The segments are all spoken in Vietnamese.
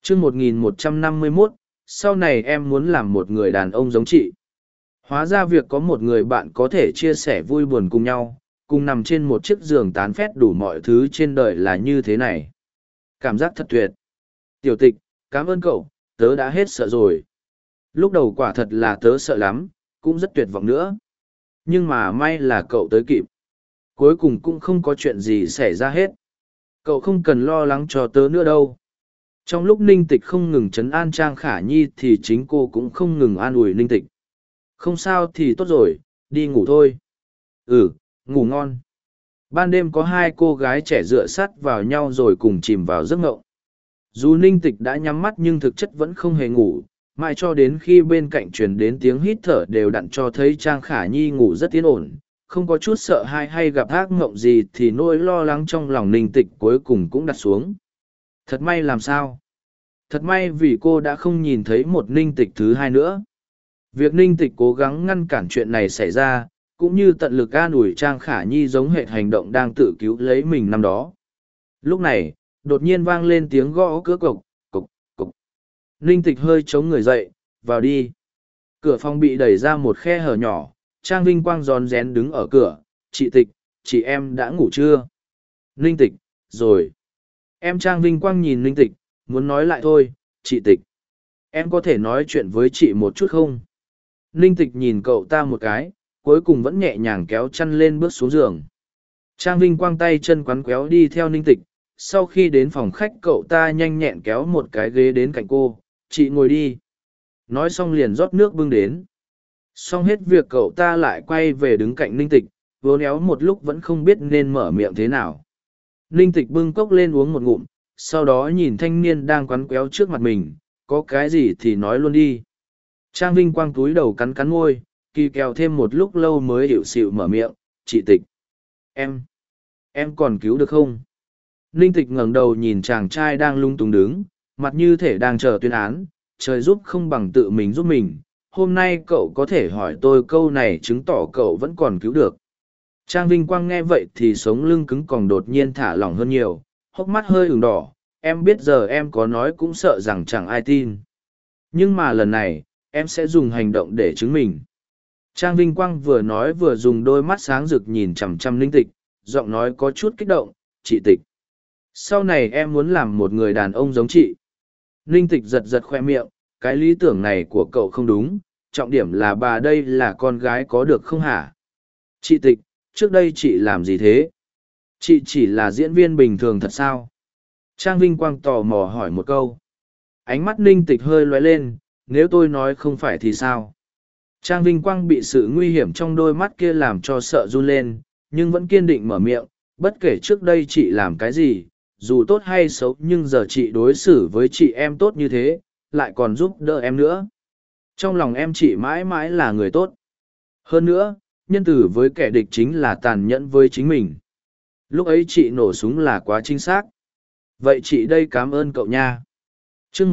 chương 1151, sau này em muốn làm một người đàn ông giống chị. Hóa ra việc có một người bạn có thể chia sẻ vui buồn cùng nhau, cùng nằm trên một chiếc giường tán phét đủ mọi thứ trên đời là như thế này. Cảm giác thật tuyệt. Tiểu tịch, cảm ơn cậu, tớ đã hết sợ rồi. Lúc đầu quả thật là tớ sợ lắm, cũng rất tuyệt vọng nữa. Nhưng mà may là cậu tới kịp. Cuối cùng cũng không có chuyện gì xảy ra hết. Cậu không cần lo lắng cho tớ nữa đâu. Trong lúc Ninh Tịch không ngừng trấn an Trang Khả Nhi thì chính cô cũng không ngừng an ủi Ninh Tịch. Không sao thì tốt rồi, đi ngủ thôi. Ừ, ngủ ngon. Ban đêm có hai cô gái trẻ dựa sát vào nhau rồi cùng chìm vào giấc mộng. Dù Ninh Tịch đã nhắm mắt nhưng thực chất vẫn không hề ngủ, mãi cho đến khi bên cạnh truyền đến tiếng hít thở đều đặn cho thấy Trang Khả Nhi ngủ rất yên ổn, không có chút sợ hãi hay gặp ác mộng gì thì nỗi lo lắng trong lòng Ninh Tịch cuối cùng cũng đặt xuống. Thật may làm sao? Thật may vì cô đã không nhìn thấy một Ninh Tịch thứ hai nữa. Việc Ninh Tịch cố gắng ngăn cản chuyện này xảy ra, cũng như tận lực an ủi Trang Khả Nhi giống hệt hành động đang tự cứu lấy mình năm đó. Lúc này, đột nhiên vang lên tiếng gõ cửa cộc, cộc, cộc. Ninh Tịch hơi chống người dậy, vào đi. Cửa phòng bị đẩy ra một khe hở nhỏ, Trang Vinh Quang rón rén đứng ở cửa. Chị Tịch, chị em đã ngủ chưa? Ninh Tịch, rồi. Em Trang Vinh Quang nhìn Ninh Tịch, muốn nói lại thôi, chị Tịch. Em có thể nói chuyện với chị một chút không? Ninh Tịch nhìn cậu ta một cái, cuối cùng vẫn nhẹ nhàng kéo chăn lên bước xuống giường. Trang Vinh Quang tay chân quắn quéo đi theo Ninh Tịch. Sau khi đến phòng khách cậu ta nhanh nhẹn kéo một cái ghế đến cạnh cô. Chị ngồi đi. Nói xong liền rót nước bưng đến. Xong hết việc cậu ta lại quay về đứng cạnh Ninh Tịch, vốn éo một lúc vẫn không biết nên mở miệng thế nào. Ninh Tịch bưng cốc lên uống một ngụm, sau đó nhìn thanh niên đang quắn quéo trước mặt mình, có cái gì thì nói luôn đi. Trang Vinh Quang túi đầu cắn cắn môi, kỳ kèo thêm một lúc lâu mới hiểu xịu mở miệng. Chị Tịch. Em còn cứu được không? Ninh Tịch ngẩng đầu nhìn chàng trai đang lung tung đứng, mặt như thể đang chờ tuyên án, trời giúp không bằng tự mình giúp mình. Hôm nay cậu có thể hỏi tôi câu này chứng tỏ cậu vẫn còn cứu được. Trang Vinh Quang nghe vậy thì sống lưng cứng còn đột nhiên thả lỏng hơn nhiều, hốc mắt hơi ửng đỏ. Em biết giờ em có nói cũng sợ rằng chẳng ai tin. Nhưng mà lần này, em sẽ dùng hành động để chứng minh. Trang Vinh Quang vừa nói vừa dùng đôi mắt sáng rực nhìn chằm chằm Ninh Tịch, giọng nói có chút kích động. Chị Tịch. Sau này em muốn làm một người đàn ông giống chị. Ninh Tịch giật giật khoe miệng, cái lý tưởng này của cậu không đúng, trọng điểm là bà đây là con gái có được không hả? Chị Tịch, trước đây chị làm gì thế? Chị chỉ là diễn viên bình thường thật sao? Trang Vinh Quang tò mò hỏi một câu. Ánh mắt Ninh Tịch hơi lóe lên, nếu tôi nói không phải thì sao? Trang Vinh Quang bị sự nguy hiểm trong đôi mắt kia làm cho sợ run lên, nhưng vẫn kiên định mở miệng, bất kể trước đây chị làm cái gì, dù tốt hay xấu nhưng giờ chị đối xử với chị em tốt như thế, lại còn giúp đỡ em nữa. Trong lòng em chị mãi mãi là người tốt. Hơn nữa, nhân từ với kẻ địch chính là tàn nhẫn với chính mình. Lúc ấy chị nổ súng là quá chính xác. Vậy chị đây cảm ơn cậu nha. chương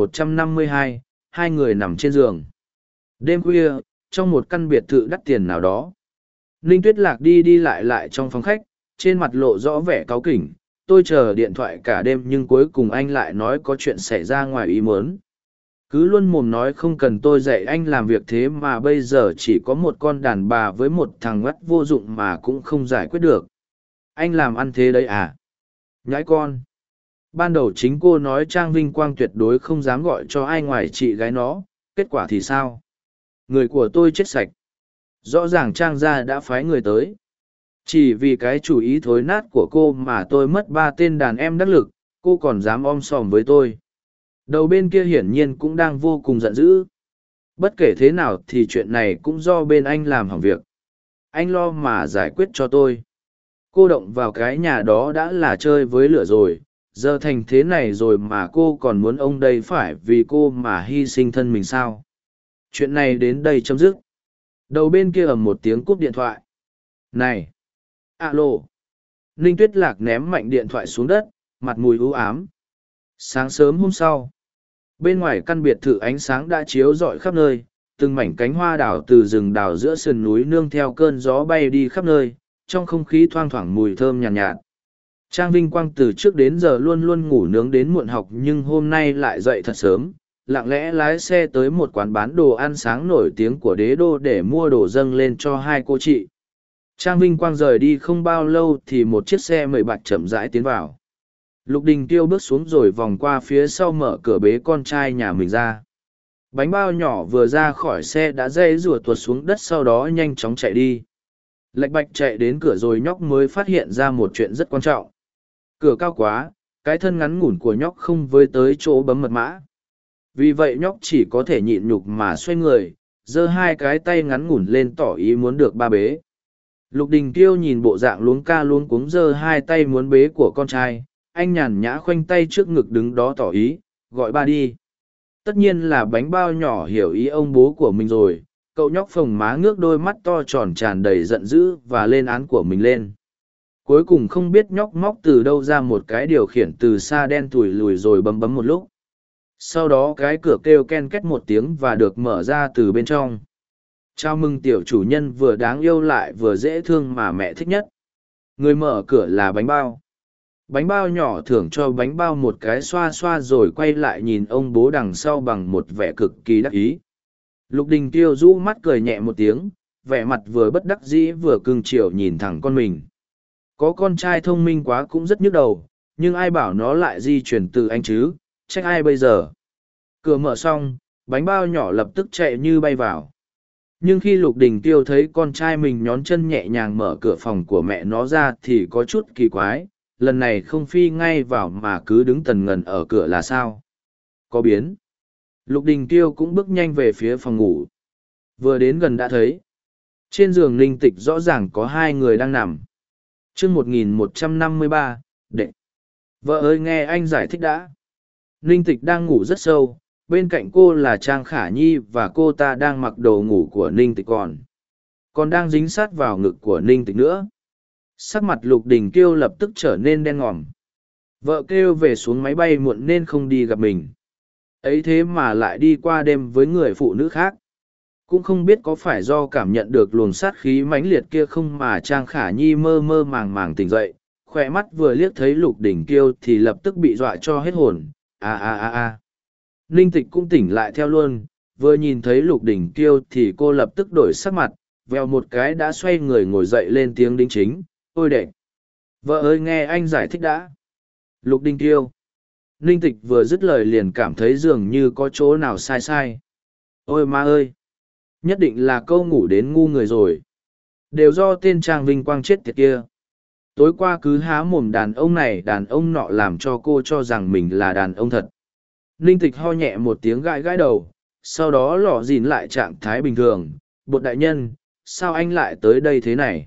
1152, hai người nằm trên giường. Đêm khuya, trong một căn biệt thự đắt tiền nào đó, Ninh Tuyết Lạc đi đi lại lại trong phòng khách, trên mặt lộ rõ vẻ cáu kỉnh. Tôi chờ điện thoại cả đêm nhưng cuối cùng anh lại nói có chuyện xảy ra ngoài ý muốn. Cứ luôn mồm nói không cần tôi dạy anh làm việc thế mà bây giờ chỉ có một con đàn bà với một thằng ngắt vô dụng mà cũng không giải quyết được. Anh làm ăn thế đấy à? Nhãi con. Ban đầu chính cô nói Trang Vinh Quang tuyệt đối không dám gọi cho ai ngoài chị gái nó, kết quả thì sao? Người của tôi chết sạch. Rõ ràng Trang gia đã phái người tới. Chỉ vì cái chủ ý thối nát của cô mà tôi mất 3 tên đàn em đắc lực, cô còn dám om sòm với tôi. Đầu bên kia hiển nhiên cũng đang vô cùng giận dữ. Bất kể thế nào thì chuyện này cũng do bên anh làm hỏng việc. Anh lo mà giải quyết cho tôi. Cô động vào cái nhà đó đã là chơi với lửa rồi, giờ thành thế này rồi mà cô còn muốn ông đây phải vì cô mà hy sinh thân mình sao? Chuyện này đến đây chấm dứt. Đầu bên kia ầm một tiếng cúp điện thoại. Này! Alo! Ninh Tuyết Lạc ném mạnh điện thoại xuống đất, mặt mùi u ám. Sáng sớm hôm sau, bên ngoài căn biệt thự ánh sáng đã chiếu rọi khắp nơi, từng mảnh cánh hoa đào từ rừng đào giữa sườn núi nương theo cơn gió bay đi khắp nơi, trong không khí thoang thoảng mùi thơm nhàn nhạt, nhạt. Trang Vinh Quang từ trước đến giờ luôn luôn ngủ nướng đến muộn học nhưng hôm nay lại dậy thật sớm, lặng lẽ lái xe tới một quán bán đồ ăn sáng nổi tiếng của đế đô để mua đồ dâng lên cho hai cô chị. Trang Vinh Quang rời đi không bao lâu thì một chiếc xe mười bạch chậm rãi tiến vào. Lục Đình Tiêu bước xuống rồi vòng qua phía sau mở cửa bế con trai nhà mình ra. Bánh bao nhỏ vừa ra khỏi xe đã dây rùa tuột xuống đất sau đó nhanh chóng chạy đi. Lạch Bạch chạy đến cửa rồi nhóc mới phát hiện ra một chuyện rất quan trọng. Cửa cao quá, cái thân ngắn ngủn của nhóc không với tới chỗ bấm mật mã. Vì vậy nhóc chỉ có thể nhịn nhục mà xoay người, giơ hai cái tay ngắn ngủn lên tỏ ý muốn được ba bế. Lục Đình Tiêu nhìn bộ dạng luống ca luống cuống giơ hai tay muốn bế của con trai, anh nhàn nhã khoanh tay trước ngực đứng đó tỏ ý, gọi ba đi. Tất nhiên là bánh bao nhỏ hiểu ý ông bố của mình rồi, cậu nhóc phồng má ngước đôi mắt to tròn tràn đầy giận dữ và lên án của mình lên. Cuối cùng không biết nhóc móc từ đâu ra một cái điều khiển từ xa đen thùi lùi rồi bấm bấm một lúc. Sau đó cái cửa kêu ken két một tiếng và được mở ra từ bên trong. Chào mừng tiểu chủ nhân vừa đáng yêu lại vừa dễ thương mà mẹ thích nhất. Người mở cửa là bánh bao. Bánh bao nhỏ thưởng cho bánh bao một cái xoa xoa rồi quay lại nhìn ông bố đằng sau bằng một vẻ cực kỳ đắc ý. Lục Đình Tiêu rũ mắt cười nhẹ một tiếng, vẻ mặt vừa bất đắc dĩ vừa cưng chiều nhìn thẳng con mình. Có con trai thông minh quá cũng rất nhức đầu, nhưng ai bảo nó lại di chuyển từ anh chứ, trách ai bây giờ. Cửa mở xong, bánh bao nhỏ lập tức chạy như bay vào. Nhưng khi Lục Đình Tiêu thấy con trai mình nhón chân nhẹ nhàng mở cửa phòng của mẹ nó ra thì có chút kỳ quái, lần này không phi ngay vào mà cứ đứng tần ngần ở cửa là sao? Có biến. Lục Đình Tiêu cũng bước nhanh về phía phòng ngủ. Vừa đến gần đã thấy. Trên giường Ninh Tịch rõ ràng có hai người đang nằm. chương 1153, đệ. Vợ ơi nghe anh giải thích đã. Ninh Tịch đang ngủ rất sâu, bên cạnh cô là Trang Khả Nhi và cô ta đang mặc đồ ngủ của Ninh Tịch còn đang dính sát vào ngực của Ninh Tịch nữa. Sắc mặt Lục Đình Kiêu lập tức trở nên đen ngòm. Vợ kêu về xuống máy bay muộn nên không đi gặp mình. Ấy thế mà lại đi qua đêm với người phụ nữ khác. Cũng không biết có phải do cảm nhận được luồng sát khí mãnh liệt kia không mà Trang Khả Nhi mơ mơ màng màng tỉnh dậy, khỏe mắt vừa liếc thấy Lục Đình Kiêu thì lập tức bị dọa cho hết hồn. Ninh Tịch cũng tỉnh lại theo luôn, vừa nhìn thấy Lục Đình Kiêu thì cô lập tức đổi sắc mặt, vèo một cái đã xoay người ngồi dậy lên tiếng đính chính. Ôi đệ! Vợ ơi nghe anh giải thích đã. Lục Đình Kiêu. Ninh Tịch vừa dứt lời liền cảm thấy dường như có chỗ nào sai sai. Ôi ma ơi! Nhất định là câu ngủ đến ngu người rồi. Đều do tên Trang Vinh Quang chết tiệt kia. Tối qua cứ há mồm đàn ông này đàn ông nọ làm cho cô cho rằng mình là đàn ông thật. Ninh Tịch ho nhẹ một tiếng gãi gãi đầu, sau đó lỏ dìn lại trạng thái bình thường. Bột đại nhân, sao anh lại tới đây thế này?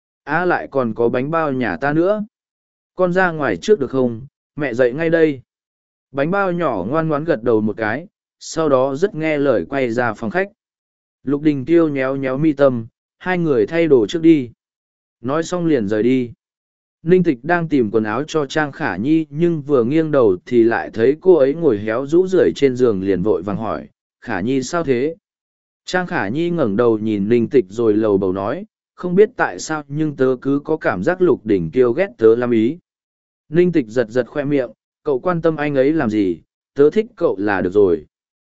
Lại còn có bánh bao nhà ta nữa. Con ra ngoài trước được không? Mẹ dậy ngay đây. Bánh bao nhỏ ngoan ngoãn gật đầu một cái, sau đó rất nghe lời quay ra phòng khách. Lục Đình Tiêu nhéo nhéo mi tâm, hai người thay đồ trước đi. Nói xong liền rời đi. Ninh Tịch đang tìm quần áo cho Trang Khả Nhi nhưng vừa nghiêng đầu thì lại thấy cô ấy ngồi héo rũ rượi trên giường liền vội vàng hỏi, Khả Nhi sao thế? Trang Khả Nhi ngẩng đầu nhìn Ninh Tịch rồi lầu bầu nói, không biết tại sao nhưng tớ cứ có cảm giác Lục Đình Kiêu ghét tớ lắm ý. Ninh Tịch giật giật khoe miệng, cậu quan tâm anh ấy làm gì, tớ thích cậu là được rồi.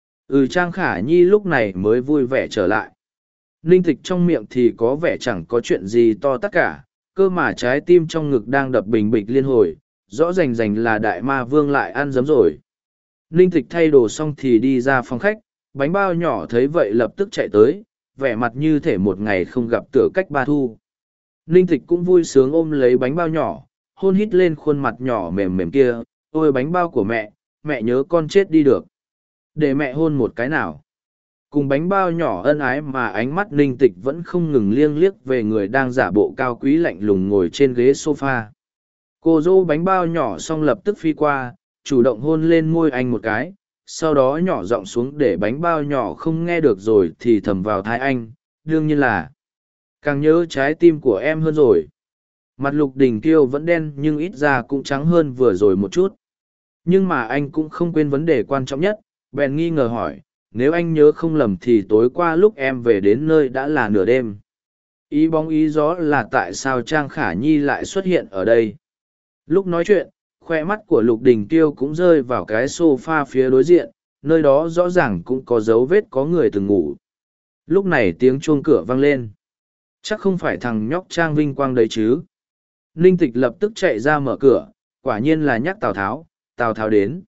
Trang Khả Nhi lúc này mới vui vẻ trở lại. Ninh Tịch trong miệng thì có vẻ chẳng có chuyện gì to tất cả, cơ mà trái tim trong ngực đang đập bình bịch liên hồi, rõ rành rành là đại ma vương lại ăn giấm rồi. Ninh Tịch thay đồ xong thì đi ra phòng khách, bánh bao nhỏ thấy vậy lập tức chạy tới, vẻ mặt như thể một ngày không gặp tựa cách ba thu. Ninh Tịch cũng vui sướng ôm lấy bánh bao nhỏ, hôn hít lên khuôn mặt nhỏ mềm mềm kia, ôi bánh bao của mẹ, mẹ nhớ con chết đi được. Để mẹ hôn một cái nào. Cùng bánh bao nhỏ ân ái mà ánh mắt Ninh Tịch vẫn không ngừng liếc liếc về người đang giả bộ cao quý lạnh lùng ngồi trên ghế sofa. Cô dỗ bánh bao nhỏ xong lập tức phi qua, chủ động hôn lên môi anh một cái, sau đó nhỏ giọng xuống để bánh bao nhỏ không nghe được rồi thì thầm vào thai anh, đương nhiên là càng nhớ trái tim của em hơn rồi. Mặt Lục Đình Kiêu vẫn đen nhưng ít ra cũng trắng hơn vừa rồi một chút. Nhưng mà anh cũng không quên vấn đề quan trọng nhất, bèn nghi ngờ hỏi, nếu anh nhớ không lầm thì tối qua lúc em về đến nơi đã là nửa đêm. Ý bóng ý gió là tại sao Trang Khả Nhi lại xuất hiện ở đây. Lúc nói chuyện, khoe mắt của Lục Đình Tiêu cũng rơi vào cái sofa phía đối diện, nơi đó rõ ràng cũng có dấu vết có người từng ngủ. Lúc này tiếng chuông cửa vang lên. Chắc không phải thằng nhóc Trang Vinh Quang đấy chứ. Ninh Tịch lập tức chạy ra mở cửa, quả nhiên là nhắc Tào Tháo đến.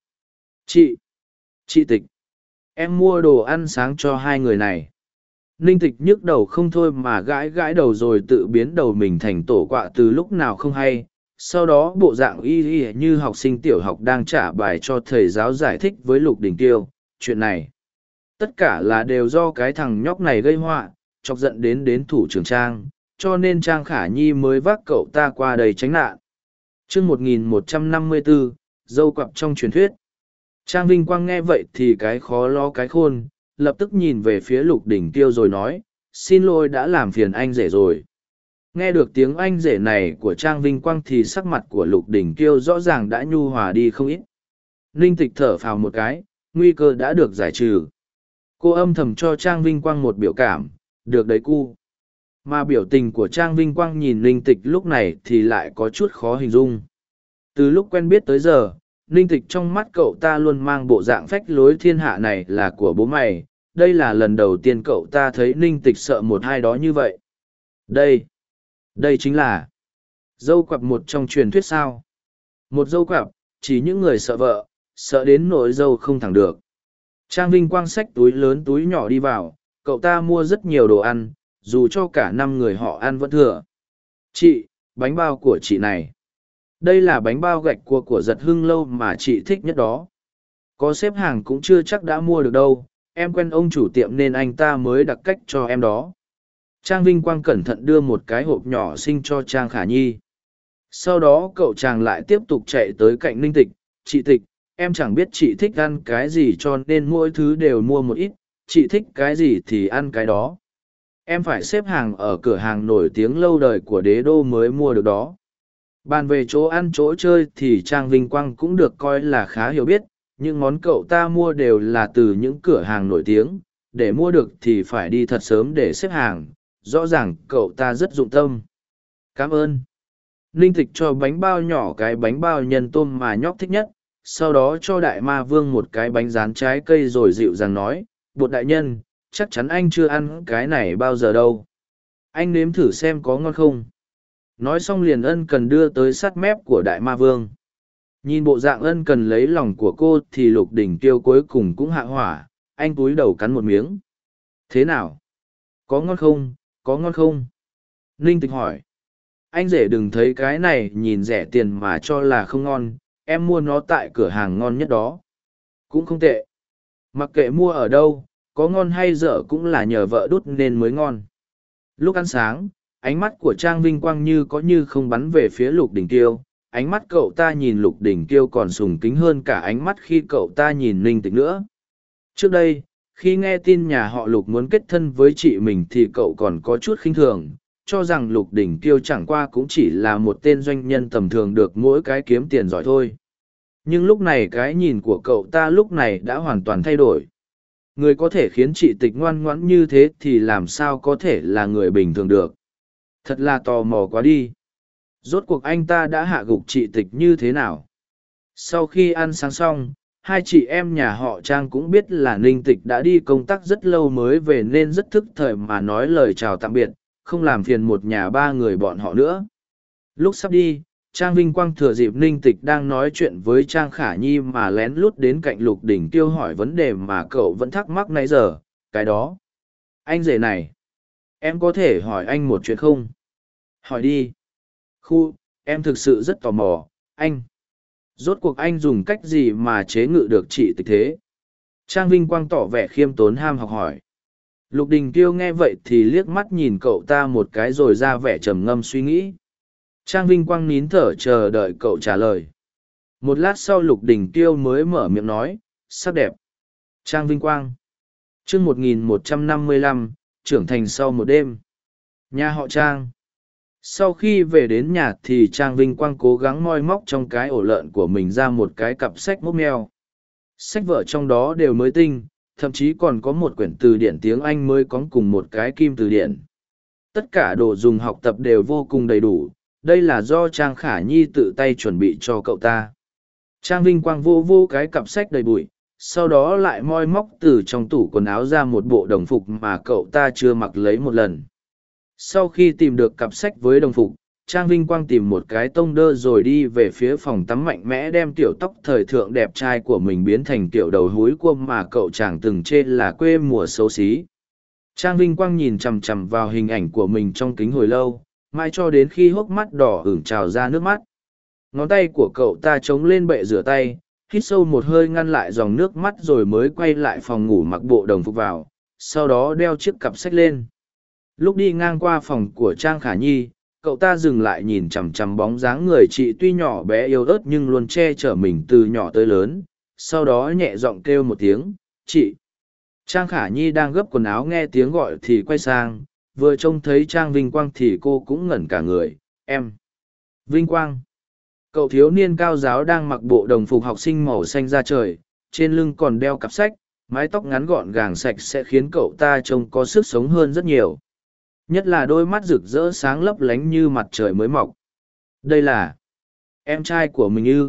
Chị Tịch, em mua đồ ăn sáng cho hai người này. Ninh Tịch nhức đầu không thôi mà gãi gãi đầu rồi tự biến đầu mình thành tổ quạ từ lúc nào không hay. Sau đó bộ dạng y như học sinh tiểu học đang trả bài cho thầy giáo giải thích với Lục Đình Tiêu, chuyện này. Tất cả là đều do cái thằng nhóc này gây họa, chọc giận đến thủ trưởng Trang, cho nên Trang Khả Nhi mới vác cậu ta qua đây tránh nạn. chương 1154, dâu quặp trong truyền thuyết. Trang Vinh Quang nghe vậy thì cái khó lo cái khôn, lập tức nhìn về phía Lục Đình Tiêu rồi nói, xin lỗi đã làm phiền anh rể rồi. Nghe được tiếng anh rể này của Trang Vinh Quang thì sắc mặt của Lục Đình Tiêu rõ ràng đã nhu hòa đi không ít. Ninh Tịch thở phào một cái, nguy cơ đã được giải trừ. Cô âm thầm cho Trang Vinh Quang một biểu cảm, được đấy cu. Mà biểu tình của Trang Vinh Quang nhìn Ninh Tịch lúc này thì lại có chút khó hình dung. Từ lúc quen biết tới giờ, Ninh Tịch trong mắt cậu ta luôn mang bộ dạng phách lối thiên hạ này là của bố mày. Đây là lần đầu tiên cậu ta thấy Ninh Tịch sợ một hai đó như vậy. Đây chính là dâu quặp một trong truyền thuyết sao. Một dâu quặp, chỉ những người sợ vợ, sợ đến nỗi dâu không thẳng được. Trang Vinh Quang xách túi lớn túi nhỏ đi vào, cậu ta mua rất nhiều đồ ăn, dù cho cả 5 người họ ăn vẫn thừa. Chị, bánh bao của chị này. Đây là bánh bao gạch của Giật Hưng Lâu mà chị thích nhất đó. Có xếp hàng cũng chưa chắc đã mua được đâu, em quen ông chủ tiệm nên anh ta mới đặt cách cho em đó. Trang Vinh Quang cẩn thận đưa một cái hộp nhỏ xinh cho Trang Khả Nhi. Sau đó cậu chàng lại tiếp tục chạy tới cạnh Ninh Tịch. Chị Tịch, em chẳng biết chị thích ăn cái gì cho nên mỗi thứ đều mua một ít, chị thích cái gì thì ăn cái đó. Em phải xếp hàng ở cửa hàng nổi tiếng lâu đời của đế đô mới mua được đó. Bàn về chỗ ăn chỗ chơi thì Trang Vinh Quang cũng được coi là khá hiểu biết, những món cậu ta mua đều là từ những cửa hàng nổi tiếng, để mua được thì phải đi thật sớm để xếp hàng, rõ ràng cậu ta rất dụng tâm. Cảm ơn. Ninh Tịch cho bánh bao nhỏ cái bánh bao nhân tôm mà nhóc thích nhất, sau đó cho Đại Ma Vương một cái bánh rán trái cây rồi dịu dàng nói, bột đại nhân, chắc chắn anh chưa ăn cái này bao giờ đâu. Anh nếm thử xem có ngon không. Nói xong liền ân cần đưa tới sát mép của Đại Ma Vương. Nhìn bộ dạng ân cần lấy lòng của cô thì Lục Đình Tiêu cuối cùng cũng hạ hỏa, anh cúi đầu cắn một miếng. Thế nào? Có ngon không? Có ngon không? Ninh Tịch hỏi. Anh rể đừng thấy cái này nhìn rẻ tiền mà cho là không ngon, em mua nó tại cửa hàng ngon nhất đó. Cũng không tệ. Mặc kệ mua ở đâu, có ngon hay dở cũng là nhờ vợ đút nên mới ngon. Lúc ăn sáng, ánh mắt của Trang Vinh Quang như có như không bắn về phía Lục Đình Tiêu. Ánh mắt cậu ta nhìn Lục Đình Tiêu còn sùng kính hơn cả ánh mắt khi cậu ta nhìn Ninh Tịch nữa. Trước đây, khi nghe tin nhà họ Lục muốn kết thân với chị mình thì cậu còn có chút khinh thường, cho rằng Lục Đình Tiêu chẳng qua cũng chỉ là một tên doanh nhân tầm thường được mỗi cái kiếm tiền giỏi thôi. Nhưng lúc này cái nhìn của cậu ta lúc này đã hoàn toàn thay đổi. Người có thể khiến chị Tịch ngoan ngoãn như thế thì làm sao có thể là người bình thường được. Thật là tò mò quá đi. Rốt cuộc anh ta đã hạ gục chị Tịch như thế nào? Sau khi ăn sáng xong, hai chị em nhà họ Trang cũng biết là Ninh Tịch đã đi công tác rất lâu mới về nên rất thức thời mà nói lời chào tạm biệt, không làm phiền một nhà ba người bọn họ nữa. Lúc sắp đi, Trang Vinh Quang thừa dịp Ninh Tịch đang nói chuyện với Trang Khả Nhi mà lén lút đến cạnh Lục Đình Tiêu hỏi vấn đề mà cậu vẫn thắc mắc nãy giờ, cái đó. Anh rể này, em có thể hỏi anh một chuyện không? Hỏi đi. Em thực sự rất tò mò, anh. Rốt cuộc anh dùng cách gì mà chế ngự được chị Tịch thế? Trang Vinh Quang tỏ vẻ khiêm tốn ham học hỏi. Lục Đình Tiêu nghe vậy thì liếc mắt nhìn cậu ta một cái rồi ra vẻ trầm ngâm suy nghĩ. Trang Vinh Quang nín thở chờ đợi cậu trả lời. Một lát sau Lục Đình Tiêu mới mở miệng nói, sắc đẹp. Trang Vinh Quang. chương 1155, trưởng thành sau một đêm. Nhà họ Trang. Sau khi về đến nhà thì Trang Vinh Quang cố gắng moi móc trong cái ổ lợn của mình ra một cái cặp sách mốc meo. Sách vở trong đó đều mới tinh, thậm chí còn có một quyển từ điển tiếng Anh mới có cùng một cái kim từ điển. Tất cả đồ dùng học tập đều vô cùng đầy đủ, đây là do Trang Khả Nhi tự tay chuẩn bị cho cậu ta. Trang Vinh Quang vô vô cái cặp sách đầy bụi, sau đó lại moi móc từ trong tủ quần áo ra một bộ đồng phục mà cậu ta chưa mặc lấy một lần. Sau khi tìm được cặp sách với đồng phục, Trang Vinh Quang tìm một cái tông đơ rồi đi về phía phòng tắm mạnh mẽ đem tiểu tóc thời thượng đẹp trai của mình biến thành tiểu đầu húi cua mà cậu chàng từng chê là quê mùa xấu xí. Trang Vinh Quang nhìn chằm chằm vào hình ảnh của mình trong kính hồi lâu, mãi cho đến khi hốc mắt đỏ ửng trào ra nước mắt. Ngón tay của cậu ta chống lên bệ rửa tay, hít sâu một hơi ngăn lại dòng nước mắt rồi mới quay lại phòng ngủ mặc bộ đồng phục vào, sau đó đeo chiếc cặp sách lên. Lúc đi ngang qua phòng của Trang Khả Nhi, cậu ta dừng lại nhìn chằm chằm bóng dáng người chị tuy nhỏ bé yếu ớt nhưng luôn che chở mình từ nhỏ tới lớn, sau đó nhẹ giọng kêu một tiếng, chị. Trang Khả Nhi đang gấp quần áo nghe tiếng gọi thì quay sang, vừa trông thấy Trang Vinh Quang thì cô cũng ngẩn cả người, em. Vinh Quang. Cậu thiếu niên cao giáo đang mặc bộ đồng phục học sinh màu xanh da trời, trên lưng còn đeo cặp sách, mái tóc ngắn gọn gàng sạch sẽ khiến cậu ta trông có sức sống hơn rất nhiều. Nhất là đôi mắt rực rỡ sáng lấp lánh như mặt trời mới mọc. Đây là em trai của mình ư?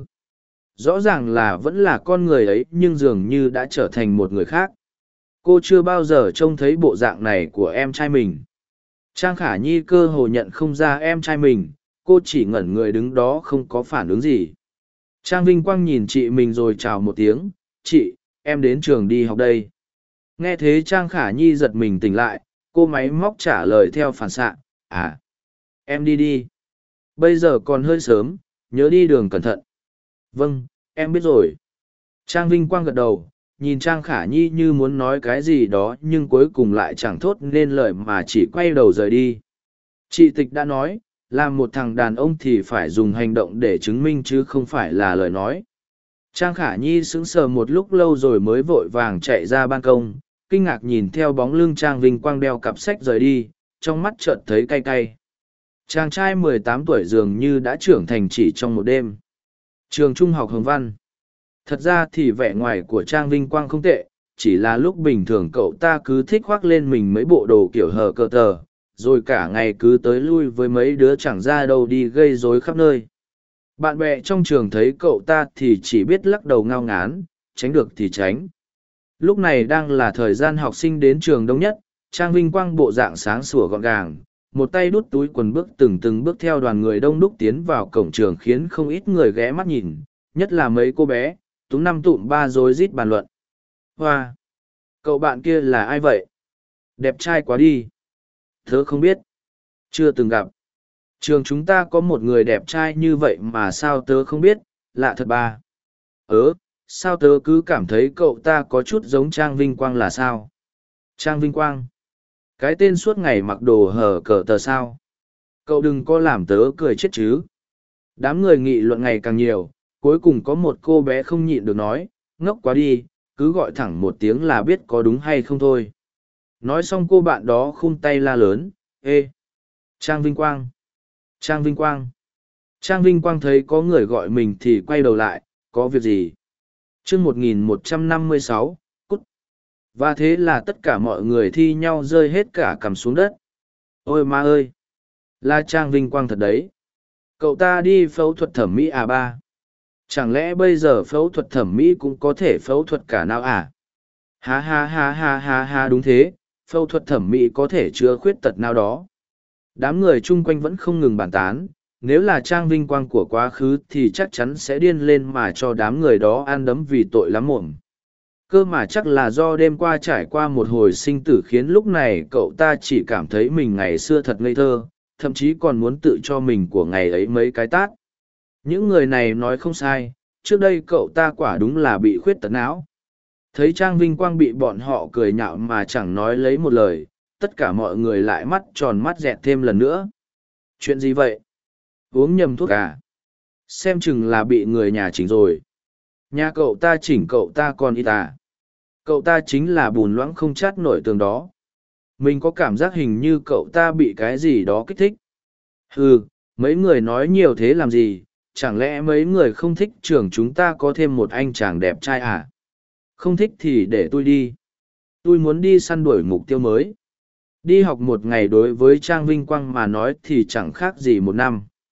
Rõ ràng là vẫn là con người ấy nhưng dường như đã trở thành một người khác. Cô chưa bao giờ trông thấy bộ dạng này của em trai mình. Trang Khả Nhi cơ hồ nhận không ra em trai mình, cô chỉ ngẩn người đứng đó không có phản ứng gì. Trang Vinh Quang nhìn chị mình rồi chào một tiếng, chị, em đến trường đi học đây. Nghe thế Trang Khả Nhi giật mình tỉnh lại, cô máy móc trả lời theo phản xạ, à, em đi đi. Bây giờ còn hơi sớm, nhớ đi đường cẩn thận. Vâng, em biết rồi. Trang Vinh Quang gật đầu, nhìn Trang Khả Nhi như muốn nói cái gì đó nhưng cuối cùng lại chẳng thốt nên lời mà chỉ quay đầu rời đi. Chị Tịch đã nói, làm một thằng đàn ông thì phải dùng hành động để chứng minh chứ không phải là lời nói. Trang Khả Nhi sững sờ một lúc lâu rồi mới vội vàng chạy ra ban công, kinh ngạc nhìn theo bóng lưng Trang Vinh Quang đeo cặp sách rời đi, trong mắt chợt thấy cay cay. Chàng trai 18 tuổi dường như đã trưởng thành chỉ trong một đêm. Trường Trung học Hồng Văn. Thật ra thì vẻ ngoài của Trang Vinh Quang không tệ, chỉ là lúc bình thường cậu ta cứ thích khoác lên mình mấy bộ đồ kiểu hở cờ tờ, rồi cả ngày cứ tới lui với mấy đứa chẳng ra đâu đi gây rối khắp nơi. Bạn bè trong trường thấy cậu ta thì chỉ biết lắc đầu ngao ngán, tránh được thì tránh. Lúc này đang là thời gian học sinh đến trường đông nhất, Trang Vinh Quang bộ dạng sáng sủa gọn gàng, một tay đút túi quần bước từng bước theo đoàn người đông đúc tiến vào cổng trường khiến không ít người ghé mắt nhìn, nhất là mấy cô bé, túm năm tụm ba rối rít bàn luận. Hoa! Cậu bạn kia là ai vậy? Đẹp trai quá đi! Tớ không biết. Chưa từng gặp. Trường chúng ta có một người đẹp trai như vậy mà sao tớ không biết, lạ thật ba. Sao tớ cứ cảm thấy cậu ta có chút giống Trang Vinh Quang là sao? Trang Vinh Quang? Cái tên suốt ngày mặc đồ hở cờ tờ sao? Cậu đừng có làm tớ cười chết chứ. Đám người nghị luận ngày càng nhiều, cuối cùng có một cô bé không nhịn được nói, ngốc quá đi, cứ gọi thẳng một tiếng là biết có đúng hay không thôi. Nói xong cô bạn đó khum tay la lớn, ê! Trang Vinh Quang! Trang Vinh Quang! Trang Vinh Quang thấy có người gọi mình thì quay đầu lại, có việc gì? Chương 1156, cút! Và thế là tất cả mọi người thi nhau rơi hết cả cằm xuống đất. Ôi ma ơi! Là Trang Vinh Quang thật đấy! Cậu ta đi phẫu thuật thẩm mỹ à ba? Chẳng lẽ bây giờ phẫu thuật thẩm mỹ cũng có thể phẫu thuật cả não à? Ha ha ha ha ha ha đúng thế, phẫu thuật thẩm mỹ có thể chữa khuyết tật nào đó. Đám người chung quanh vẫn không ngừng bàn tán, nếu là Trang Vinh Quang của quá khứ thì chắc chắn sẽ điên lên mà cho đám người đó ăn đấm vì tội lắm mồm. Cơ mà chắc là do đêm qua trải qua một hồi sinh tử khiến lúc này cậu ta chỉ cảm thấy mình ngày xưa thật ngây thơ, thậm chí còn muốn tự cho mình của ngày ấy mấy cái tát. Những người này nói không sai, trước đây cậu ta quả đúng là bị khuyết tật não. Thấy Trang Vinh Quang bị bọn họ cười nhạo mà chẳng nói lấy một lời, tất cả mọi người lại mắt tròn mắt dẹt thêm lần nữa. Chuyện gì vậy? Uống nhầm thuốc à? Xem chừng là bị người nhà chỉnh rồi. Nhà cậu ta chỉnh cậu ta còn ít à? Cậu ta chính là bùn loãng không chát nổi tường đó. Mình có cảm giác hình như cậu ta bị cái gì đó kích thích. Mấy người nói nhiều thế làm gì? Chẳng lẽ mấy người không thích trường chúng ta có thêm một anh chàng đẹp trai à? Không thích thì để tôi đi. Tôi muốn đi săn đuổi mục tiêu mới. Đi học một ngày đối với Trang Vinh Quang mà nói thì chẳng khác gì một năm.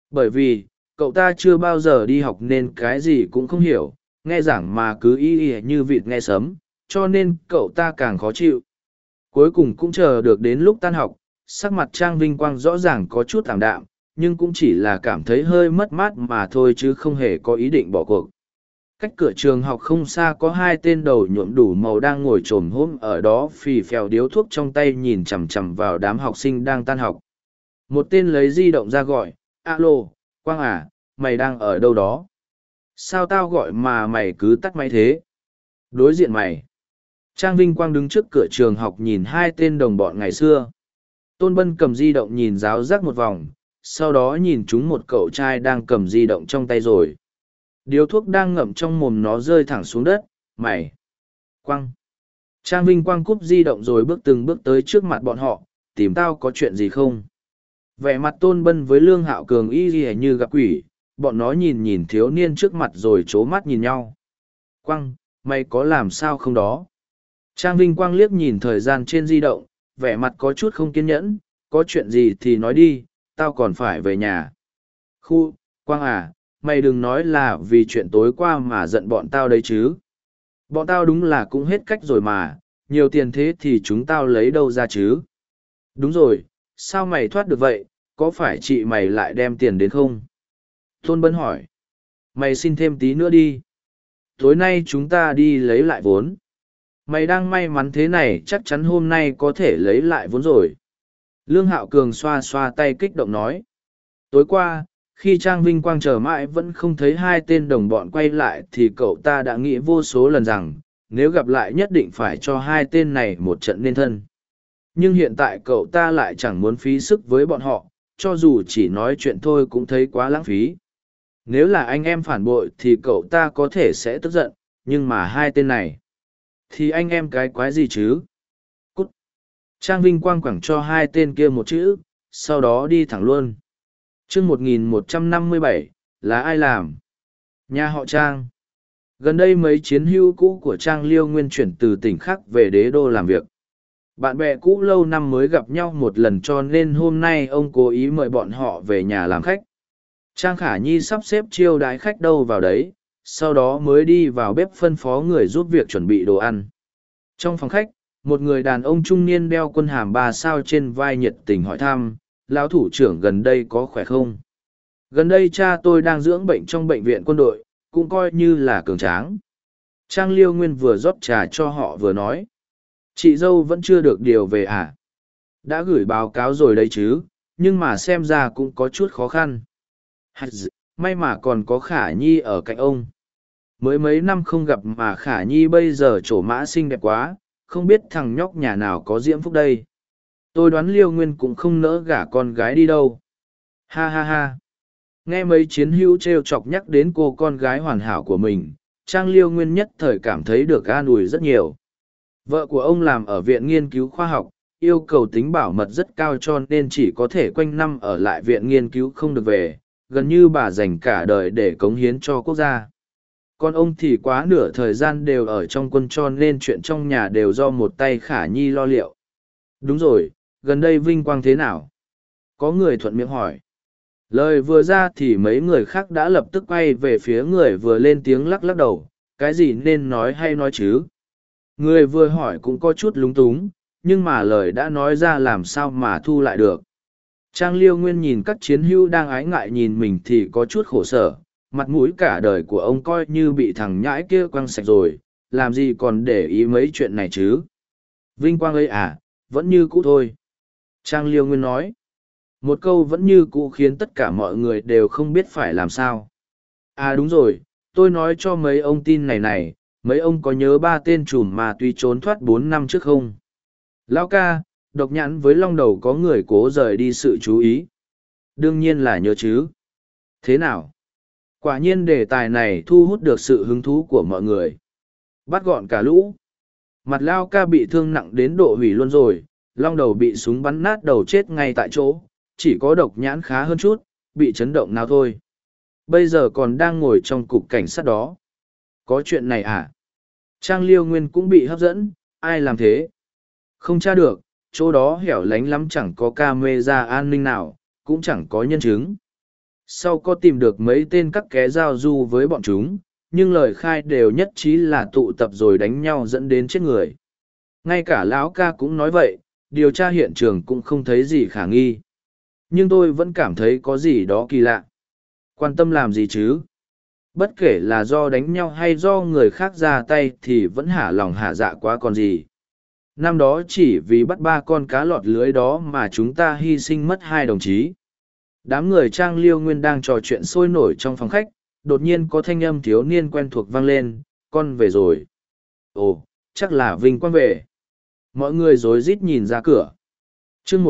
Bởi vì, cậu ta chưa bao giờ đi học nên cái gì cũng không hiểu, nghe giảng mà cứ y như vịt nghe sấm, cho nên cậu ta càng khó chịu. Cuối cùng cũng chờ được đến lúc tan học, sắc mặt Trang Vinh Quang rõ ràng có chút ảm đạm, nhưng cũng chỉ là cảm thấy hơi mất mát mà thôi chứ không hề có ý định bỏ cuộc. Cách cửa trường học không xa có hai tên đầu nhuộm đủ màu đang ngồi chồm hổm ở đó phì phèo điếu thuốc trong tay nhìn chằm chằm vào đám học sinh đang tan học. Một tên lấy di động ra gọi, alo, Quang à, mày đang ở đâu đó? Sao tao gọi mà mày cứ tắt máy thế? Đối diện mày. Trang Vinh Quang đứng trước cửa trường học nhìn hai tên đồng bọn ngày xưa. Tôn Bân cầm di động nhìn giáo giác một vòng, sau đó nhìn chúng một cậu trai đang cầm di động trong tay rồi. Điếu thuốc đang ngậm trong mồm nó rơi thẳng xuống đất, mày. Quang. Trang Vinh Quang cúp di động rồi bước từng bước tới trước mặt bọn họ, tìm tao có chuyện gì không? Vẻ mặt Tôn Bân với Lương Hạo Cường y ghi như gặp quỷ, bọn nó nhìn nhìn thiếu niên trước mặt rồi c mắt nhìn nhau. Quang, mày có làm sao không đó? Trang Vinh Quang liếc nhìn thời gian trên di động, vẻ mặt có chút không kiên nhẫn, có chuyện gì thì nói đi, tao còn phải về nhà. Khu, Quang à, mày đừng nói là vì chuyện tối qua mà giận bọn tao đấy chứ. Bọn tao đúng là cũng hết cách rồi mà, nhiều tiền thế thì chúng tao lấy đâu ra chứ. Đúng rồi, sao mày thoát được vậy, có phải chị mày lại đem tiền đến không? Tôn Bân hỏi. Mày xin thêm tí nữa đi. Tối nay chúng ta đi lấy lại vốn. Mày đang may mắn thế này chắc chắn hôm nay có thể lấy lại vốn rồi. Lương Hạo Cường xoa xoa tay kích động nói. Tối qua, khi Trang Vinh Quang chờ mãi vẫn không thấy hai tên đồng bọn quay lại thì cậu ta đã nghĩ vô số lần rằng, nếu gặp lại nhất định phải cho hai tên này một trận nên thân. Nhưng hiện tại cậu ta lại chẳng muốn phí sức với bọn họ, cho dù chỉ nói chuyện thôi cũng thấy quá lãng phí. Nếu là anh em phản bội thì cậu ta có thể sẽ tức giận, nhưng mà hai tên này thì anh em cái quái gì chứ? Cút! Trang Vinh Quang quẳng cho hai tên kia một chữ, sau đó đi thẳng luôn. Chương 1157, là ai làm? Nhà họ Trang. Gần đây mấy chiến hữu cũ của Trang Liêu Nguyên chuyển từ tỉnh khác về đế đô làm việc. Bạn bè cũ lâu năm mới gặp nhau một lần cho nên hôm nay ông cố ý mời bọn họ về nhà làm khách. Trang Khả Nhi sắp xếp chiêu đái khách đâu vào đấy, sau đó mới đi vào bếp phân phó người giúp việc chuẩn bị đồ ăn. Trong phòng khách, một người đàn ông trung niên đeo quân hàm 3 sao trên vai nhiệt tình hỏi thăm, lão thủ trưởng gần đây có khỏe không? Gần đây cha tôi đang dưỡng bệnh trong bệnh viện quân đội, cũng coi như là cường tráng. Trang Liêu Nguyên vừa rót trà cho họ vừa nói. Chị dâu vẫn chưa được điều về à? Đã gửi báo cáo rồi đấy chứ, nhưng mà xem ra cũng có chút khó khăn. May mà còn có Khả Nhi ở cạnh ông. Mới mấy năm không gặp mà Khả Nhi bây giờ trổ mã xinh đẹp quá, không biết thằng nhóc nhà nào có diễm phúc đây. Tôi đoán Liêu Nguyên cũng không nỡ gả con gái đi đâu. Ha ha ha. Nghe mấy chiến hữu trêu chọc nhắc đến cô con gái hoàn hảo của mình, Trang Liêu Nguyên nhất thời cảm thấy được an ủi rất nhiều. Vợ của ông làm ở viện nghiên cứu khoa học, yêu cầu tính bảo mật rất cao cho nên chỉ có thể quanh năm ở lại viện nghiên cứu không được về, gần như bà dành cả đời để cống hiến cho quốc gia. Còn ông thì quá nửa thời gian đều ở trong quân cho nên chuyện trong nhà đều do một tay Khả Nhi lo liệu. Đúng rồi, gần đây vinh quang thế nào? Có người thuận miệng hỏi. Lời vừa ra thì mấy người khác đã lập tức quay về phía người vừa lên tiếng lắc lắc đầu, cái gì nên nói hay nói chứ? Người vừa hỏi cũng có chút lúng túng, nhưng mà lời đã nói ra làm sao mà thu lại được. Trang Liêu Nguyên nhìn các chiến hữu đang ái ngại nhìn mình thì có chút khổ sở, mặt mũi cả đời của ông coi như bị thằng nhãi kia quăng sạch rồi, làm gì còn để ý mấy chuyện này chứ? Vinh quang ấy à, vẫn như cũ thôi. Trang Liêu Nguyên nói. Một câu vẫn như cũ khiến tất cả mọi người đều không biết phải làm sao. À đúng rồi, tôi nói cho mấy ông tin này này, mấy ông có nhớ 3 tên trùm mà tuy trốn thoát 4 năm trước không? Lão ca, Độc Nhãn với Long Đầu có người cố rời đi sự chú ý. Đương nhiên là nhớ chứ. Thế nào? Quả nhiên đề tài này thu hút được sự hứng thú của mọi người. Bắt gọn cả lũ. Mặt Lao ca bị thương nặng đến độ hủy luôn rồi, Long Đầu bị súng bắn nát đầu chết ngay tại chỗ, chỉ có Độc Nhãn khá hơn chút, bị chấn động nào thôi. Bây giờ còn đang ngồi trong cục cảnh sát đó. Có chuyện này à? Trang Liêu Nguyên cũng bị hấp dẫn, ai làm thế? Không tra được, chỗ đó hẻo lánh lắm chẳng có camera an ninh nào, cũng chẳng có nhân chứng. Sau có tìm được mấy tên các ké giao du với bọn chúng, nhưng lời khai đều nhất trí là tụ tập rồi đánh nhau dẫn đến chết người. Ngay cả lão ca cũng nói vậy, điều tra hiện trường cũng không thấy gì khả nghi. Nhưng tôi vẫn cảm thấy có gì đó kỳ lạ. Quan tâm làm gì chứ? Bất kể là do đánh nhau hay do người khác ra tay thì vẫn hả lòng hả dạ quá còn gì. Năm đó chỉ vì bắt 3 con cá lọt lưới đó mà chúng ta hy sinh mất 2 đồng chí. Đám người Trang Liêu Nguyên đang trò chuyện sôi nổi trong phòng khách, đột nhiên có thanh âm thiếu niên quen thuộc vang lên, con về rồi. Ồ, chắc là Vinh Quang về. Mọi người rối rít nhìn ra cửa. chương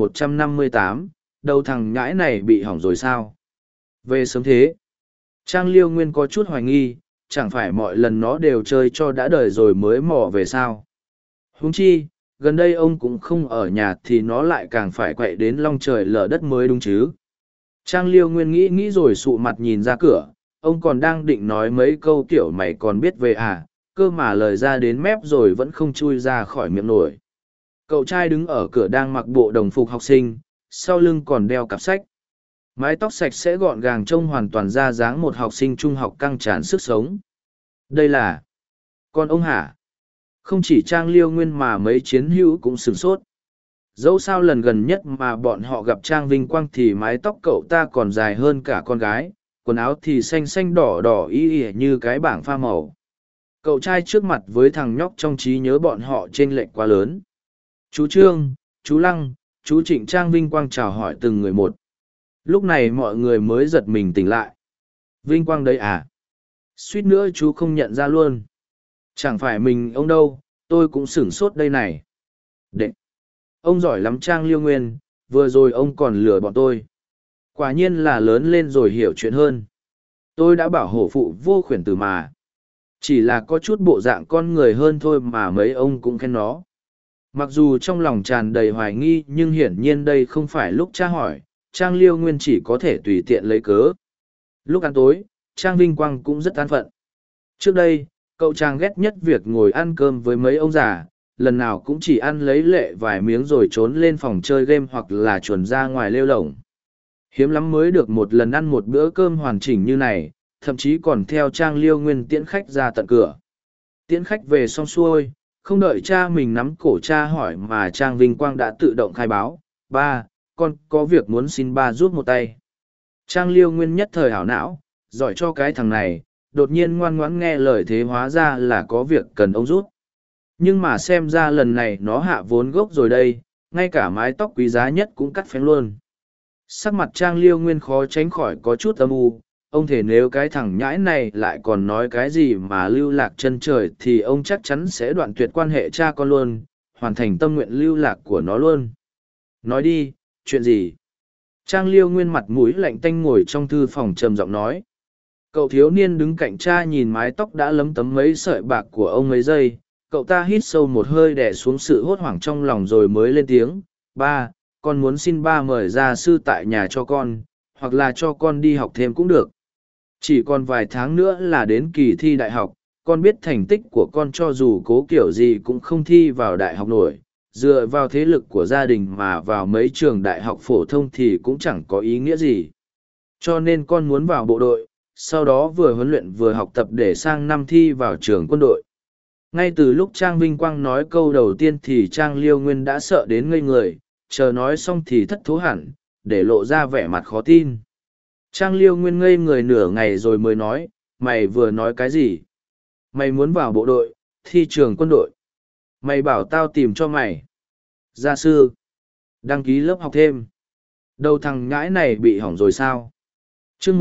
1158, đầu thằng nhãi này bị hỏng rồi sao? Về sớm thế. Trang Liêu Nguyên có chút hoài nghi, chẳng phải mọi lần nó đều chơi cho đã đời rồi mới mò về sao? Huống chi, gần đây ông cũng không ở nhà thì nó lại càng phải quậy đến long trời lở đất mới đúng chứ. Trang Liêu Nguyên nghĩ rồi sụ mặt nhìn ra cửa, ông còn đang định nói mấy câu kiểu mày còn biết về à, cơ mà lời ra đến mép rồi vẫn không chui ra khỏi miệng nổi. Cậu trai đứng ở cửa đang mặc bộ đồng phục học sinh, sau lưng còn đeo cặp sách. Mái tóc sạch sẽ gọn gàng trông hoàn toàn ra dáng một học sinh trung học căng tràn sức sống. Đây là... con ông hả? Không chỉ Trang Liêu Nguyên mà mấy chiến hữu cũng sửng sốt. Dẫu sao lần gần nhất mà bọn họ gặp Trang Vinh Quang thì mái tóc cậu ta còn dài hơn cả con gái, quần áo thì xanh xanh đỏ đỏ y ỉa như cái bảng pha màu. Cậu trai trước mặt với thằng nhóc trong trí nhớ bọn họ chênh lệch quá lớn. Chú Trương, chú Lăng, chú Trịnh. Trang Vinh Quang chào hỏi từng người một. Lúc này mọi người mới giật mình tỉnh lại. Vinh Quang đấy à? Suýt nữa chú không nhận ra luôn. Chẳng phải mình ông đâu, tôi cũng sửng sốt đây này. Đệ! Ông giỏi lắm Trang Liêu Nguyên, vừa rồi ông còn lừa bọn tôi. Quả nhiên là lớn lên rồi hiểu chuyện hơn. Tôi đã bảo hổ phụ vô khuyển tử mà. Chỉ là có chút bộ dạng con người hơn thôi mà mấy ông cũng khen nó. Mặc dù trong lòng tràn đầy hoài nghi nhưng hiển nhiên đây không phải lúc tra hỏi, Trang Liêu Nguyên chỉ có thể tùy tiện lấy cớ. Lúc ăn tối, Trang Vinh Quang cũng rất an phận. Trước đây, cậu Trang ghét nhất việc ngồi ăn cơm với mấy ông già, lần nào cũng chỉ ăn lấy lệ vài miếng rồi trốn lên phòng chơi game hoặc là chuồn ra ngoài lêu lổng. Hiếm lắm mới được một lần ăn một bữa cơm hoàn chỉnh như này, thậm chí còn theo Trang Liêu Nguyên tiễn khách ra tận cửa. Tiễn khách về xong xuôi, không đợi cha mình nắm cổ cha hỏi mà Trang Vinh Quang đã tự động khai báo, ba, con có việc muốn xin ba giúp một tay. Trang Liêu Nguyên nhất thời hảo não, giỏi cho cái thằng này, đột nhiên ngoan ngoãn nghe lời thế hóa ra là có việc cần ông giúp. Nhưng mà xem ra lần này nó hạ vốn gốc rồi đây, ngay cả mái tóc quý giá nhất cũng cắt phén luôn. Sắc mặt Trang Liêu Nguyên khó tránh khỏi có chút âm u, ông thể nếu cái thằng nhãi này lại còn nói cái gì mà lưu lạc chân trời thì ông chắc chắn sẽ đoạn tuyệt quan hệ cha con luôn, hoàn thành tâm nguyện lưu lạc của nó luôn. Nói đi, chuyện gì? Trang Liêu Nguyên mặt mũi lạnh tanh ngồi trong thư phòng trầm giọng nói. Cậu thiếu niên đứng cạnh cha nhìn mái tóc đã lấm tấm mấy sợi bạc của ông mấy giây, cậu ta hít sâu một hơi đè xuống sự hốt hoảng trong lòng rồi mới lên tiếng. Ba, con muốn xin ba mời gia sư tại nhà cho con, hoặc là cho con đi học thêm cũng được. Chỉ còn vài tháng nữa là đến kỳ thi đại học, con biết thành tích của con cho dù cố kiểu gì cũng không thi vào đại học nổi. Dựa vào thế lực của gia đình mà vào mấy trường đại học phổ thông thì cũng chẳng có ý nghĩa gì. Cho nên con muốn vào bộ đội, sau đó vừa huấn luyện vừa học tập để sang năm thi vào trường quân đội. Ngay từ lúc Trang Vinh Quang nói câu đầu tiên thì Trang Liêu Nguyên đã sợ đến ngây người, chờ nói xong thì thất thố hẳn, để lộ ra vẻ mặt khó tin. Trang Liêu Nguyên ngây người nửa ngày rồi mới nói, mày vừa nói cái gì? Mày muốn vào bộ đội, thi trường quân đội. Mày bảo tao tìm cho mày. Gia sư. Đăng ký lớp học thêm. Đầu thằng nhãi này bị hỏng rồi sao? chương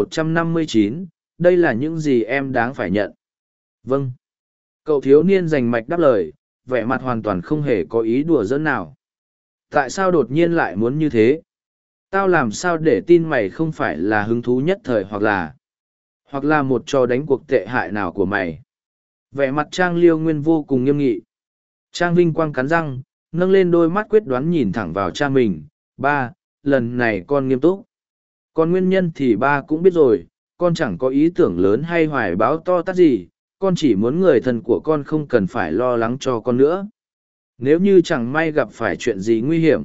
1159, đây là những gì em đáng phải nhận. Vâng. Cậu thiếu niên rành mạch đáp lời, vẻ mặt hoàn toàn không hề có ý đùa giỡn nào. Tại sao đột nhiên lại muốn như thế? Tao làm sao để tin mày không phải là hứng thú nhất thời hoặc là một trò đánh cuộc tệ hại nào của mày. Vẻ mặt Trang Liêu Nguyên vô cùng nghiêm nghị. Trang Vinh Quang cắn răng, nâng lên đôi mắt quyết đoán nhìn thẳng vào cha mình. Ba, lần này con nghiêm túc. Còn nguyên nhân thì ba cũng biết rồi, con chẳng có ý tưởng lớn hay hoài bão to tát gì, con chỉ muốn người thân của con không cần phải lo lắng cho con nữa. Nếu như chẳng may gặp phải chuyện gì nguy hiểm,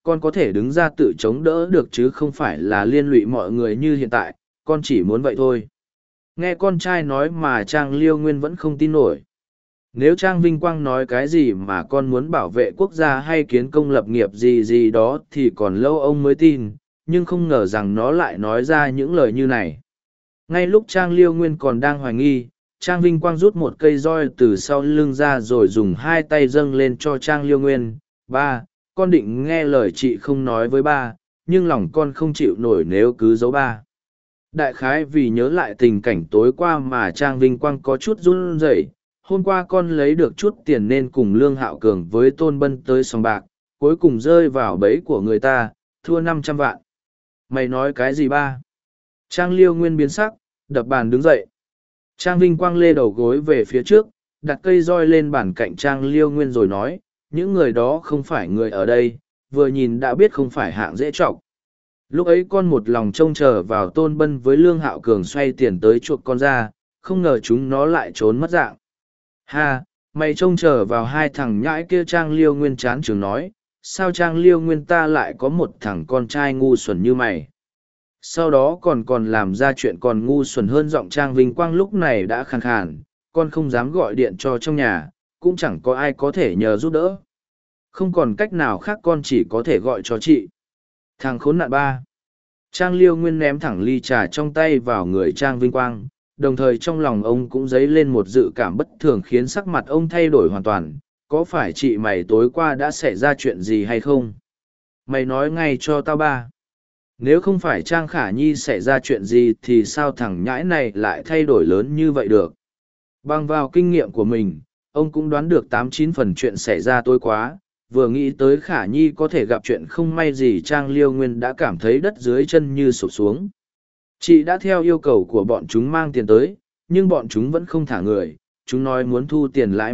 con có thể đứng ra tự chống đỡ được chứ không phải là liên lụy mọi người như hiện tại, con chỉ muốn vậy thôi. Nghe con trai nói mà Trang Liêu Nguyên vẫn không tin nổi. Nếu Trang Vinh Quang nói cái gì mà con muốn bảo vệ quốc gia hay kiến công lập nghiệp gì gì đó thì còn lâu ông mới tin, nhưng không ngờ rằng nó lại nói ra những lời như này. Ngay lúc Trang Liêu Nguyên còn đang hoài nghi, Trang Vinh Quang rút một cây roi từ sau lưng ra rồi dùng hai tay dâng lên cho Trang Liêu Nguyên. Ba, con định nghe lời chị không nói với ba, nhưng lòng con không chịu nổi nếu cứ giấu ba. Đại khái vì nhớ lại tình cảnh tối qua mà Trang Vinh Quang có chút run rẩy. Hôm qua con lấy được chút tiền nên cùng Lương Hạo Cường với Tôn Bân tới sòng bạc, cuối cùng rơi vào bẫy của người ta, thua 500 vạn. Mày nói cái gì ba? Trang Liêu Nguyên biến sắc, đập bàn đứng dậy. Trang Vinh Quang lê đầu gối về phía trước, đặt cây roi lên bàn cạnh Trang Liêu Nguyên rồi nói, những người đó không phải người ở đây, vừa nhìn đã biết không phải hạng dễ trọng. Lúc ấy con một lòng trông chờ vào Tôn Bân với Lương Hạo Cường xoay tiền tới chuộc con ra, không ngờ chúng nó lại trốn mất dạng. Ha, mày trông chờ vào hai thằng nhãi kia. Trang Liêu Nguyên chán chường nói, sao Trang Liêu Nguyên ta lại có một thằng con trai ngu xuẩn như mày. Sau đó còn làm ra chuyện còn ngu xuẩn hơn. Giọng Trang Vinh Quang lúc này đã khàn khàn, con không dám gọi điện cho trong nhà, cũng chẳng có ai có thể nhờ giúp đỡ. Không còn cách nào khác, con chỉ có thể gọi cho chị. Thằng khốn nạn ba. Trang Liêu Nguyên ném thẳng ly trà trong tay vào người Trang Vinh Quang, đồng thời trong lòng ông cũng dấy lên một dự cảm bất thường khiến sắc mặt ông thay đổi hoàn toàn. Có phải chị mày tối qua đã xảy ra chuyện gì hay không? Mày nói ngay cho tao ba. Nếu không phải Trang Khả Nhi xảy ra chuyện gì thì sao thằng nhãi này lại thay đổi lớn như vậy được? Bằng vào kinh nghiệm của mình, ông cũng đoán được 89 phần chuyện xảy ra tối quá. Vừa nghĩ tới Khả Nhi có thể gặp chuyện không may gì, Trang Liêu Nguyên đã cảm thấy đất dưới chân như sụp xuống. Chị đã theo yêu cầu của bọn chúng mang tiền tới, nhưng bọn chúng vẫn không thả người. Chúng nói muốn thu tiền lãi,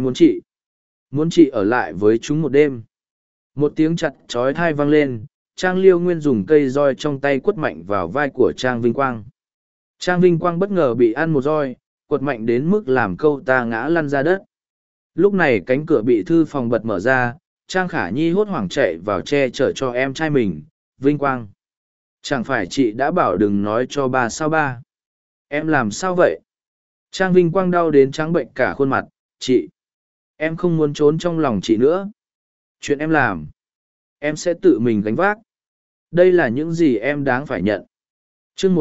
muốn chị ở lại với chúng một đêm. Một tiếng chặt chói tai vang lên, Trang Liêu Nguyên dùng cây roi trong tay quất mạnh vào vai của Trang Vinh Quang. Trang Vinh Quang bất ngờ bị ăn một roi, quật mạnh đến mức làm cậu ta ngã lăn ra đất. Lúc này cánh cửa bị thư phòng bật mở ra, Trang Khả Nhi hốt hoảng chạy vào che chở cho em trai mình. Vinh Quang, chẳng phải chị đã bảo đừng nói cho ba sao ba? Em làm sao vậy? Trang Vinh Quang đau đến trắng bệnh cả khuôn mặt. Chị, em không muốn trốn trong lòng chị nữa. Chuyện em làm, em sẽ tự mình gánh vác. Đây là những gì em đáng phải nhận. Chương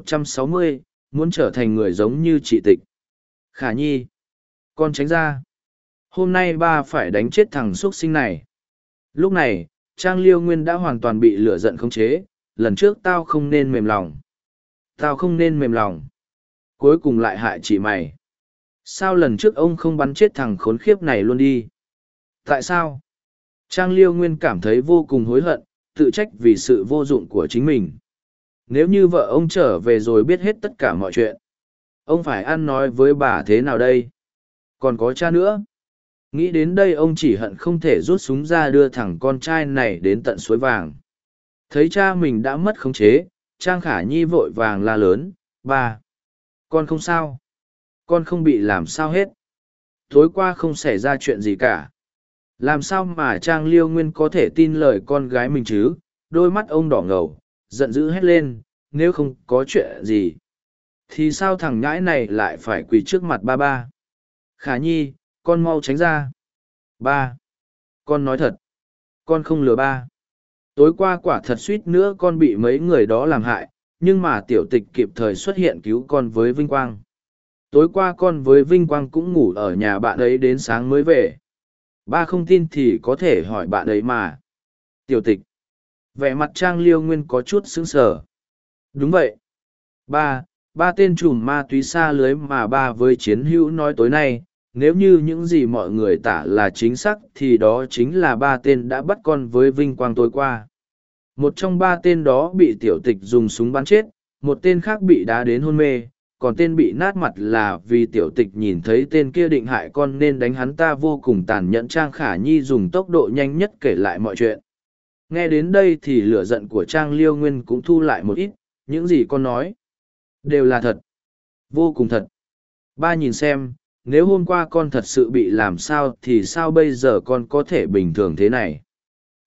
1160, muốn trở thành người giống như chị Tịch. Khả Nhi, con tránh ra. Hôm nay ba phải đánh chết thằng xuất sinh này. Lúc này, Trang Liêu Nguyên đã hoàn toàn bị lửa giận khống chế. Lần trước tao không nên mềm lòng. Tao không nên mềm lòng. Cuối cùng lại hại chị mày. Sao lần trước ông không bắn chết thằng khốn khiếp này luôn đi? Tại sao? Trang Liêu Nguyên cảm thấy vô cùng hối hận, tự trách vì sự vô dụng của chính mình. Nếu như vợ ông trở về rồi biết hết tất cả mọi chuyện, ông phải ăn nói với bà thế nào đây? Còn có cha nữa. Nghĩ đến đây ông chỉ hận không thể rút súng ra đưa thằng con trai này đến tận suối vàng. Thấy cha mình đã mất khống chế, Trang Khả Nhi vội vàng la lớn, ba. Con không sao. Con không bị làm sao hết. Tối qua không xảy ra chuyện gì cả. Làm sao mà Trang Liêu Nguyên có thể tin lời con gái mình chứ? Đôi mắt ông đỏ ngầu, giận dữ hét lên, nếu không có chuyện gì thì sao thằng nhãi này lại phải quỳ trước mặt ba ba? Khả Nhi, con mau tránh ra. Ba, con nói thật, con không lừa ba. Tối qua quả thật suýt nữa con bị mấy người đó làm hại, nhưng mà tiểu tịch kịp thời xuất hiện cứu con với Vinh Quang. Tối qua con với Vinh Quang cũng ngủ ở nhà bạn ấy đến sáng mới về. Ba không tin thì có thể hỏi bạn ấy mà. Tiểu tịch. Vẻ mặt Trang Liêu Nguyên có chút sững sờ. Đúng vậy. Ba tên trùm ma túy xa lưới mà ba với Chiến Hữu nói tối nay, nếu như những gì mọi người tả là chính xác thì đó chính là ba tên đã bắt con với Vinh Quang tối qua. Một trong ba tên đó bị tiểu tịch dùng súng bắn chết, một tên khác bị đá đến hôn mê, còn tên bị nát mặt là vì tiểu tịch nhìn thấy tên kia định hại con nên đánh hắn ta vô cùng tàn nhẫn. Trang Khả Nhi dùng tốc độ nhanh nhất kể lại mọi chuyện. Nghe đến đây thì lửa giận của Trang Liêu Nguyên cũng thu lại một ít, những gì con nói đều là thật, vô cùng thật. Ba nhìn xem, nếu hôm qua con thật sự bị làm sao thì sao bây giờ con có thể bình thường thế này?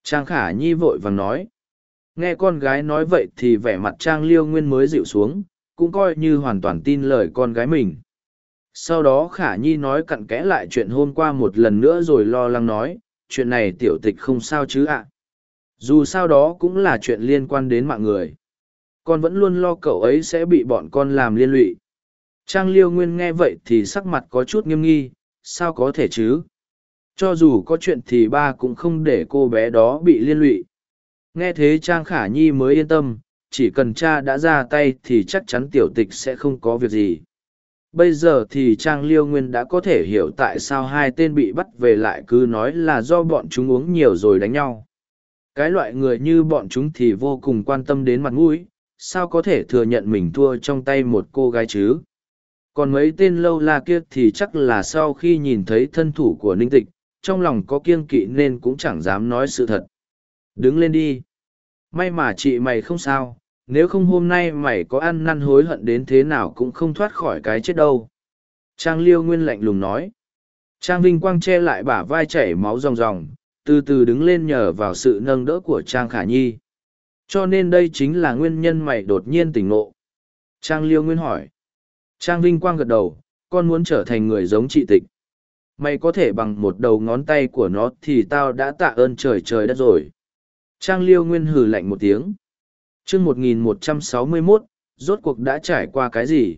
Trang Khả Nhi vội vàng nói. Nghe con gái nói vậy thì vẻ mặt Trang Liêu Nguyên mới dịu xuống, cũng coi như hoàn toàn tin lời con gái mình. Sau đó Khả Nhi nói cặn kẽ lại chuyện hôm qua một lần nữa rồi lo lắng nói, chuyện này tiểu tịch không sao chứ ạ. Dù sao đó cũng là chuyện liên quan đến mạng người. Con vẫn luôn lo cậu ấy sẽ bị bọn con làm liên lụy. Trang Liêu Nguyên nghe vậy thì sắc mặt có chút nghiêm nghi, sao có thể chứ? Cho dù có chuyện thì ba cũng không để cô bé đó bị liên lụy. Nghe thế Trang Khả Nhi mới yên tâm, chỉ cần cha đã ra tay thì chắc chắn tiểu tịch sẽ không có việc gì. Bây giờ thì Trang Liêu Nguyên đã có thể hiểu tại sao hai tên bị bắt về lại cứ nói là do bọn chúng uống nhiều rồi đánh nhau. Cái loại người như bọn chúng thì vô cùng quan tâm đến mặt mũi, sao có thể thừa nhận mình thua trong tay một cô gái chứ? Còn mấy tên lâu la kia thì chắc là sau khi nhìn thấy thân thủ của Ninh Tịch, trong lòng có kiêng kỵ nên cũng chẳng dám nói sự thật. Đứng lên đi. May mà chị mày không sao, nếu không hôm nay mày có ăn năn hối hận đến thế nào cũng không thoát khỏi cái chết đâu. Trang Liêu Nguyên lạnh lùng nói. Trang Vinh Quang che lại bả vai chảy máu ròng ròng, từ từ đứng lên nhờ vào sự nâng đỡ của Trang Khả Nhi. Cho nên đây chính là nguyên nhân mày đột nhiên tỉnh ngộ. Trang Liêu Nguyên hỏi. Trang Vinh Quang gật đầu, con muốn trở thành người giống chị Tịch. Mày có thể bằng một đầu ngón tay của nó thì tao đã tạ ơn trời trời đất rồi. Trang Liêu Nguyên hừ lạnh một tiếng. Chương 1161, rốt cuộc đã trải qua cái gì?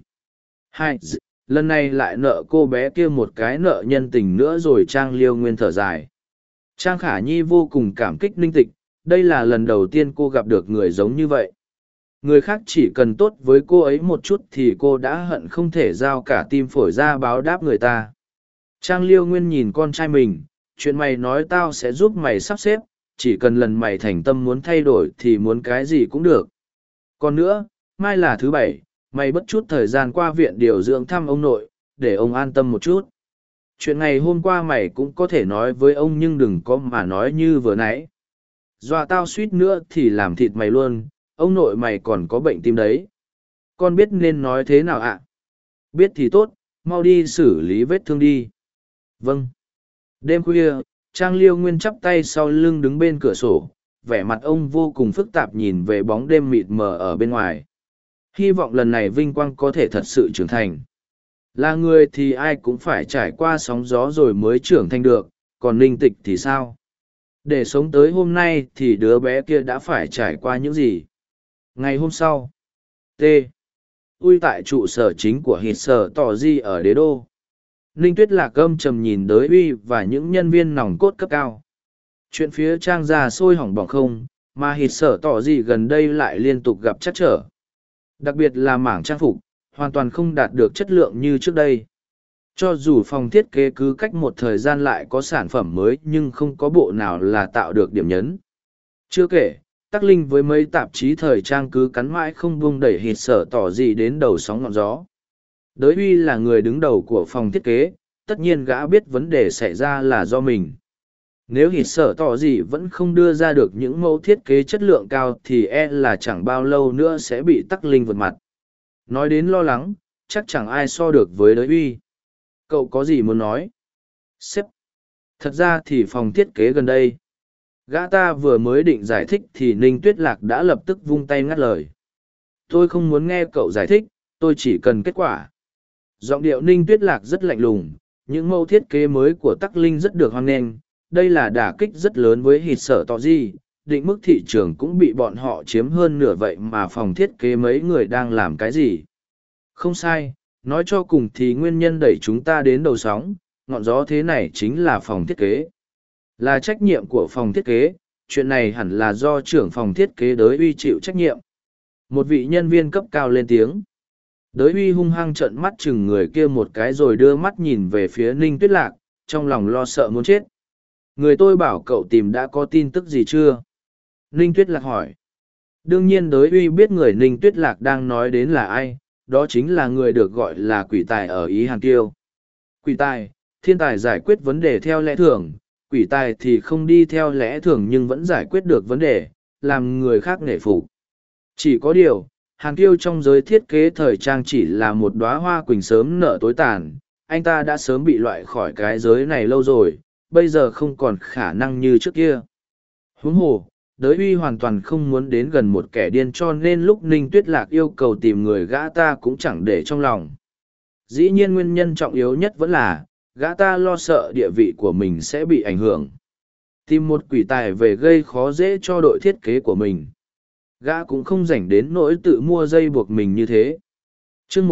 Lần này lại nợ cô bé kia một cái nợ nhân tình nữa rồi. Trang Liêu Nguyên thở dài. Trang Khả Nhi vô cùng cảm kích Ninh Tịch, đây là lần đầu tiên cô gặp được người giống như vậy. Người khác chỉ cần tốt với cô ấy một chút thì cô đã hận không thể giao cả tim phổi ra báo đáp người ta. Trang Liêu Nguyên nhìn con trai mình, chuyện mày nói tao sẽ giúp mày sắp xếp, chỉ cần lần mày thành tâm muốn thay đổi thì muốn cái gì cũng được. Còn nữa, mai là thứ bảy, mày bất chút thời gian qua viện điều dưỡng thăm ông nội, để ông an tâm một chút. Chuyện ngày hôm qua mày cũng có thể nói với ông nhưng đừng có mà nói như vừa nãy. Dọa tao suýt nữa thì làm thịt mày luôn, ông nội mày còn có bệnh tim đấy. Con biết nên nói thế nào ạ? Biết thì tốt, mau đi xử lý vết thương đi. Vâng. Đêm khuya, Trang Liêu Nguyên chắp tay sau lưng đứng bên cửa sổ, vẻ mặt ông vô cùng phức tạp nhìn về bóng đêm mịt mờ ở bên ngoài. Hy vọng lần này Vinh Quang có thể thật sự trưởng thành. Là người thì ai cũng phải trải qua sóng gió rồi mới trưởng thành được, còn Ninh Tịch thì sao? Để sống tới hôm nay thì đứa bé kia đã phải trải qua những gì? Ngày hôm sau, Ui tại trụ sở chính của hít sở tỏ di ở đế đô. Ninh Tuyết Lạc âm trầm nhìn Đới Uy và những nhân viên nòng cốt cấp cao. Chuyện phía Trang gia sôi hỏng bỏng không, mà hít sở tỏ di gần đây lại liên tục gặp trắc trở. Đặc biệt là mảng trang phục, hoàn toàn không đạt được chất lượng như trước đây. Cho dù phòng thiết kế cứ cách một thời gian lại có sản phẩm mới nhưng không có bộ nào là tạo được điểm nhấn. Chưa kể, Tắc Linh với mấy tạp chí thời trang cứ cắn mãi không buông đẩy hít sở tỏ gì đến đầu sóng ngọn gió. Đới Uy là người đứng đầu của phòng thiết kế, tất nhiên gã biết vấn đề xảy ra là do mình. Nếu hít sở tỏ gì vẫn không đưa ra được những mẫu thiết kế chất lượng cao thì là chẳng bao lâu nữa sẽ bị Tắc Linh vượt mặt. Nói đến lo lắng, chắc chẳng ai so được với Đới Uy. Cậu có gì muốn nói? Sếp. Thật ra thì phòng thiết kế gần đây. Gã ta vừa mới định giải thích thì Ninh Tuyết Lạc đã lập tức vung tay ngắt lời. Tôi không muốn nghe cậu giải thích, tôi chỉ cần kết quả. Giọng điệu Ninh Tuyết Lạc rất lạnh lùng, những mẫu thiết kế mới của Tắc Linh rất được hoan nghênh. Đây là đả kích rất lớn với hít sở tỏ di, định mức thị trường cũng bị bọn họ chiếm hơn nửa vậy mà phòng thiết kế mấy người đang làm cái gì. Không sai, nói cho cùng thì nguyên nhân đẩy chúng ta đến đầu sóng, ngọn gió thế này chính là phòng thiết kế. Là trách nhiệm của phòng thiết kế, chuyện này hẳn là do trưởng phòng thiết kế Đới Uy chịu trách nhiệm. Một vị nhân viên cấp cao lên tiếng. Đới Uy hung hăng trợn mắt chừng người kia một cái rồi đưa mắt nhìn về phía Ninh Tuyết Lạc, trong lòng lo sợ muốn chết. Người tôi bảo cậu tìm đã có tin tức gì chưa? Ninh Tuyết Lạc hỏi. Đương nhiên Đới Uy biết người Ninh Tuyết Lạc đang nói đến là ai, đó chính là người được gọi là quỷ tài ở Ý Hàn Kiêu. Quỷ tài, thiên tài giải quyết vấn đề theo lẽ thường, quỷ tài thì không đi theo lẽ thường nhưng vẫn giải quyết được vấn đề, làm người khác nể phục. Chỉ có điều, Hàn Kiêu trong giới thiết kế thời trang chỉ là một đóa hoa quỳnh sớm nở tối tàn, anh ta đã sớm bị loại khỏi cái giới này lâu rồi, bây giờ không còn khả năng như trước kia. Huống hồ, đới uy hoàn toàn không muốn đến gần một kẻ điên, cho nên lúc Ninh Tuyết Lạc yêu cầu tìm người gã ta cũng chẳng để trong lòng. Dĩ nhiên nguyên nhân trọng yếu nhất vẫn là, gã ta lo sợ địa vị của mình sẽ bị ảnh hưởng. Tìm một quỷ tài về gây khó dễ cho đội thiết kế của mình. Gã cũng không rảnh đến nỗi tự mua dây buộc mình như thế. chương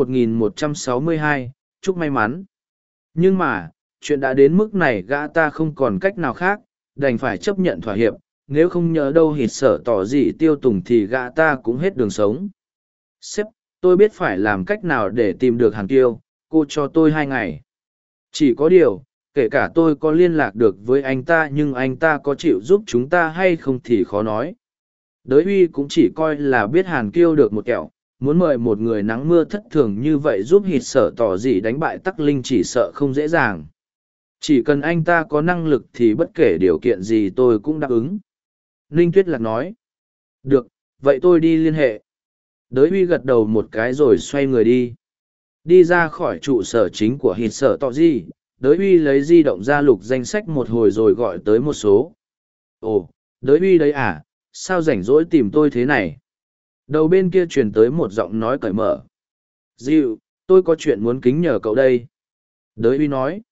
1162, chúc may mắn. Nhưng mà, chuyện đã đến mức này gã ta không còn cách nào khác, đành phải chấp nhận thỏa hiệp, nếu không nhớ đâu hít sở tỏ gì tiêu tùng thì gã ta cũng hết đường sống. Sếp, tôi biết phải làm cách nào để tìm được Hàn Kiêu, cô cho tôi 2 ngày. Chỉ có điều, kể cả tôi có liên lạc được với anh ta nhưng anh ta có chịu giúp chúng ta hay không thì khó nói. Đới uy cũng chỉ coi là biết Hàn Kiêu được một kẹo, muốn mời một người nắng mưa thất thường như vậy giúp hít sở tỏ gì đánh bại Tắc Linh chỉ sợ không dễ dàng. Chỉ cần anh ta có năng lực thì bất kể điều kiện gì tôi cũng đáp ứng. Ninh Tuyết Lạc nói. Được, vậy tôi đi liên hệ. Đới uy gật đầu một cái rồi xoay người đi. Đi ra khỏi trụ sở chính của hít sở tỏ gì, đới uy lấy di động ra lục danh sách một hồi rồi gọi tới một số. Ồ, đới uy đấy à, sao rảnh rỗi tìm tôi thế này? Đầu bên kia truyền tới một giọng nói cởi mở. Dịu, tôi có chuyện muốn kính nhờ cậu đây. Đới uy nói.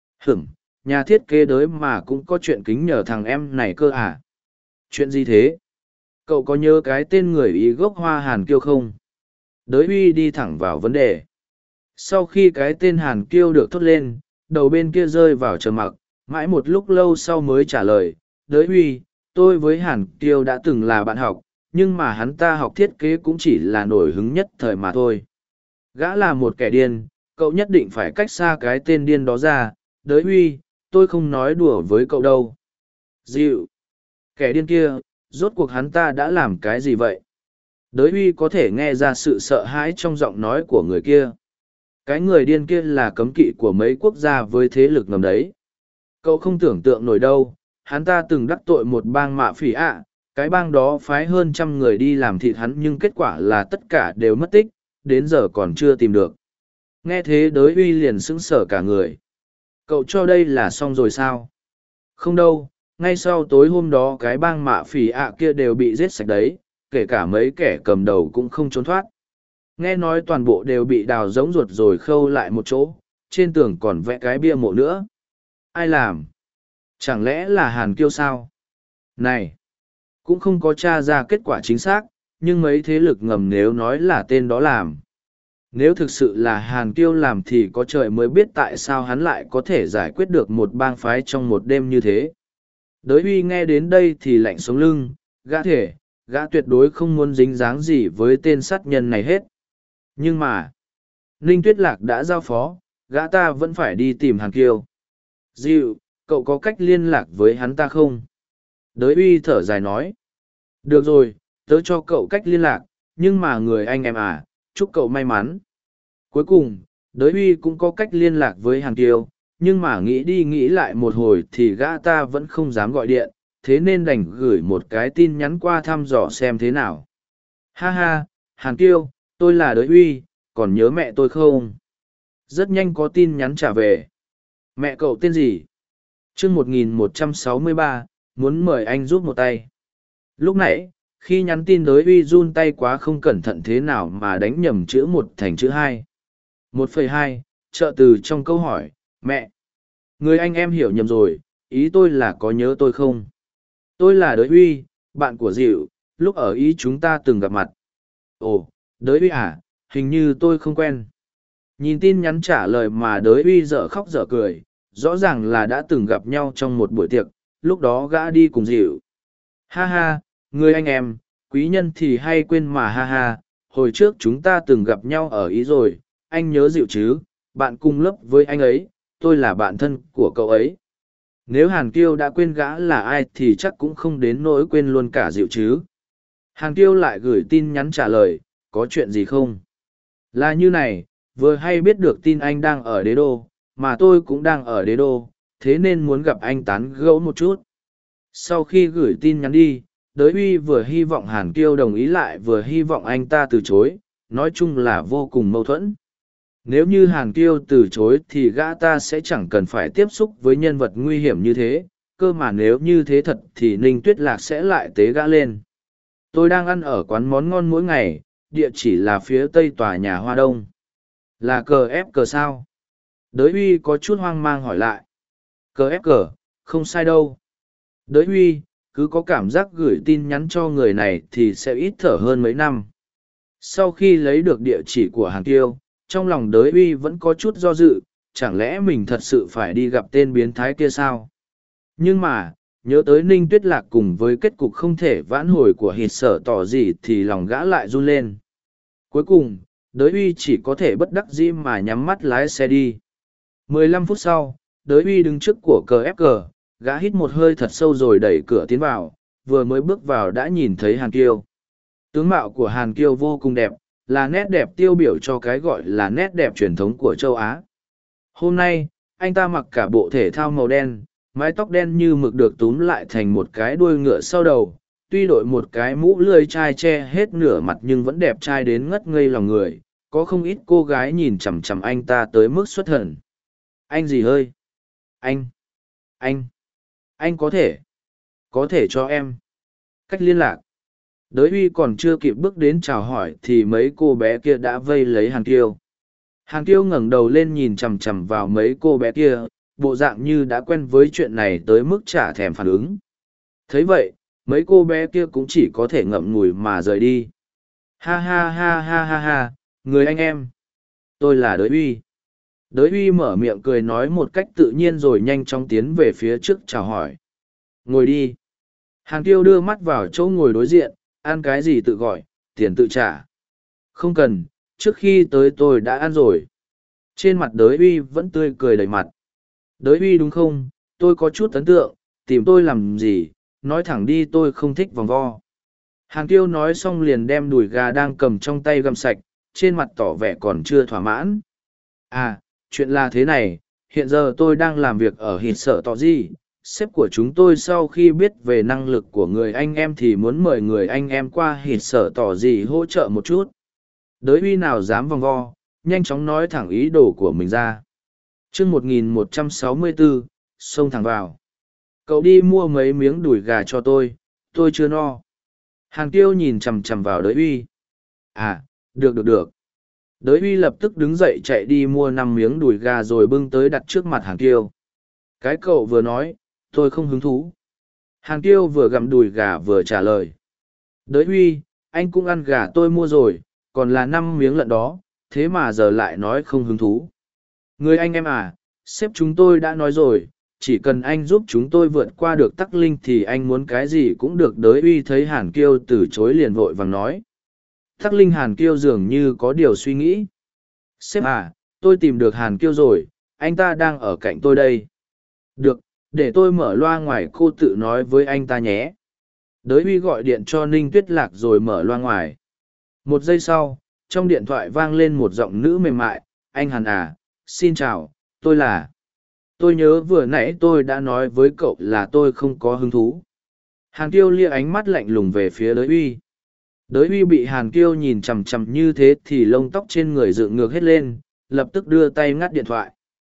Nhà thiết kế đới mà cũng có chuyện kính nhờ thằng em này cơ à? Chuyện gì thế? Cậu có nhớ cái tên người Ý gốc Hoa Hàn Kiêu không? Đới uy đi thẳng vào vấn đề. Sau khi cái tên Hàn Kiêu được thốt lên, đầu bên kia rơi vào trầm mặc, mãi một lúc lâu sau mới trả lời. Đới uy, tôi với Hàn Kiêu đã từng là bạn học, nhưng mà hắn ta học thiết kế cũng chỉ là nổi hứng nhất thời mà thôi. Gã là một kẻ điên, cậu nhất định phải cách xa cái tên điên đó ra. Đới uy, tôi không nói đùa với cậu đâu. Dịu. Kẻ điên kia, rốt cuộc hắn ta đã làm cái gì vậy? Đới uy có thể nghe ra sự sợ hãi trong giọng nói của người kia. Cái người điên kia là cấm kỵ của mấy quốc gia với thế lực ngầm đấy. Cậu không tưởng tượng nổi đâu, hắn ta từng đắc tội một bang mạ phỉ ạ, cái bang đó phái hơn 100 người đi làm thịt hắn nhưng kết quả là tất cả đều mất tích, đến giờ còn chưa tìm được. Nghe thế đới uy liền sững sờ cả người. Cậu cho đây là xong rồi sao? Không đâu, ngay sau tối hôm đó cái bang mạ phỉ ạ kia đều bị giết sạch đấy, kể cả mấy kẻ cầm đầu cũng không trốn thoát. Nghe nói toàn bộ đều bị đào giống ruột rồi khâu lại một chỗ, trên tường còn vẽ cái bia mộ nữa. Ai làm? Chẳng lẽ là Hàn Kiêu sao? Này! Cũng không có tra ra kết quả chính xác, nhưng mấy thế lực ngầm nếu nói là tên đó làm. Nếu thực sự là Hàn Kiêu làm thì có trời mới biết tại sao hắn lại có thể giải quyết được một bang phái trong một đêm như thế. Đới uy nghe đến đây thì lạnh sống lưng, gã tuyệt đối không muốn dính dáng gì với tên sát nhân này hết. Nhưng mà, Ninh Tuyết Lạc đã giao phó, gã ta vẫn phải đi tìm Hàn Kiêu. Dịu, cậu có cách liên lạc với hắn ta không? Đới uy thở dài nói. Được rồi, tớ cho cậu cách liên lạc, nhưng mà người anh em à, chúc cậu may mắn. Cuối cùng, đới uy cũng có cách liên lạc với Hàn Kiêu, nhưng mà nghĩ đi nghĩ lại một hồi thì gã ta vẫn không dám gọi điện, thế nên đành gửi một cái tin nhắn qua thăm dò xem thế nào. Ha ha, Hàn Kiêu, tôi là đới uy, còn nhớ mẹ tôi không? Rất nhanh có tin nhắn trả về. Mẹ cậu tên gì? chương 1163, muốn mời anh giúp một tay. Lúc nãy, khi nhắn tin đới uy run tay quá không cẩn thận thế nào mà đánh nhầm chữ 1 thành chữ 2. 1,2, trợ từ trong câu hỏi, mẹ. Người anh em hiểu nhầm rồi, ý tôi là có nhớ tôi không? Tôi là đới uy, bạn của Dịu, lúc ở Ý chúng ta từng gặp mặt. Ồ, đới uy à, hình như tôi không quen. Nhìn tin nhắn trả lời mà đới uy dở khóc dở cười, rõ ràng là đã từng gặp nhau trong một buổi tiệc, lúc đó gã đi cùng Dịu. Ha ha, người anh em, quý nhân thì hay quên mà ha ha, hồi trước chúng ta từng gặp nhau ở Ý rồi, anh nhớ Dịu chứ, bạn cùng lớp với anh ấy, tôi là bạn thân của cậu ấy. Nếu Hàn Kiêu đã quên gã là ai thì chắc cũng không đến nỗi quên luôn cả Dịu chứ. Hàn Kiêu lại gửi tin nhắn trả lời, có chuyện gì không? Là như này, vừa hay biết được tin anh đang ở Đế Đô, mà tôi cũng đang ở Đế Đô, thế nên muốn gặp anh tán gẫu một chút. Sau khi gửi tin nhắn đi, đới uy vừa hy vọng Hàn Kiêu đồng ý lại vừa hy vọng anh ta từ chối, nói chung là vô cùng mâu thuẫn. Nếu như Hàn Kiêu từ chối thì gã ta sẽ chẳng cần phải tiếp xúc với nhân vật nguy hiểm như thế, cơ mà nếu như thế thật thì Ninh Tuyết Lạc sẽ lại tế gã lên. Tôi đang ăn ở quán món ngon mỗi ngày, địa chỉ là phía tây tòa nhà Hoa Đông. Là cờ ép cờ sao? Đới Huy có chút hoang mang hỏi lại. Cờ ép cờ, không sai đâu. Đới Huy, cứ có cảm giác gửi tin nhắn cho người này thì sẽ ít thở hơn mấy năm. Sau khi lấy được địa chỉ của Hàn Kiêu, trong lòng Đới Huy vẫn có chút do dự, chẳng lẽ mình thật sự phải đi gặp tên biến thái kia sao? Nhưng mà, nhớ tới Ninh Tuyết Lạc cùng với kết cục không thể vãn hồi của hít sở tỏ gì thì lòng gã lại run lên. Cuối cùng, Đới Huy chỉ có thể bất đắc dĩ mà nhắm mắt lái xe đi. 15 phút sau, Đới Huy đứng trước của cờ ép cờ, gã hít một hơi thật sâu rồi đẩy cửa tiến vào, vừa mới bước vào đã nhìn thấy Hàn Kiêu. Tướng mạo của Hàn Kiêu vô cùng đẹp, là nét đẹp tiêu biểu cho cái gọi là nét đẹp truyền thống của châu Á. Hôm nay, anh ta mặc cả bộ thể thao màu đen, mái tóc đen như mực được túm lại thành một cái đuôi ngựa sau đầu, tuy đội một cái mũ lưỡi chai che hết nửa mặt nhưng vẫn đẹp trai đến ngất ngây lòng người, có không ít cô gái nhìn chằm chằm anh ta tới mức xuất thần. Anh gì ơi? Anh có thể cho em cách liên lạc. Đới Huy còn chưa kịp bước đến chào hỏi thì mấy cô bé kia đã vây lấy Hàn Kiêu. Hàn Kiêu ngẩng đầu lên nhìn chằm chằm vào mấy cô bé kia, bộ dạng như đã quen với chuyện này tới mức chả thèm phản ứng. Thấy vậy, mấy cô bé kia cũng chỉ có thể ngậm ngùi mà rời đi. Ha ha ha ha ha ha, người anh em. Tôi là Đới Huy. Đới Huy mở miệng cười nói một cách tự nhiên rồi nhanh chóng tiến về phía trước chào hỏi. Ngồi đi. Hàn Kiêu đưa mắt vào chỗ ngồi đối diện, ăn cái gì tự gọi, tiền tự trả. Không cần, trước khi tới tôi đã ăn rồi. Trên mặt Đới Huy vẫn tươi cười đầy mặt. Đới Huy đúng không, tôi có chút ấn tượng, tìm tôi làm gì, nói thẳng đi tôi không thích vòng vo. Hàn Kiêu nói xong liền đem đùi gà đang cầm trong tay găm sạch, trên mặt tỏ vẻ còn chưa thỏa mãn. À, chuyện là thế này, hiện giờ tôi đang làm việc ở hít sở tỏ gì. Sếp của chúng tôi sau khi biết về năng lực của người anh em thì muốn mời người anh em qua hít sở tỏ gì hỗ trợ một chút. Đới Huy nào dám vòng vo, nhanh chóng nói thẳng ý đồ của mình ra. chương 1164, xông thẳng vào. Cậu đi mua mấy miếng đùi gà cho tôi chưa no. Hàn Kiêu nhìn chằm chằm vào Đới Huy. À, được. Đới Huy lập tức đứng dậy chạy đi mua 5 miếng đùi gà rồi bưng tới đặt trước mặt Hàn Kiêu. Cái cậu vừa nói, tôi không hứng thú. Hàn Kiêu vừa gặm đùi gà vừa trả lời. Đới Huy, anh cũng ăn gà tôi mua rồi, còn là 5 miếng lận đó, thế mà giờ lại nói không hứng thú. Người anh em à, sếp chúng tôi đã nói rồi, chỉ cần anh giúp chúng tôi vượt qua được Tắc Linh thì anh muốn cái gì cũng được. Đới Huy thấy Hàn Kiêu từ chối liền vội vàng nói. Tắc Linh. Hàn Kiêu dường như có điều suy nghĩ. Sếp à, tôi tìm được Hàn Kiêu rồi, anh ta đang ở cạnh tôi đây. Được, để tôi mở loa ngoài cô tự nói với anh ta nhé. Đới Huy gọi điện cho Ninh Tuyết Lạc rồi mở loa ngoài. Một giây sau, trong điện thoại vang lên một giọng nữ mềm mại. Anh Hàn à, xin chào, tôi nhớ vừa nãy tôi đã nói với cậu là tôi không có hứng thú. Hàn Kiêu lia ánh mắt lạnh lùng về phía Đới Huy. Đới Huy bị Hàn Kiêu nhìn chằm chằm như thế thì lông tóc trên người dựng ngược hết lên, lập tức đưa tay ngắt điện thoại.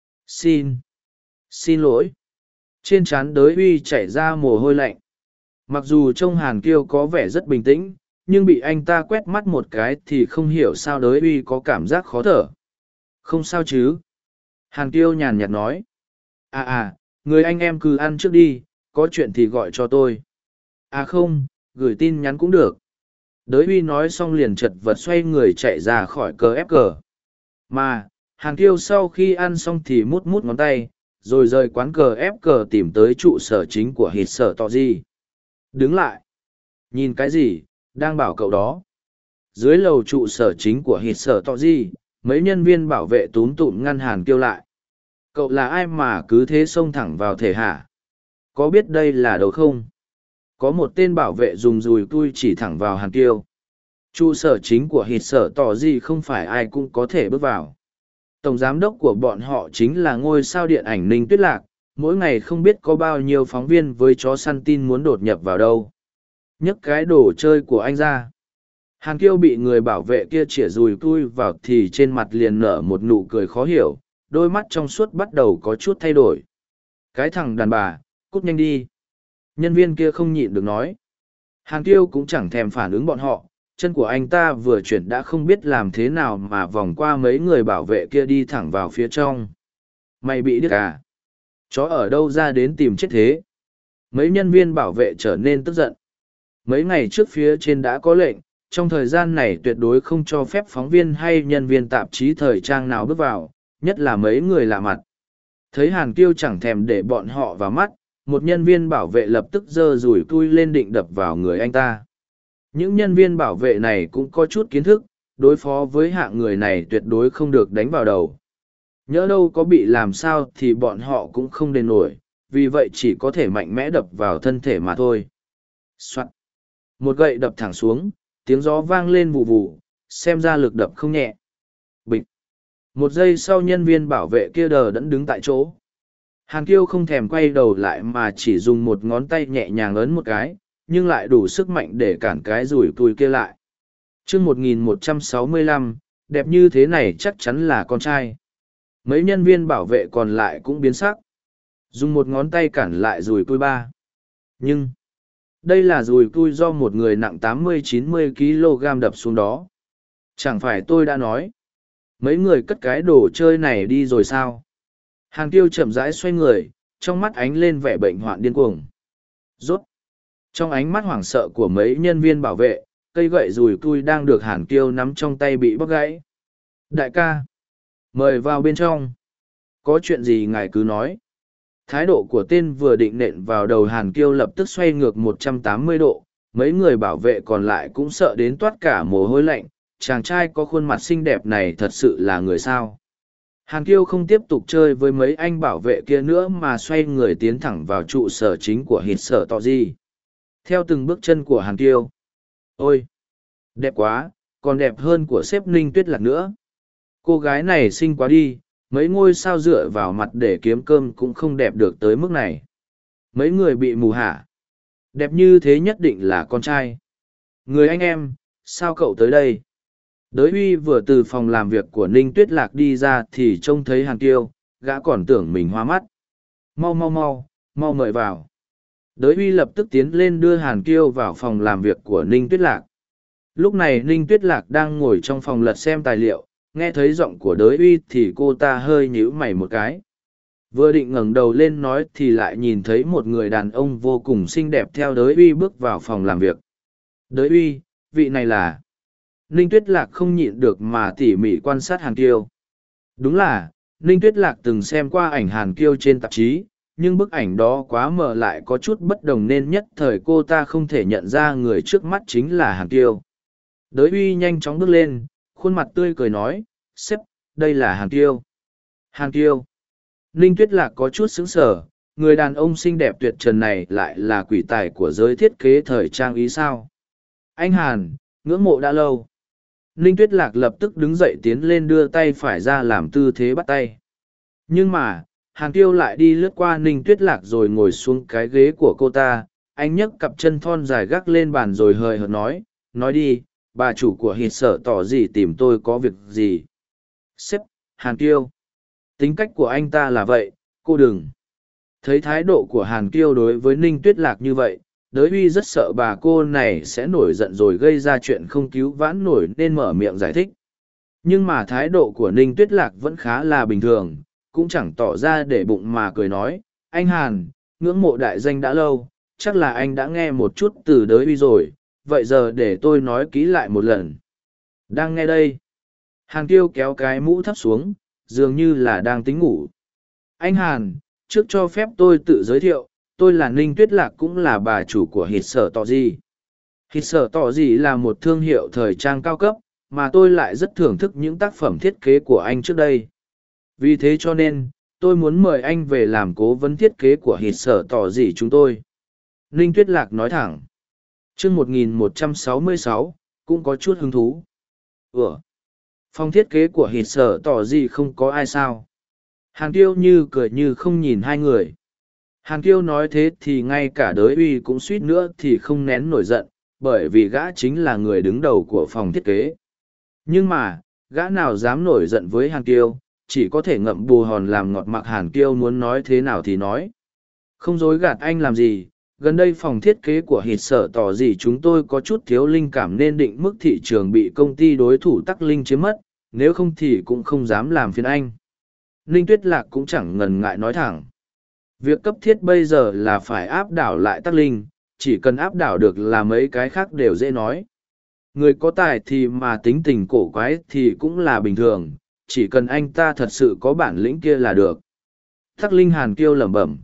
Xin lỗi. Trên trán Đới Huy chảy ra mồ hôi lạnh. Mặc dù trông Hàn Kiêu có vẻ rất bình tĩnh, nhưng bị anh ta quét mắt một cái thì không hiểu sao Đới Huy có cảm giác khó thở. Không sao chứ. Hàn Kiêu nhàn nhạt nói. Người anh em cứ ăn trước đi, có chuyện thì gọi cho tôi. À không, gửi tin nhắn cũng được. Đới Huy nói xong liền chật vật xoay người chạy ra khỏi cờ ép cờ. Mà, Hàn Kiêu sau khi ăn xong thì mút mút ngón tay, rồi rời quán cờ ép cờ tìm tới trụ sở chính của hít sở tỏ gì. Đứng lại. Nhìn cái gì, đang bảo cậu đó. Dưới lầu trụ sở chính của hít sở tỏ gì, mấy nhân viên bảo vệ túm tụm ngăn Hàn Kiêu lại. Cậu là ai mà cứ thế xông thẳng vào thể hả? Có biết đây là đâu không? Có một tên bảo vệ dùng dùi tui chỉ thẳng vào Hàn Kiêu. Trụ sở chính của hít sở tỏ gì không phải ai cũng có thể bước vào. Tổng giám đốc của bọn họ chính là ngôi sao điện ảnh Ninh Tuyết Lạc, mỗi ngày không biết có bao nhiêu phóng viên với chó săn tin muốn đột nhập vào đâu. Nhấc cái đồ chơi của anh ra. Hàn Kiêu bị người bảo vệ kia chĩa dùi tui vào thì trên mặt liền nở một nụ cười khó hiểu, đôi mắt trong suốt bắt đầu có chút thay đổi. Cái thằng đàn bà, Cút nhanh đi. Nhân viên kia không nhịn được nói. Hàn Kiêu cũng chẳng thèm phản ứng bọn họ, chân của anh ta vừa chuyển đã không biết làm thế nào mà vòng qua mấy người bảo vệ kia đi thẳng vào phía trong. Mày bị điếc à? Chó ở đâu ra đến tìm chết thế? Mấy nhân viên bảo vệ trở nên tức giận. Mấy ngày trước phía trên đã có lệnh, trong thời gian này tuyệt đối không cho phép phóng viên hay nhân viên tạp chí thời trang nào bước vào, nhất là mấy người lạ mặt. Thấy Hàn Kiêu chẳng thèm để bọn họ vào mắt, một nhân viên bảo vệ lập tức giơ dùi cui lên định đập vào người anh ta. Những nhân viên bảo vệ này cũng có chút kiến thức, đối phó với hạng người này tuyệt đối không được đánh vào đầu. Nhỡ đâu có bị làm sao thì bọn họ cũng không đền nổi, vì vậy chỉ có thể mạnh mẽ đập vào thân thể mà thôi. Soạn. Một gậy đập thẳng xuống, tiếng gió vang lên vù vù, xem ra lực đập không nhẹ. Bịch. Một giây sau nhân viên bảo vệ kia đờ đẫn đứng tại chỗ. Hàn Kiêu không thèm quay đầu lại mà chỉ dùng một ngón tay nhẹ nhàng ấn một cái, nhưng lại đủ sức mạnh để cản cái rủi cùi kia lại. chương 1165, đẹp như thế này chắc chắn là con trai. Mấy nhân viên bảo vệ còn lại cũng biến sắc. Dùng một ngón tay cản lại rùi cui ba. Nhưng, đây là rùi cui do một người nặng 80-90 kg đập xuống đó. Chẳng phải tôi đã nói. Mấy người cất cái đồ chơi này đi rồi sao? Hàn Kiêu chậm rãi xoay người, trong mắt ánh lên vẻ bệnh hoạn điên cuồng. Rốt. Trong ánh mắt hoảng sợ của mấy nhân viên bảo vệ, cây gậy rùi cui đang được Hàn Kiêu nắm trong tay bị bóc gãy. Đại ca, mời vào bên trong. Có chuyện gì ngài cứ nói. Thái độ của tên vừa định nện vào đầu Hàn Kiêu lập tức xoay ngược 180 độ, mấy người bảo vệ còn lại cũng sợ đến toát cả mồ hôi lạnh, chàng trai có khuôn mặt xinh đẹp này thật sự là người sao. Hàn Kiêu không tiếp tục chơi với mấy anh bảo vệ kia nữa mà xoay người tiến thẳng vào trụ sở chính của hít sở tọ gì. Theo từng bước chân của Hàn Kiêu. Ôi! Đẹp quá, còn đẹp hơn của sếp Ninh Tuyết Lạc nữa. Cô gái này xinh quá đi, mấy ngôi sao dựa vào mặt để kiếm cơm cũng không đẹp được tới mức này. Mấy người bị mù hả? Đẹp như thế nhất định là con trai. Người anh em, sao cậu tới đây? Đới Uy vừa từ phòng làm việc của Ninh Tuyết Lạc đi ra thì trông thấy Hàn Kiêu, gã còn tưởng mình hoa mắt. Mau mời vào. Đới Uy lập tức tiến lên đưa Hàn Kiêu vào phòng làm việc của Ninh Tuyết Lạc. Lúc này Ninh Tuyết Lạc đang ngồi trong phòng lật xem tài liệu, nghe thấy giọng của Đới Uy thì cô ta hơi nhíu mày một cái. Vừa định ngẩng đầu lên nói thì lại nhìn thấy một người đàn ông vô cùng xinh đẹp theo Đới Uy bước vào phòng làm việc. Đới Uy, vị này là... Ninh Tuyết Lạc không nhịn được mà tỉ mỉ quan sát Hàn Kiêu. Đúng là, Ninh Tuyết Lạc từng xem qua ảnh Hàn Kiêu trên tạp chí, nhưng bức ảnh đó quá mờ lại có chút bất đồng nên nhất thời cô ta không thể nhận ra người trước mắt chính là Hàn Kiêu. Đới Uy nhanh chóng bước lên, khuôn mặt tươi cười nói, sếp, đây là Hàn Kiêu. Hàn Kiêu. Ninh Tuyết Lạc có chút sững sờ, người đàn ông xinh đẹp tuyệt trần này lại là quỷ tài của giới thiết kế thời trang ý sao. Anh Hàn, ngưỡng mộ đã lâu. Ninh Tuyết Lạc lập tức đứng dậy tiến lên đưa tay phải ra làm tư thế bắt tay. Nhưng mà, Hàn Kiêu lại đi lướt qua Ninh Tuyết Lạc rồi ngồi xuống cái ghế của cô ta. Anh nhấc cặp chân thon dài gác lên bàn rồi hời hợt nói đi, bà chủ của hít sở tỏ gì tìm tôi có việc gì. Sếp, Hàn Kiêu. Tính cách của anh ta là vậy, cô đừng. Thấy thái độ của Hàn Kiêu đối với Ninh Tuyết Lạc như vậy, Đới Uy rất sợ bà cô này sẽ nổi giận rồi gây ra chuyện không cứu vãn nổi nên mở miệng giải thích. Nhưng mà thái độ của Ninh Tuyết Lạc vẫn khá là bình thường, cũng chẳng tỏ ra để bụng mà cười nói, anh Hàn, ngưỡng mộ đại danh đã lâu, chắc là anh đã nghe một chút từ Đới Uy rồi, vậy giờ để tôi nói kỹ lại một lần. Đang nghe đây. Hàn Kiêu kéo cái mũ thấp xuống, dường như là đang tính ngủ. Anh Hàn, trước cho phép tôi tự giới thiệu, tôi là Ninh Tuyết Lạc cũng là bà chủ của hít sở tỏ gì. Hít sở tỏ gì là một thương hiệu thời trang cao cấp, mà tôi lại rất thưởng thức những tác phẩm thiết kế của anh trước đây. Vì thế cho nên, tôi muốn mời anh về làm cố vấn thiết kế của hít sở tỏ gì chúng tôi. Ninh Tuyết Lạc nói thẳng. chương 1166, cũng có chút hứng thú. Phòng thiết kế của hít sở tỏ gì không có ai sao. Hàn Kiêu như cười như không nhìn hai người. Hàn Kiêu nói thế thì ngay cả Đới Uy cũng suýt nữa thì không nén nổi giận, bởi vì gã chính là người đứng đầu của phòng thiết kế. Nhưng mà, gã nào dám nổi giận với Hàn Kiêu, chỉ có thể ngậm bù hòn làm ngọt mặc. Hàn Kiêu muốn nói thế nào thì nói. Không dối gạt anh làm gì, gần đây phòng thiết kế của hít sở tỏ gì chúng tôi có chút thiếu linh cảm nên định mức thị trường bị công ty đối thủ Tắc Linh chiếm mất, nếu không thì cũng không dám làm phiền anh. Ninh Tuyết Lạc cũng chẳng ngần ngại nói thẳng. Việc cấp thiết bây giờ là phải áp đảo lại Tắc Linh, chỉ cần áp đảo được là mấy cái khác đều dễ nói. Người có tài thì mà tính tình cổ quái thì cũng là bình thường, chỉ cần anh ta thật sự có bản lĩnh kia là được. Tắc Linh Hàn Kiêu lẩm bẩm.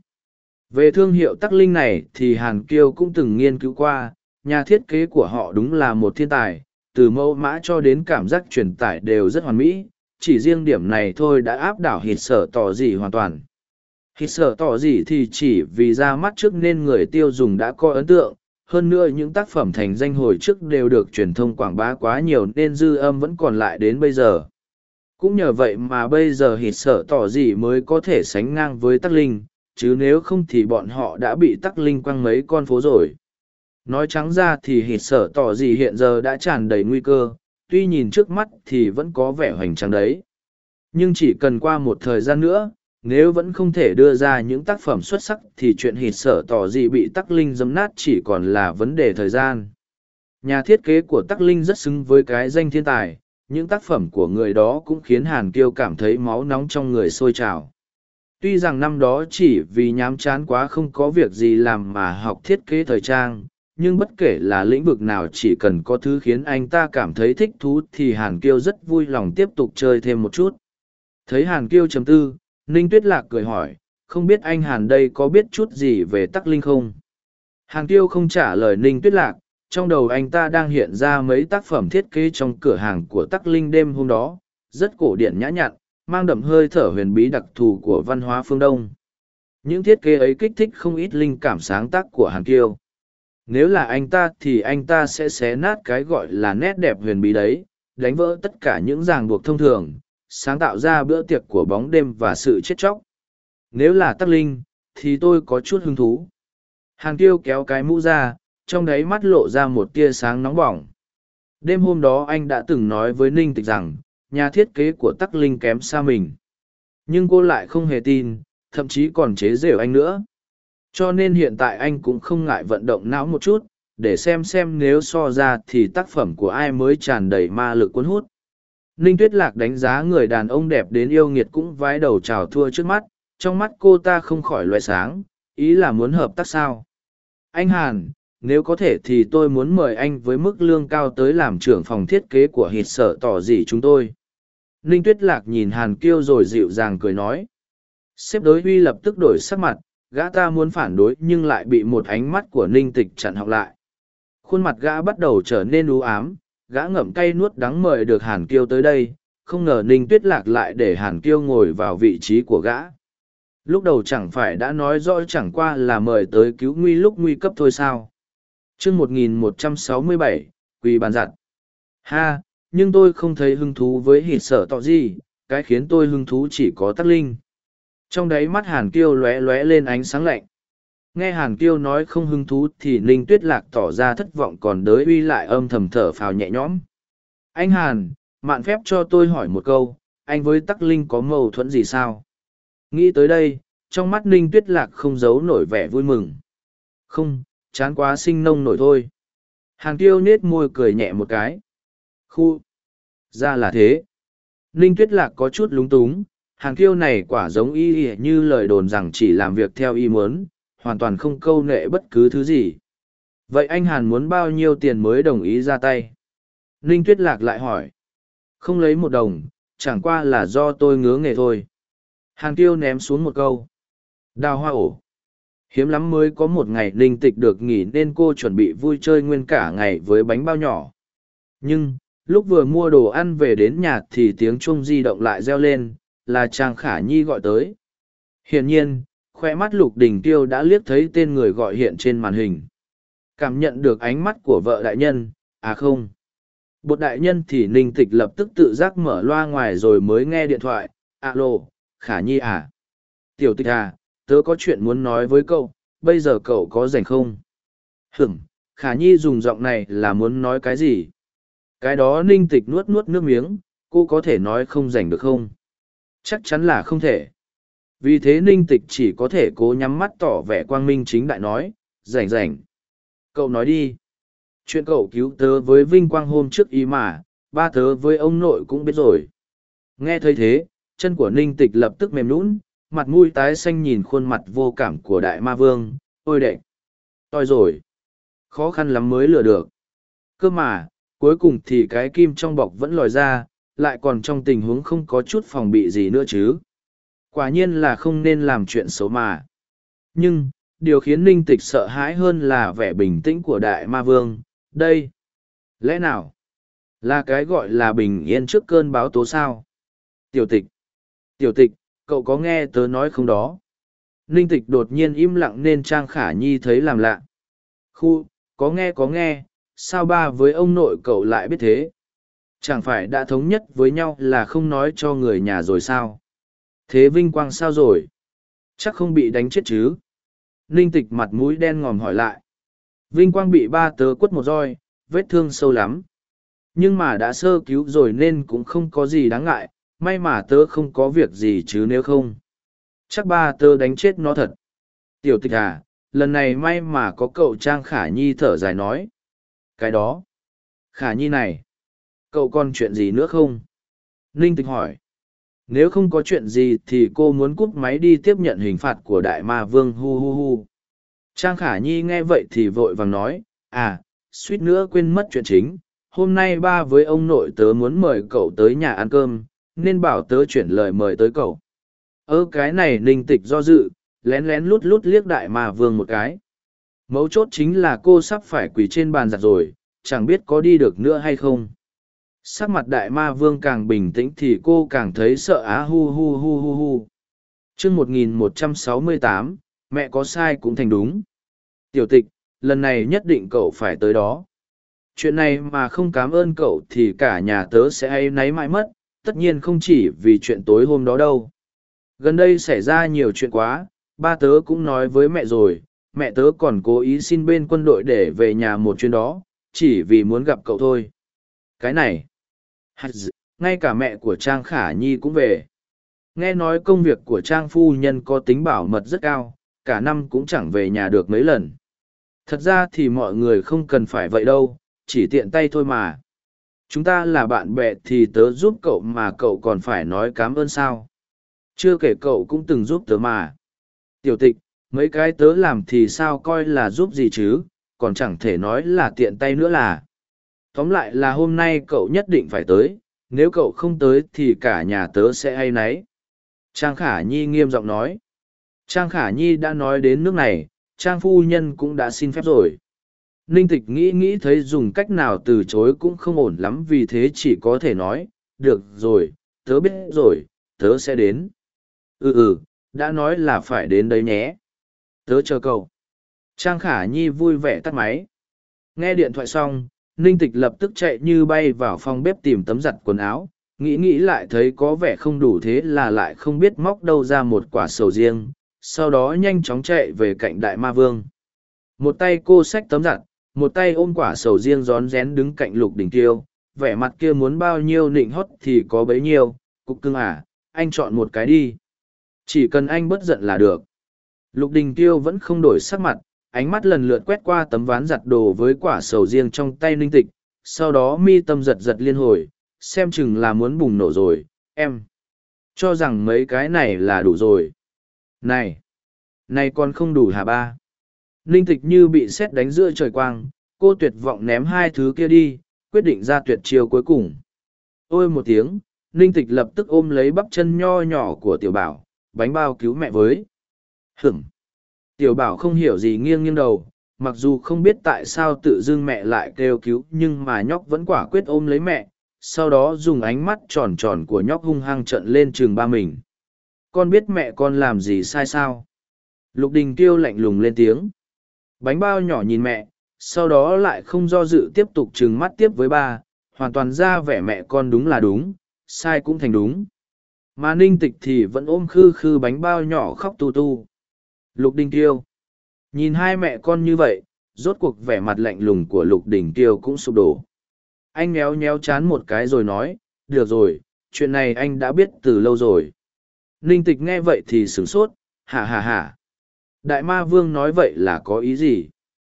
Về thương hiệu Tắc Linh này thì Hàn Kiêu cũng từng nghiên cứu qua, nhà thiết kế của họ đúng là một thiên tài, từ mẫu mã cho đến cảm giác truyền tải đều rất hoàn mỹ, chỉ riêng điểm này thôi đã áp đảo hít sở tỏ gì hoàn toàn. Hít sở tỏ gì thì chỉ vì ra mắt trước nên người tiêu dùng đã có ấn tượng, hơn nữa những tác phẩm thành danh hồi trước đều được truyền thông quảng bá quá nhiều nên dư âm vẫn còn lại đến bây giờ. Cũng nhờ vậy mà bây giờ hít sở tỏ gì mới có thể sánh ngang với Tắc Linh, chứ nếu không thì bọn họ đã bị Tắc Linh quăng mấy con phố rồi. Nói trắng ra thì hít sở tỏ gì hiện giờ đã tràn đầy nguy cơ, tuy nhìn trước mắt thì vẫn có vẻ hoành tráng đấy. Nhưng chỉ cần qua một thời gian nữa, nếu vẫn không thể đưa ra những tác phẩm xuất sắc thì chuyện hít sở tỏ gì bị Tắc Linh giấm nát chỉ còn là vấn đề thời gian. Nhà thiết kế của Tắc Linh rất xứng với cái danh thiên tài, những tác phẩm của người đó cũng khiến Hàn Kiêu cảm thấy máu nóng trong người sôi trào. Tuy rằng năm đó chỉ vì nhàm chán quá không có việc gì làm mà học thiết kế thời trang, nhưng bất kể là lĩnh vực nào chỉ cần có thứ khiến anh ta cảm thấy thích thú thì Hàn Kiêu rất vui lòng tiếp tục chơi thêm một chút. Thấy Hàn Kiêu trầm tư, Ninh Tuyết Lạc cười hỏi, không biết anh Hàn đây có biết chút gì về Tắc Linh không? Hàn Kiêu không trả lời Ninh Tuyết Lạc, trong đầu anh ta đang hiện ra mấy tác phẩm thiết kế trong cửa hàng của Tắc Linh đêm hôm đó, rất cổ điển nhã nhặn, mang đậm hơi thở huyền bí đặc thù của văn hóa phương Đông. Những thiết kế ấy kích thích không ít linh cảm sáng tác của Hàn Kiêu. Nếu là anh ta thì anh ta sẽ xé nát cái gọi là nét đẹp huyền bí đấy, đánh vỡ tất cả những ràng buộc thông thường, sáng tạo ra bữa tiệc của bóng đêm và sự chết chóc. Nếu là Tắc Linh, thì tôi có chút hứng thú. Hàn Kiêu kéo cái mũ ra, trong đáy mắt lộ ra một tia sáng nóng bỏng. Đêm hôm đó anh đã từng nói với Ninh Tịch rằng, nhà thiết kế của Tắc Linh kém xa mình. Nhưng cô lại không hề tin, thậm chí còn chế giễu anh nữa. Cho nên hiện tại anh cũng không ngại vận động não một chút, để xem nếu so ra thì tác phẩm của ai mới tràn đầy ma lực cuốn hút. Ninh Tuyết Lạc đánh giá người đàn ông đẹp đến yêu nghiệt cũng vái đầu chào thua trước mắt, trong mắt cô ta không khỏi loại sáng, ý là muốn hợp tác sao. Anh Hàn, nếu có thể thì tôi muốn mời anh với mức lương cao tới làm trưởng phòng thiết kế của hít sở tỏ gì chúng tôi. Ninh Tuyết Lạc nhìn Hàn Kiêu rồi dịu dàng cười nói. Sếp đối huy lập tức đổi sắc mặt, gã ta muốn phản đối nhưng lại bị một ánh mắt của Ninh Tịch chặn họng lại. Khuôn mặt gã bắt đầu trở nên u ám, gã ngậm cay nuốt đắng mời được Hàn Kiêu tới đây, không ngờ Ninh Tuyết Lạc lại để Hàn Kiêu ngồi vào vị trí của gã. Lúc đầu chẳng phải đã nói rõ chẳng qua là mời tới cứu nguy lúc nguy cấp thôi sao. Chương 1167, Quỳ bàn giặt. Ha, nhưng tôi không thấy hứng thú với hít sở tỏ gì, cái khiến tôi hứng thú chỉ có Tắc Linh. Trong đáy mắt Hàn Kiêu lóe lóe lên ánh sáng lạnh. Nghe Hàn Kiêu nói không hứng thú thì Ninh Tuyết Lạc tỏ ra thất vọng, còn đới uy lại âm thầm thở phào nhẹ nhõm. Anh Hàn, mạn phép cho tôi hỏi một câu, anh với Tắc Linh có mâu thuẫn gì sao? Nghĩ tới đây, trong mắt Ninh Tuyết Lạc không giấu nổi vẻ vui mừng. Không, chán quá sinh nông nổi thôi. Hàn Kiêu nết môi cười nhẹ một cái. Khu! Ra là thế. Ninh Tuyết Lạc có chút lúng túng, Hàn Kiêu này quả giống y như lời đồn rằng chỉ làm việc theo ý muốn, hoàn toàn không câu nệ bất cứ thứ gì. Vậy anh Hàn muốn bao nhiêu tiền mới đồng ý ra tay? Ninh Tuyết Lạc lại hỏi. Không lấy một đồng, chẳng qua là do tôi ngứa nghề thôi. Hàn Kiêu ném xuống một câu. Đào hoa ổ. Hiếm lắm mới có một ngày Ninh Tịch được nghỉ nên cô chuẩn bị vui chơi nguyên cả ngày với bánh bao nhỏ. Nhưng, lúc vừa mua đồ ăn về đến nhà thì tiếng chuông di động lại reo lên, là Trang Khả Nhi gọi tới. Hiển nhiên, khoe mắt Lục Đình Tiêu đã liếc thấy tên người gọi hiện trên màn hình. Cảm nhận được ánh mắt của vợ đại nhân, à không. Bột đại nhân thì Ninh Tịch lập tức tự giác mở loa ngoài rồi mới nghe điện thoại. Alo, Khả Nhi à? Tiểu Tịch à, tớ có chuyện muốn nói với cậu, bây giờ cậu có rảnh không? Khả Nhi dùng giọng này là muốn nói cái gì? Cái đó Ninh Tịch nuốt nuốt nước miếng, cô có thể nói không rảnh được không? Chắc chắn là không thể. Vì thế Ninh Tịch chỉ có thể cố nhắm mắt tỏ vẻ quang minh chính đại nói, rảnh rảnh. Cậu nói đi. Chuyện cậu cứu tớ với vinh quang hôm trước ý mà, ba tớ với ông nội cũng biết rồi. Nghe thấy thế, chân của Ninh Tịch lập tức mềm nhũn, mặt mũi tái xanh nhìn khuôn mặt vô cảm của đại ma vương. Ôi đệ! Toi rồi! Khó khăn lắm mới lừa được. Cơ mà, cuối cùng thì cái kim trong bọc vẫn lòi ra, lại còn trong tình huống không có chút phòng bị gì nữa chứ. Quả nhiên là không nên làm chuyện xấu mà. Nhưng, điều khiến Ninh Tịch sợ hãi hơn là vẻ bình tĩnh của đại ma vương. Đây! Lẽ nào? Là cái gọi là bình yên trước cơn bão tố sao? Tiểu tịch! Tiểu tịch, cậu có nghe tớ nói không đó? Ninh Tịch đột nhiên im lặng nên Trang Khả Nhi thấy làm lạ. Khu, có nghe, sao ba với ông nội cậu lại biết thế? Chẳng phải đã thống nhất với nhau là không nói cho người nhà rồi sao? Thế Vinh Quang sao rồi? Chắc không bị đánh chết chứ? Ninh Tịch mặt mũi đen ngòm hỏi lại. Vinh Quang bị ba tớ quất một roi, vết thương sâu lắm. Nhưng mà đã sơ cứu rồi nên cũng không có gì đáng ngại, may mà tớ không có việc gì chứ nếu không. Chắc ba tớ đánh chết nó thật. Tiểu Tịch à, lần này may mà có cậu. Trang Khả Nhi thở dài nói. Cái đó. Khả Nhi này. Cậu còn chuyện gì nữa không? Ninh Tịch hỏi. Nếu không có chuyện gì thì cô muốn cúp máy đi tiếp nhận hình phạt của đại ma vương hu hu hu. Trang Khả Nhi nghe vậy thì vội vàng nói. À, suýt nữa quên mất chuyện chính. Hôm nay ba với ông nội tớ muốn mời cậu tới nhà ăn cơm, nên bảo tớ chuyển lời mời tới cậu. Cái này Ninh Tịch do dự, lén lén lút lút liếc đại ma vương một cái. Mấu chốt chính là cô sắp phải quỳ trên bàn giặt rồi, chẳng biết có đi được nữa hay không. Sắc mặt đại ma vương càng bình tĩnh thì cô càng thấy sợ á hu hu hu hu hu. Chương 1168, mẹ có sai cũng thành đúng. Tiểu Tịch, lần này nhất định cậu phải tới đó. Chuyện này mà không cảm ơn cậu thì cả nhà tớ sẽ áy náy mãi mất, tất nhiên không chỉ vì chuyện tối hôm đó đâu. Gần đây xảy ra nhiều chuyện quá, ba tớ cũng nói với mẹ rồi, mẹ tớ còn cố ý xin bên quân đội để về nhà một chuyến đó, chỉ vì muốn gặp cậu thôi. Cái này, ngay cả mẹ của Trang Khả Nhi cũng về. Nghe nói công việc của Trang phu nhân có tính bảo mật rất cao, cả năm cũng chẳng về nhà được mấy lần. Thật ra thì mọi người không cần phải vậy đâu, chỉ tiện tay thôi mà. Chúng ta là bạn bè thì tớ giúp cậu mà cậu còn phải nói cảm ơn sao. Chưa kể cậu cũng từng giúp tớ mà. Tiểu Tịch, mấy cái tớ làm thì sao coi là giúp gì chứ, còn chẳng thể nói là tiện tay nữa là. Tóm lại là hôm nay cậu nhất định phải tới, nếu cậu không tới thì cả nhà tớ sẽ áy náy. Trang Khả Nhi nghiêm giọng nói. Trang Khả Nhi đã nói đến nước này, Trang phu nhân cũng đã xin phép rồi. Ninh Tịch nghĩ thấy dùng cách nào từ chối cũng không ổn lắm, vì thế chỉ có thể nói, được rồi, tớ biết rồi, tớ sẽ đến. Đã nói là phải đến đấy nhé. Tớ chờ cậu. Trang Khả Nhi vui vẻ tắt máy. Nghe điện thoại xong, Ninh Tịch lập tức chạy như bay vào phòng bếp tìm tấm giặt quần áo, nghĩ lại thấy có vẻ không đủ thế là lại không biết móc đâu ra một quả sầu riêng, sau đó nhanh chóng chạy về cạnh đại ma vương. Một tay cô xách tấm giặt, một tay ôm quả sầu riêng rón rén đứng cạnh Lục Đình Tiêu, vẻ mặt kia muốn bao nhiêu nịnh hót thì có bấy nhiêu. Cục cưng à, anh chọn một cái đi. Chỉ cần anh bớt giận là được. Lục Đình Tiêu vẫn không đổi sắc mặt, ánh mắt lần lượt quét qua tấm ván giặt đồ với quả sầu riêng trong tay Ninh Tịch, sau đó mi tâm giật giật liên hồi, xem chừng là muốn bùng nổ rồi. Em cho rằng mấy cái này là đủ rồi. Này còn không đủ hả ba? Ninh Tịch như bị sét đánh giữa trời quang, cô tuyệt vọng ném hai thứ kia đi, quyết định ra tuyệt chiêu cuối cùng. Ôi một tiếng, Ninh Tịch lập tức ôm lấy bắp chân nho nhỏ của Tiểu Bảo, bánh bao cứu mẹ với. Tiểu Bảo không hiểu gì nghiêng nghiêng đầu, mặc dù không biết tại sao tự dưng mẹ lại kêu cứu nhưng mà nhóc vẫn quả quyết ôm lấy mẹ, sau đó dùng ánh mắt tròn tròn của nhóc hung hăng trợn lên trừng ba mình. Con biết mẹ con làm gì sai sao? Lục Đình Tiêu lạnh lùng lên tiếng. Bánh bao nhỏ nhìn mẹ, sau đó lại không do dự tiếp tục trừng mắt tiếp với ba, hoàn toàn ra vẻ mẹ con đúng là đúng, sai cũng thành đúng. Mà Ninh Tịch thì vẫn ôm khư khư bánh bao nhỏ khóc tu tu. Lục Đình Tiêu. Nhìn hai mẹ con như vậy, rốt cuộc vẻ mặt lạnh lùng của Lục Đình Tiêu cũng sụp đổ. Anh méo méo chán một cái rồi nói, được rồi, chuyện này anh đã biết từ lâu rồi. Ninh Tịch nghe vậy thì sửng sốt, hả. Đại ma vương nói vậy là có ý gì?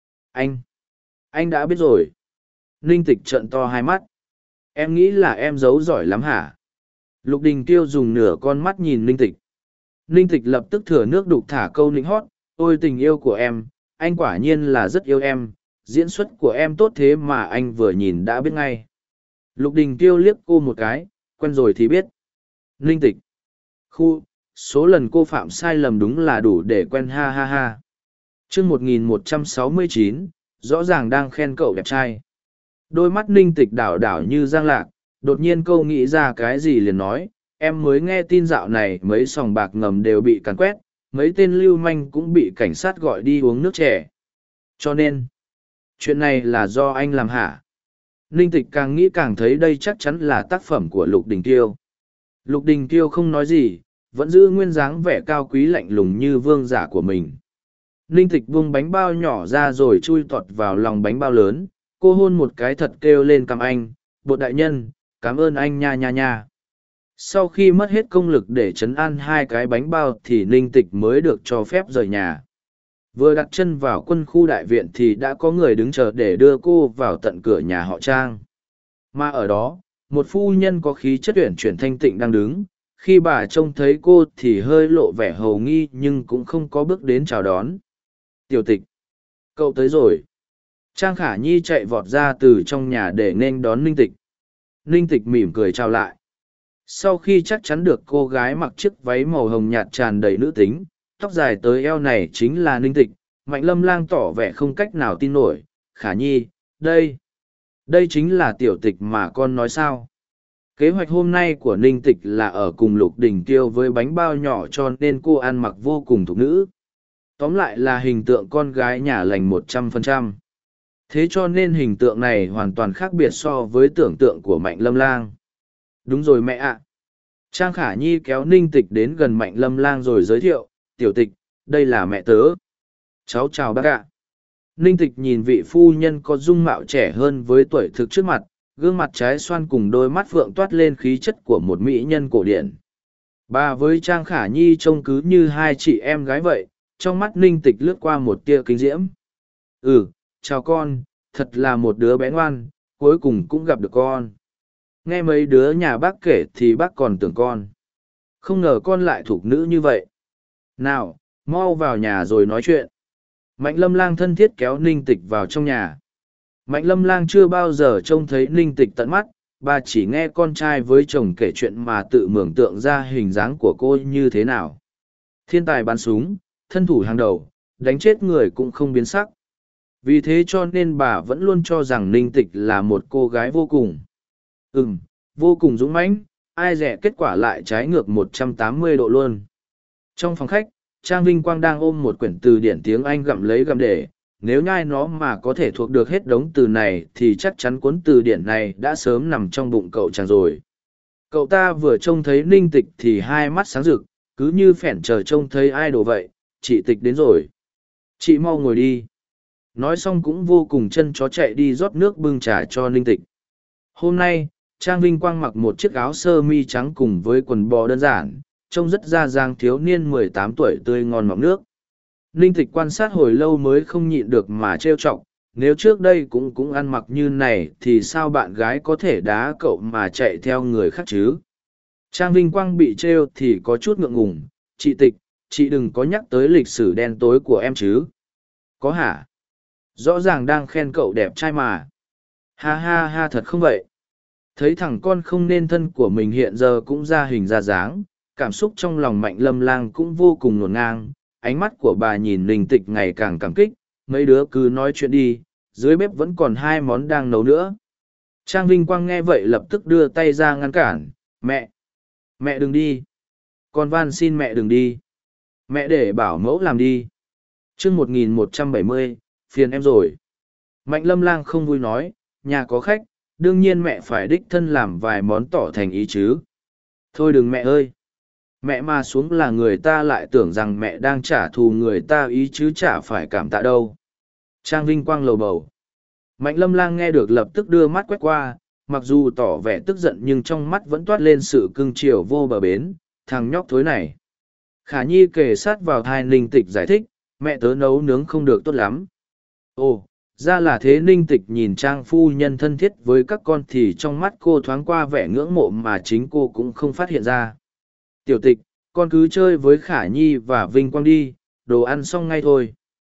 Anh đã biết rồi. Ninh Tịch trợn to hai mắt. Em nghĩ là em giấu giỏi lắm hả? Lục Đình Kiêu dùng nửa con mắt nhìn Ninh Tịch. Ninh Tịch lập tức thừa nước đục thả câu nịnh hót, ôi tình yêu của em, anh quả nhiên là rất yêu em, diễn xuất của em tốt thế mà anh vừa nhìn đã biết ngay. Lục Đình Kiêu liếc cô một cái, quen rồi thì biết. Ninh Tịch. Số lần cô phạm sai lầm đúng là đủ để quen ha ha ha. Chương 1169, rõ ràng đang khen cậu đẹp trai. Đôi mắt Ninh Tịch đảo đảo như giang lạc, đột nhiên câu nghĩ ra cái gì liền nói, em mới nghe tin dạo này mấy sòng bạc ngầm đều bị càn quét, mấy tên lưu manh cũng bị cảnh sát gọi đi uống nước trẻ. Cho nên, chuyện này là do anh làm hả? Ninh Tịch càng nghĩ càng thấy đây chắc chắn là tác phẩm của Lục Đình Kiêu. Lục Đình Kiêu không nói gì, vẫn giữ nguyên dáng vẻ cao quý lạnh lùng như vương giả của mình. Ninh Tịch buông bánh bao nhỏ ra rồi chui tọt vào lòng bánh bao lớn, cô hôn một cái thật kêu lên cằm anh, bột đại nhân, cảm ơn anh nha nha nha. Sau khi mất hết công lực để trấn an hai cái bánh bao thì Ninh Tịch mới được cho phép rời nhà. Vừa đặt chân vào quân khu đại viện thì đã có người đứng chờ để đưa cô vào tận cửa nhà họ Trang. Mà ở đó, một phu nhân có khí chất uyển chuyển thanh tịnh đang đứng. Khi bà trông thấy cô thì hơi lộ vẻ hầu nghi nhưng cũng không có bước đến chào đón. Tiểu Tịch, cậu tới rồi. Trang Khả Nhi chạy vọt ra từ trong nhà để nên đón Ninh Tịch. Ninh Tịch mỉm cười chào lại. Sau khi chắc chắn được cô gái mặc chiếc váy màu hồng nhạt tràn đầy nữ tính, tóc dài tới eo này chính là Ninh Tịch, Mạnh Lâm Lang tỏ vẻ không cách nào tin nổi. Khả Nhi, đây chính là Tiểu Tịch mà con nói sao? Kế hoạch hôm nay của Ninh Tịch là ở cùng Lục Đình Kiêu với bánh bao nhỏ cho nên cô ăn mặc vô cùng thục nữ. Tóm lại là hình tượng con gái nhà lành 100%. Thế cho nên hình tượng này hoàn toàn khác biệt so với tưởng tượng của Mạnh Lâm Lang. Đúng rồi mẹ ạ. Trang Khả Nhi kéo Ninh Tịch đến gần Mạnh Lâm Lang rồi giới thiệu, Tiểu Tịch, đây là mẹ tớ. Cháu chào bác ạ. Ninh Tịch nhìn vị phu nhân có dung mạo trẻ hơn với tuổi thực trước mặt, gương mặt trái xoan cùng đôi mắt phượng toát lên khí chất của một mỹ nhân cổ điển. Bà với Trang Khả Nhi trông cứ như hai chị em gái vậy, trong mắt Ninh Tịch lướt qua một tia kinh diễm. Chào con, thật là một đứa bé ngoan, cuối cùng cũng gặp được con. Nghe mấy đứa nhà bác kể thì bác còn tưởng con. Không ngờ con lại thục nữ như vậy. Nào, mau vào nhà rồi nói chuyện. Mạnh Lâm Lang thân thiết kéo Ninh Tịch vào trong nhà. Mạnh Lâm Lang chưa bao giờ trông thấy Ninh Tịch tận mắt, bà chỉ nghe con trai với chồng kể chuyện mà tự mường tượng ra hình dáng của cô như thế nào. Thiên tài bắn súng, thân thủ hàng đầu, đánh chết người cũng không biến sắc. Vì thế cho nên bà vẫn luôn cho rằng Ninh Tịch là một cô gái vô cùng. Vô cùng dũng mãnh, ai dè kết quả lại trái ngược 180 độ luôn. Trong phòng khách, Trang Vinh Quang đang ôm một quyển từ điển tiếng Anh gặm lấy gặm để, nếu nhai nó mà có thể thuộc được hết đống từ này thì chắc chắn cuốn từ điển này đã sớm nằm trong bụng cậu chàng rồi. Cậu ta vừa trông thấy Ninh Tịch thì hai mắt sáng rực, cứ như phẻn chờ trông thấy idol vậy. Chị Tịch đến rồi. Chị mau ngồi đi. Nói xong cũng vô cùng chân chó chạy đi rót nước bưng trà cho Ninh Tịch. Hôm nay, Trang Vinh Quang mặc một chiếc áo sơ mi trắng cùng với quần bò đơn giản, trông rất ra dáng thiếu niên 18 tuổi tươi ngon mọng nước. Ninh Tịch quan sát hồi lâu mới không nhịn được mà trêu chọc, nếu trước đây cũng ăn mặc như này thì sao bạn gái có thể đá cậu mà chạy theo người khác chứ? Trang Vinh Quang bị trêu thì có chút ngượng ngùng, chị Tịch, chị đừng có nhắc tới lịch sử đen tối của em chứ. Có hả? Rõ ràng đang khen cậu đẹp trai mà. Ha ha ha, thật không vậy? Thấy thằng con không nên thân của mình hiện giờ cũng ra hình ra dáng, cảm xúc trong lòng Mạnh Lâm Lang cũng vô cùng ngổn ngang, ánh mắt của bà nhìn Ninh Tịch ngày càng cảm kích, mấy đứa cứ nói chuyện đi, dưới bếp vẫn còn hai món đang nấu nữa. Trang Vinh Quang nghe vậy lập tức đưa tay ra ngăn cản, mẹ đừng đi. Con van xin mẹ đừng đi. Mẹ để bảo mẫu làm đi. Chương 1170, phiền em rồi. Mạnh Lâm Lang không vui nói, nhà có khách, đương nhiên mẹ phải đích thân làm vài món tỏ thành ý chứ. Thôi đừng mẹ ơi. Mẹ mà xuống là người ta lại tưởng rằng mẹ đang trả thù người ta ý chứ chả phải cảm tạ đâu. Trang Vinh Quang lầu bầu. Mạnh Lâm Lang nghe được lập tức đưa mắt quét qua, mặc dù tỏ vẻ tức giận nhưng trong mắt vẫn toát lên sự cưng chiều vô bờ bến, thằng nhóc thối này. Khả Nhi kề sát vào thai Ninh Tịch giải thích, mẹ tớ nấu nướng không được tốt lắm. Ồ, ra là thế. Ninh Tịch nhìn Trang phu nhân thân thiết với các con thì trong mắt cô thoáng qua vẻ ngưỡng mộ mà chính cô cũng không phát hiện ra. Tiểu Tịch, con cứ chơi với Khả Nhi và Vinh Quang đi, đồ ăn xong ngay thôi.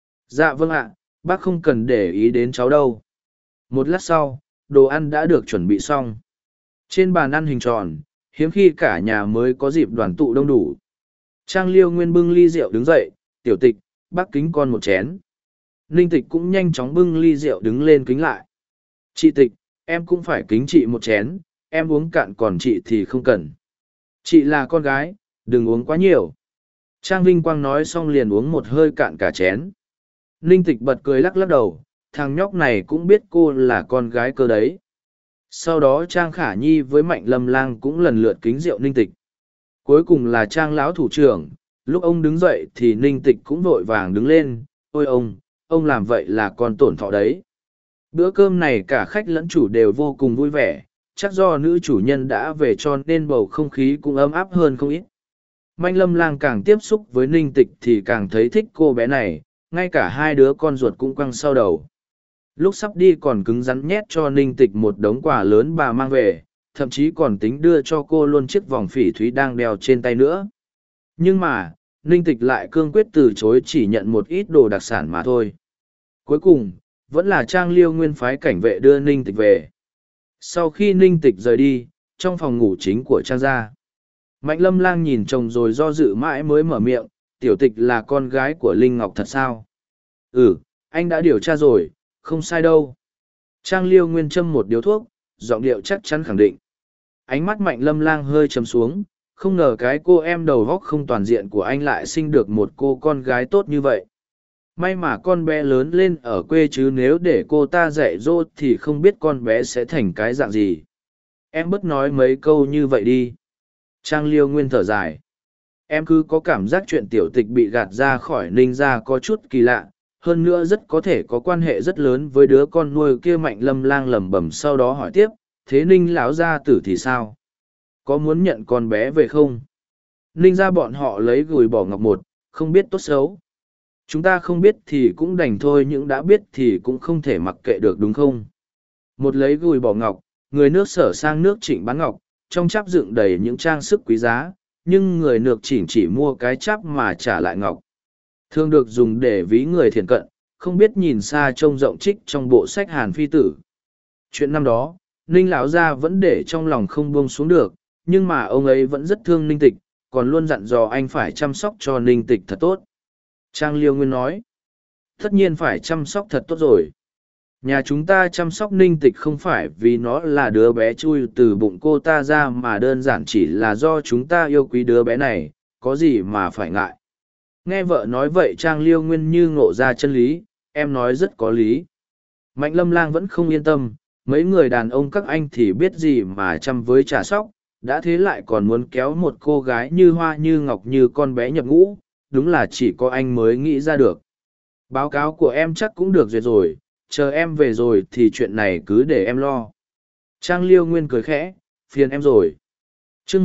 Dạ vâng ạ, bác không cần để ý đến cháu đâu. Một lát sau, đồ ăn đã được chuẩn bị xong. Trên bàn ăn hình tròn, hiếm khi cả nhà mới có dịp đoàn tụ đông đủ. Trang Liêu Nguyên bưng ly rượu đứng dậy, Tiểu Tịch, bác kính con một chén. Ninh Tịch cũng nhanh chóng bưng ly rượu đứng lên kính lại. Chị Tịch, em cũng phải kính chị một chén, em uống cạn còn chị thì không cần. Chị là con gái, đừng uống quá nhiều. Trang Vinh Quang nói xong liền uống một hơi cạn cả chén. Ninh Tịch bật cười lắc lắc đầu, thằng nhóc này cũng biết cô là con gái cơ đấy. Sau đó Trang Khả Nhi với Mạnh Lâm Lang cũng lần lượt kính rượu Ninh Tịch. Cuối cùng là Trang lão thủ trưởng, lúc ông đứng dậy thì Ninh Tịch cũng vội vàng đứng lên. Ôi ông làm vậy là con tổn thọ đấy. Bữa cơm này cả khách lẫn chủ đều vô cùng vui vẻ, chắc do nữ chủ nhân đã về cho nên bầu không khí cũng ấm áp hơn không ít. Mạnh Lâm Lang càng tiếp xúc với Ninh Tịch thì càng thấy thích cô bé này, ngay cả hai đứa con ruột cũng quăng sau đầu. Lúc sắp đi còn cứng rắn nhét cho Ninh Tịch một đống quà lớn bà mang về, thậm chí còn tính đưa cho cô luôn chiếc vòng phỉ thúy đang đeo trên tay nữa. Nhưng mà, Ninh Tịch lại cương quyết từ chối, chỉ nhận một ít đồ đặc sản mà thôi. Cuối cùng, vẫn là Trang Liêu Nguyên phái cảnh vệ đưa Ninh Tịch về. Sau khi Ninh Tịch rời đi, trong phòng ngủ chính của Trang gia, Mạnh Lâm Lang nhìn chồng rồi do dự mãi mới mở miệng, Tiểu Tịch là con gái của Linh Ngọc thật sao? Ừ, anh đã điều tra rồi, không sai đâu. Trang Liêu Nguyên châm một điếu thuốc, giọng điệu chắc chắn khẳng định. Ánh mắt Mạnh Lâm Lang hơi trầm xuống, không ngờ cái cô em đầu góc không toàn diện của anh lại sinh được một cô con gái tốt như vậy. May mà con bé lớn lên ở quê chứ nếu để cô ta dạy dỗ thì không biết con bé sẽ thành cái dạng gì. Em bớt nói mấy câu như vậy đi. Trang Liêu Nguyên thở dài. Em cứ có cảm giác chuyện Tiểu Tịch bị gạt ra khỏi Ninh gia có chút kỳ lạ, hơn nữa rất có thể có quan hệ rất lớn với đứa con nuôi kia. Mạnh Lâm Lang lẩm bẩm sau đó hỏi tiếp, thế Ninh lão gia tử thì sao? Có muốn nhận con bé về không? Ninh gia bọn họ lấy gùi bỏ ngọc một, không biết tốt xấu. Chúng ta không biết thì cũng đành thôi, nhưng đã biết thì cũng không thể mặc kệ được đúng không? Một lấy gùi bỏ ngọc, người nước Sở sang nước Trịnh bán ngọc, trong cháp dựng đầy những trang sức quý giá, nhưng người nước Trịnh chỉ mua cái cháp mà trả lại ngọc. Thường được dùng để ví người thiện cận, không biết nhìn xa trông rộng trích trong bộ sách Hàn Phi Tử. Chuyện năm đó, Ninh lão gia vẫn để trong lòng không buông xuống được, nhưng mà ông ấy vẫn rất thương Ninh Tịch, còn luôn dặn dò anh phải chăm sóc cho Ninh Tịch thật tốt. Trang Liêu Nguyên nói, tất nhiên phải chăm sóc thật tốt rồi. Nhà chúng ta chăm sóc Ninh Tịch không phải vì nó là đứa bé chui từ bụng cô ta ra, mà đơn giản chỉ là do chúng ta yêu quý đứa bé này, có gì mà phải ngại. Nghe vợ nói vậy Trang Liêu Nguyên như ngộ ra chân lý, em nói rất có lý. Mạnh Lâm Lang vẫn không yên tâm, mấy người đàn ông các anh thì biết gì mà chăm với trả sóc, đã thế lại còn muốn kéo một cô gái như hoa như ngọc như con bé nhập ngũ, đúng là chỉ có anh mới nghĩ ra được. Báo cáo của em chắc cũng được duyệt rồi, chờ em về rồi thì chuyện này cứ để em lo. Trang Liêu Nguyên cười khẽ, phiền em rồi. Chương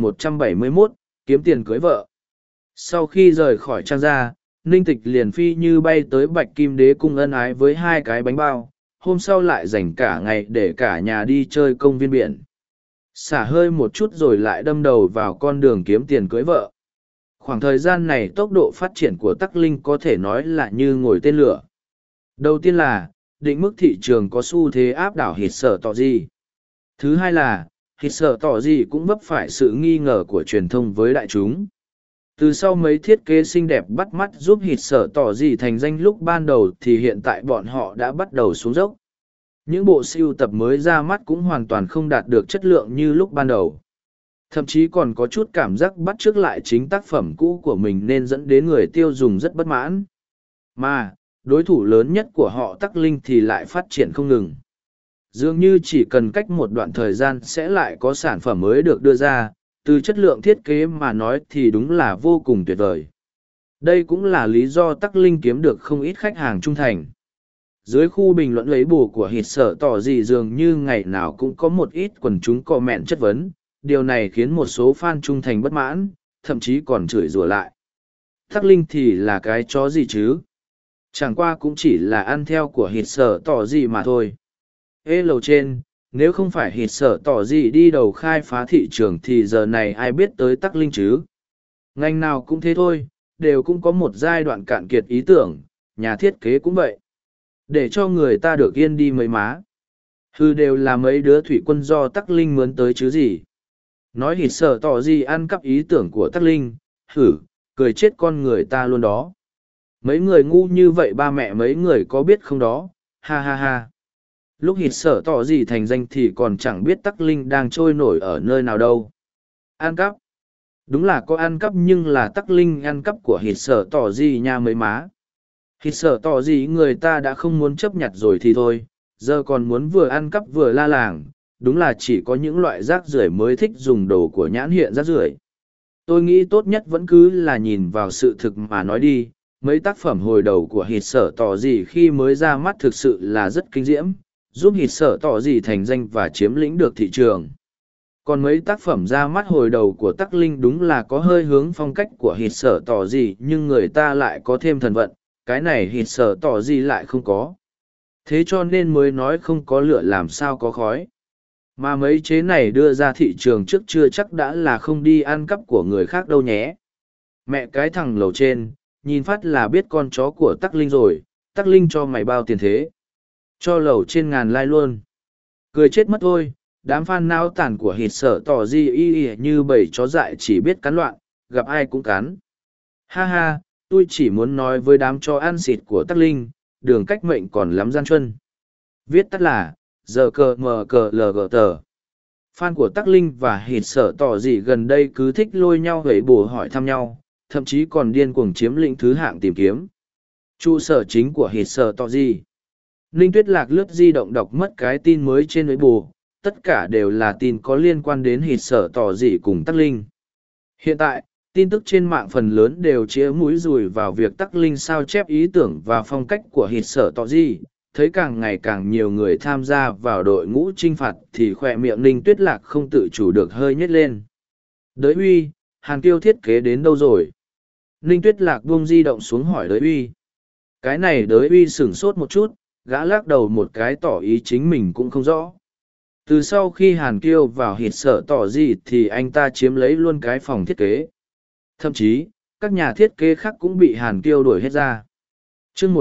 1171, kiếm tiền cưới vợ. Sau khi rời khỏi Trang gia, Ninh Tịch liền phi như bay tới Bạch Kim Đế cung ân ái với hai cái bánh bao, hôm sau lại dành cả ngày để cả nhà đi chơi công viên biển. Xả hơi một chút rồi lại đâm đầu vào con đường kiếm tiền cưới vợ. Khoảng thời gian này tốc độ phát triển của Tắc Linh có thể nói là như ngồi tên lửa. Đầu tiên là, định mức thị trường có xu thế áp đảo hít sở tỏ gì. Thứ hai là, hít sở tỏ gì cũng vấp phải sự nghi ngờ của truyền thông với đại chúng. Từ sau mấy thiết kế xinh đẹp bắt mắt giúp hít sở tỏ gì thành danh lúc ban đầu thì hiện tại bọn họ đã bắt đầu xuống dốc. Những bộ sưu tập mới ra mắt cũng hoàn toàn không đạt được chất lượng như lúc ban đầu. Thậm chí còn có chút cảm giác bắt chước lại chính tác phẩm cũ của mình nên dẫn đến người tiêu dùng rất bất mãn. Mà, đối thủ lớn nhất của họ Tắc Linh thì lại phát triển không ngừng. Dường như chỉ cần cách một đoạn thời gian sẽ lại có sản phẩm mới được đưa ra, từ chất lượng thiết kế mà nói thì đúng là vô cùng tuyệt vời. Đây cũng là lý do Tắc Linh kiếm được không ít khách hàng trung thành. Dưới khu bình luận lấy bù của hít sở tỏ gì dường như ngày nào cũng có một ít quần chúng comment chất vấn, điều này khiến một số fan trung thành bất mãn, thậm chí còn chửi rủa lại. Tắc Linh thì là cái chó gì chứ? Chẳng qua cũng chỉ là ăn theo của hít sở tỏ gì mà thôi. Ê lầu trên, nếu không phải hít sở tỏ gì đi đầu khai phá thị trường thì giờ này ai biết tới Tắc Linh chứ? Ngành nào cũng thế thôi, đều cũng có một giai đoạn cạn kiệt ý tưởng, nhà thiết kế cũng vậy. Để cho người ta được yên đi mấy má. Hư đều là mấy đứa thủy quân do Tắc Linh mướn tới chứ gì. Nói hít sở tỏ gì ăn cắp ý tưởng của Tắc Linh, cười chết con người ta luôn đó. Mấy người ngu như vậy ba mẹ mấy người có biết không đó, ha ha ha. Lúc hít sở tỏ gì thành danh thì còn chẳng biết Tắc Linh đang trôi nổi ở nơi nào đâu. Ăn cắp. Đúng là có ăn cắp nhưng là Tắc Linh ăn cắp của hít sở tỏ gì nha mấy má. Hít sở tỏ gì người ta đã không muốn chấp nhặt rồi thì thôi, giờ còn muốn vừa ăn cắp vừa la làng, đúng là chỉ có những loại rác rưởi mới thích dùng đồ của nhãn hiện rác rưởi. Tôi nghĩ tốt nhất vẫn cứ là nhìn vào sự thực mà nói đi, mấy tác phẩm hồi đầu của hít sở tỏ gì khi mới ra mắt thực sự là rất kinh diễm, giúp hít sở tỏ gì thành danh và chiếm lĩnh được thị trường. Còn mấy tác phẩm ra mắt hồi đầu của Tắc Linh đúng là có hơi hướng phong cách của hít sở tỏ gì nhưng người ta lại có thêm thần vận, cái này hít sở tỏ gì lại không có. Thế cho nên mới nói không có lửa làm sao có khói. Mà mấy chế này đưa ra thị trường trước chưa chắc đã là không đi ăn cắp của người khác đâu nhé. Mẹ cái thằng lầu trên, nhìn phát là biết con chó của Tắc Linh rồi, Tắc Linh cho mày bao tiền thế. Cho lầu trên ngàn like luôn. Cười chết mất thôi, đám fan nao tản của hít sở tỏ gì y như bầy chó dại chỉ biết cắn loạn, gặp ai cũng cắn. Ha ha, tôi chỉ muốn nói với đám chó ăn xịt của Tắc Linh, đường cách mệnh còn lắm gian truân. Viết tắt là giờ cờ mờ cờ lg tờ. Fan của Tắc Linh và hít sở tỏ gì gần đây cứ thích lôi nhau gậy bù hỏi thăm nhau, thậm chí còn điên cuồng chiếm lĩnh thứ hạng tìm kiếm. Trụ sở chính của hít sở tỏ gì. Ninh Tuyết Lạc lướt di động đọc mất cái tin mới trên với bù, tất cả đều là tin có liên quan đến hít sở tỏ gì cùng Tắc Linh. Hiện tại, tin tức trên mạng phần lớn đều chĩa mũi dùi vào việc Tắc Linh sao chép ý tưởng và phong cách của hít sở tỏ gì. Thấy càng ngày càng nhiều người tham gia vào đội ngũ chinh phạt thì khỏe miệng Ninh Tuyết Lạc không tự chủ được hơi nhếch lên. Đới uy, Hàn Kiêu thiết kế đến đâu rồi? Ninh Tuyết Lạc buông di động xuống hỏi đới uy. Cái này đới uy sửng sốt một chút, gã lắc đầu một cái tỏ ý chính mình cũng không rõ. Từ sau khi Hàn Kiêu vào hít sở tỏ gì thì anh ta chiếm lấy luôn cái phòng thiết kế. Thậm chí, các nhà thiết kế khác cũng bị Hàn Kiêu đuổi hết ra. Chương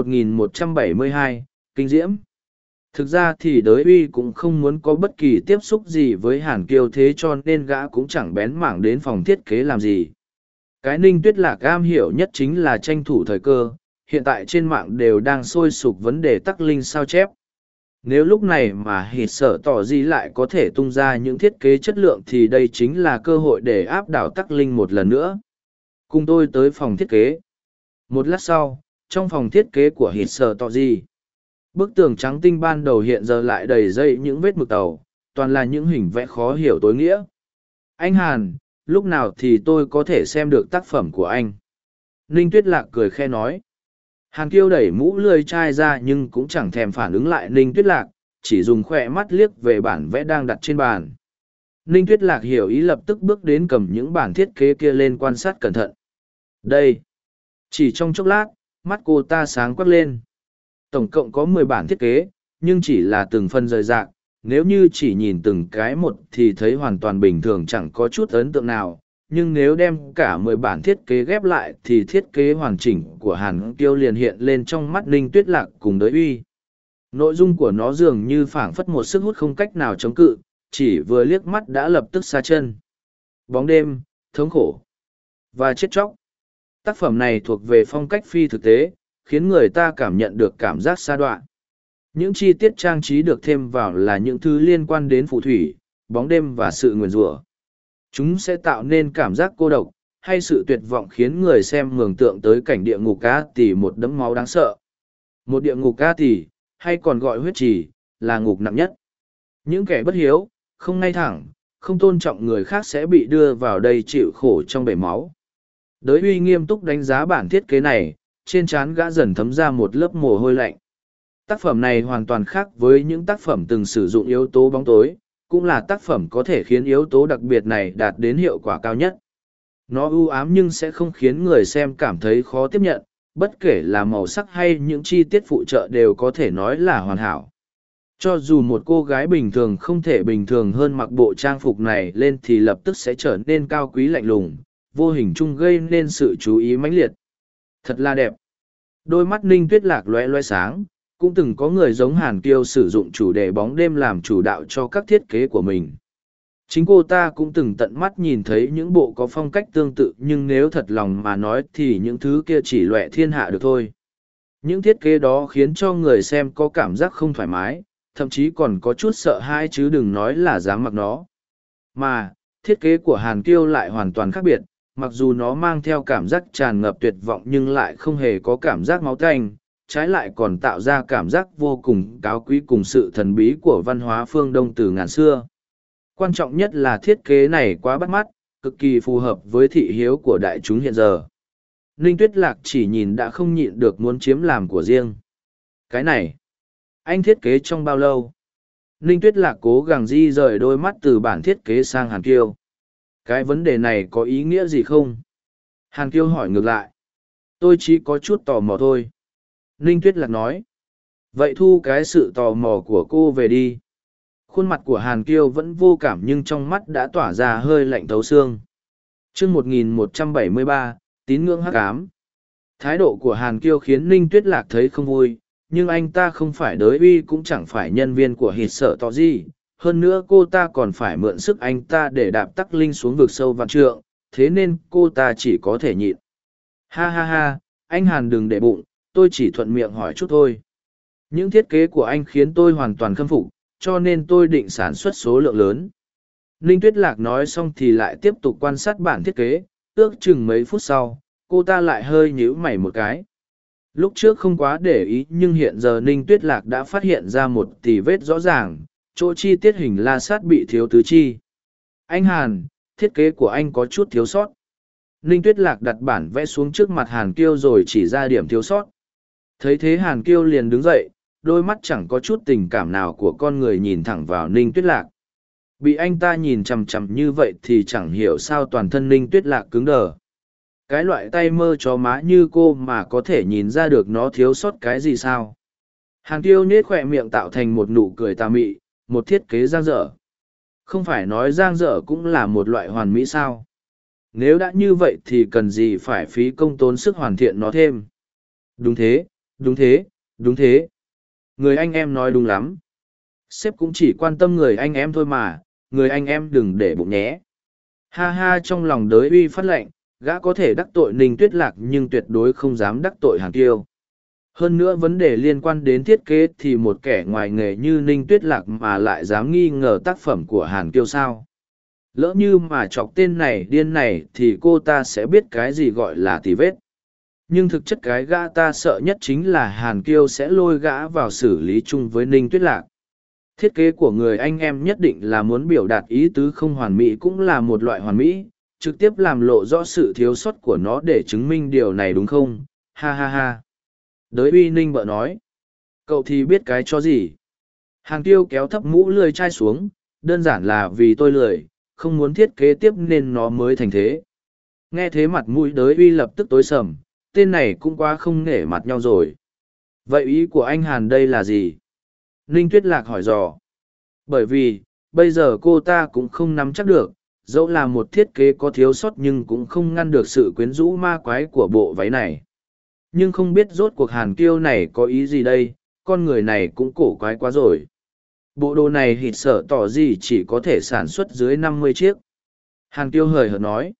1172, Kinh Diễm. Thực ra thì đới uy cũng không muốn có bất kỳ tiếp xúc gì với Hàn Kiêu thế cho nên gã cũng chẳng bén mảng đến phòng thiết kế làm gì. Cái Ninh Tuyết Lạc am hiểu nhất chính là tranh thủ thời cơ, hiện tại trên mạng đều đang sôi sục vấn đề Tắc Linh sao chép. Nếu lúc này mà hít sở tỏ gì lại có thể tung ra những thiết kế chất lượng thì đây chính là cơ hội để áp đảo Tắc Linh một lần nữa. Cùng tôi tới phòng thiết kế. Một lát sau, trong phòng thiết kế của hít sở tỏ gì, bức tường trắng tinh ban đầu hiện giờ lại đầy dây những vết mực tàu, toàn là những hình vẽ khó hiểu tối nghĩa. Anh Hàn, lúc nào thì tôi có thể xem được tác phẩm của anh? Ninh Tuyết Lạc cười khe nói. Hàn Kiêu đẩy mũ lươi chai ra nhưng cũng chẳng thèm phản ứng lại Ninh Tuyết Lạc, chỉ dùng khỏe mắt liếc về bản vẽ đang đặt trên bàn. Ninh Tuyết Lạc hiểu ý lập tức bước đến cầm những bản thiết kế kia lên quan sát cẩn thận. Đây! Chỉ trong chốc lát, mắt cô ta sáng quắc lên. Tổng cộng có 10 bản thiết kế, nhưng chỉ là từng phần rời rạc. Nếu như chỉ nhìn từng cái một thì thấy hoàn toàn bình thường chẳng có chút ấn tượng nào. Nhưng nếu đem cả 10 bản thiết kế ghép lại thì thiết kế hoàn chỉnh của Hàn Kiêu liền hiện lên trong mắt Ninh Tuyết Lạc cùng đới uy. Nội dung của nó dường như phảng phất một sức hút không cách nào chống cự, chỉ vừa liếc mắt đã lập tức xa chân. Bóng đêm, thống khổ và chết chóc. Tác phẩm này thuộc về phong cách phi thực tế, khiến người ta cảm nhận được cảm giác sa đọa. Những chi tiết trang trí được thêm vào là những thứ liên quan đến phù thủy, bóng đêm và sự nguyền rủa. Chúng sẽ tạo nên cảm giác cô độc, hay sự tuyệt vọng khiến người xem mường tượng tới cảnh địa ngục A Tỳ một đấm máu đáng sợ. Một địa ngục A Tỳ, hay còn gọi huyết trì, là ngục nặng nhất. Những kẻ bất hiếu, không ngay thẳng, không tôn trọng người khác sẽ bị đưa vào đây chịu khổ trong bể máu. Đới uy nghiêm túc đánh giá bản thiết kế này, trên trán gã dần thấm ra một lớp mồ hôi lạnh. Tác phẩm này hoàn toàn khác với những tác phẩm từng sử dụng yếu tố bóng tối, cũng là tác phẩm có thể khiến yếu tố đặc biệt này đạt đến hiệu quả cao nhất. Nó ưu ám nhưng sẽ không khiến người xem cảm thấy khó tiếp nhận, bất kể là màu sắc hay những chi tiết phụ trợ đều có thể nói là hoàn hảo. Cho dù một cô gái bình thường không thể bình thường hơn mặc bộ trang phục này lên thì lập tức sẽ trở nên cao quý lạnh lùng, vô hình chung gây nên sự chú ý mãnh liệt. Thật là đẹp. Đôi mắt Ninh Tuyết Lạc lóe lóe sáng, cũng từng có người giống Hàn Kiêu sử dụng chủ đề bóng đêm làm chủ đạo cho các thiết kế của mình. Chính cô ta cũng từng tận mắt nhìn thấy những bộ có phong cách tương tự, nhưng nếu thật lòng mà nói thì những thứ kia chỉ loẹ thiên hạ được thôi. Những thiết kế đó khiến cho người xem có cảm giác không thoải mái, thậm chí còn có chút sợ hãi chứ đừng nói là dám mặc nó. Mà, thiết kế của Hàn Kiêu lại hoàn toàn khác biệt, mặc dù nó mang theo cảm giác tràn ngập tuyệt vọng nhưng lại không hề có cảm giác máu tanh, trái lại còn tạo ra cảm giác vô cùng cao quý cùng sự thần bí của văn hóa phương Đông từ ngàn xưa. Quan trọng nhất là thiết kế này quá bắt mắt, cực kỳ phù hợp với thị hiếu của đại chúng hiện giờ. Ninh Tuyết Lạc chỉ nhìn đã không nhịn được muốn chiếm làm của riêng. Cái này, anh thiết kế trong bao lâu? Ninh Tuyết Lạc cố gắng di rời đôi mắt từ bản thiết kế sang Hàn Kiêu. Cái vấn đề này có ý nghĩa gì không? Hàn Kiêu hỏi ngược lại. Tôi chỉ có chút tò mò thôi. Ninh Tuyết Lạc nói. Vậy thu cái sự tò mò của cô về đi. Khuôn mặt của Hàn Kiêu vẫn vô cảm nhưng trong mắt đã tỏa ra hơi lạnh thấu xương. Chương 1173, tín ngưỡng hắc ám. Thái độ của Hàn Kiêu khiến Ninh Tuyết Lạc thấy không vui, nhưng anh ta không phải đới uy cũng chẳng phải nhân viên của hít sợ tỏ gì. Hơn nữa cô ta còn phải mượn sức anh ta để đạp tắc linh xuống vực sâu vạn trượng, thế nên cô ta chỉ có thể nhịn. Ha ha ha, anh Hàn đừng để bụng, tôi chỉ thuận miệng hỏi chút thôi. Những thiết kế của anh khiến tôi hoàn toàn khâm phục, cho nên tôi định sản xuất số lượng lớn. Ninh Tuyết Lạc nói xong thì lại tiếp tục quan sát bản thiết kế, ước chừng mấy phút sau, cô ta lại hơi nhíu mày một cái. Lúc trước không quá để ý nhưng hiện giờ Ninh Tuyết Lạc đã phát hiện ra một tì vết rõ ràng, chỗ chi tiết hình la sát bị thiếu tứ chi. Anh Hàn, thiết kế của anh có chút thiếu sót. Ninh Tuyết Lạc đặt bản vẽ xuống trước mặt Hàn Kiêu rồi chỉ ra điểm thiếu sót. Thấy thế Hàn Kiêu liền đứng dậy, đôi mắt chẳng có chút tình cảm nào của con người nhìn thẳng vào Ninh Tuyết Lạc. Bị anh ta nhìn chằm chằm như vậy thì chẳng hiểu sao toàn thân Ninh Tuyết Lạc cứng đờ. Cái loại tay mơ chó má như cô mà có thể nhìn ra được nó thiếu sót cái gì sao? Hàn Kiêu nhếch khỏe miệng tạo thành một nụ cười tà mị, một thiết kế giang dở. Không phải nói giang dở cũng là một loại hoàn mỹ sao? Nếu đã như vậy thì cần gì phải phí công tốn sức hoàn thiện nó thêm? Đúng thế, đúng thế, đúng thế. Người anh em nói đúng lắm. Sếp cũng chỉ quan tâm người anh em thôi mà, người anh em đừng để bụng nhé. Ha ha, trong lòng đới uy phát lệnh, gã có thể đắc tội Ninh Tuyết Lạc nhưng tuyệt đối không dám đắc tội Hàn Kiêu. Hơn nữa vấn đề liên quan đến thiết kế thì một kẻ ngoài nghề như Ninh Tuyết Lạc mà lại dám nghi ngờ tác phẩm của Hàn Kiêu sao. Lỡ như mà chọc tên này điên này thì cô ta sẽ biết cái gì gọi là tì vết. Nhưng thực chất cái gã ta sợ nhất chính là Hàn Kiêu sẽ lôi gã vào xử lý chung với Ninh Tuyết Lạc. Thiết kế của người anh em nhất định là muốn biểu đạt ý tứ không hoàn mỹ cũng là một loại hoàn mỹ, trực tiếp làm lộ rõ sự thiếu sót của nó để chứng minh điều này đúng không? Ha ha ha. Đới uy Ninh bợ nói. Cậu thì biết cái cho gì? Hàn Kiêu kéo thấp mũ lười chai xuống, đơn giản là vì tôi lười, không muốn thiết kế tiếp nên nó mới thành thế. Nghe thế mặt mũi đới uy lập tức tối sầm, tên này cũng quá không nể mặt nhau rồi. Vậy ý của anh Hàn đây là gì? Ninh Tuyết Lạc hỏi dò. Bởi vì, bây giờ cô ta cũng không nắm chắc được, dẫu là một thiết kế có thiếu sót nhưng cũng không ngăn được sự quyến rũ ma quái của bộ váy này. Nhưng không biết rốt cuộc Hàn Kiêu này có ý gì đây, con người này cũng cổ quái quá rồi. Bộ đồ này hít sợ tỏ gì chỉ có thể sản xuất dưới 50 chiếc. Hàn Kiêu hời hợt nói.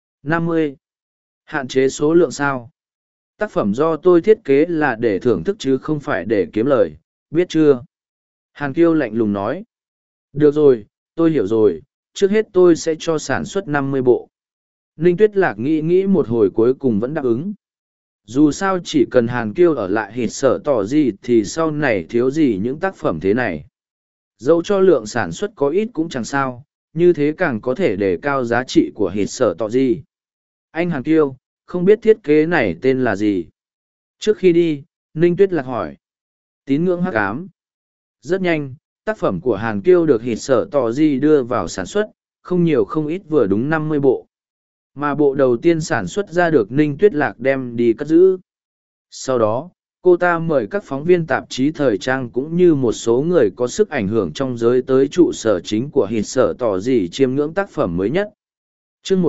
50. Hạn chế số lượng sao? Tác phẩm do tôi thiết kế là để thưởng thức chứ không phải để kiếm lời, biết chưa? Hàn Kiêu lạnh lùng nói. Được rồi, tôi hiểu rồi, trước hết tôi sẽ cho sản xuất 50 bộ. Ninh Tuyết Lạc nghĩ một hồi cuối cùng vẫn đáp ứng. Dù sao chỉ cần Hàn Kiêu ở lại hít sở tỏ gì thì sau này thiếu gì những tác phẩm thế này. Dẫu cho lượng sản xuất có ít cũng chẳng sao, như thế càng có thể đề cao giá trị của hít sở tỏ gì. Anh Hàn Kiêu, không biết thiết kế này tên là gì? Trước khi đi, Ninh Tuyết Lạc hỏi. Tín ngưỡng hắc ám. Rất nhanh, tác phẩm của Hàn Kiêu được hít sở tỏ gì đưa vào sản xuất, không nhiều không ít vừa đúng 50 bộ. Mà bộ đầu tiên sản xuất ra được Ninh Tuyết Lạc đem đi cất giữ. Sau đó, cô ta mời các phóng viên tạp chí thời trang cũng như một số người có sức ảnh hưởng trong giới tới trụ sở chính của hít sở tỏ gì chiêm ngưỡng tác phẩm mới nhất. Chương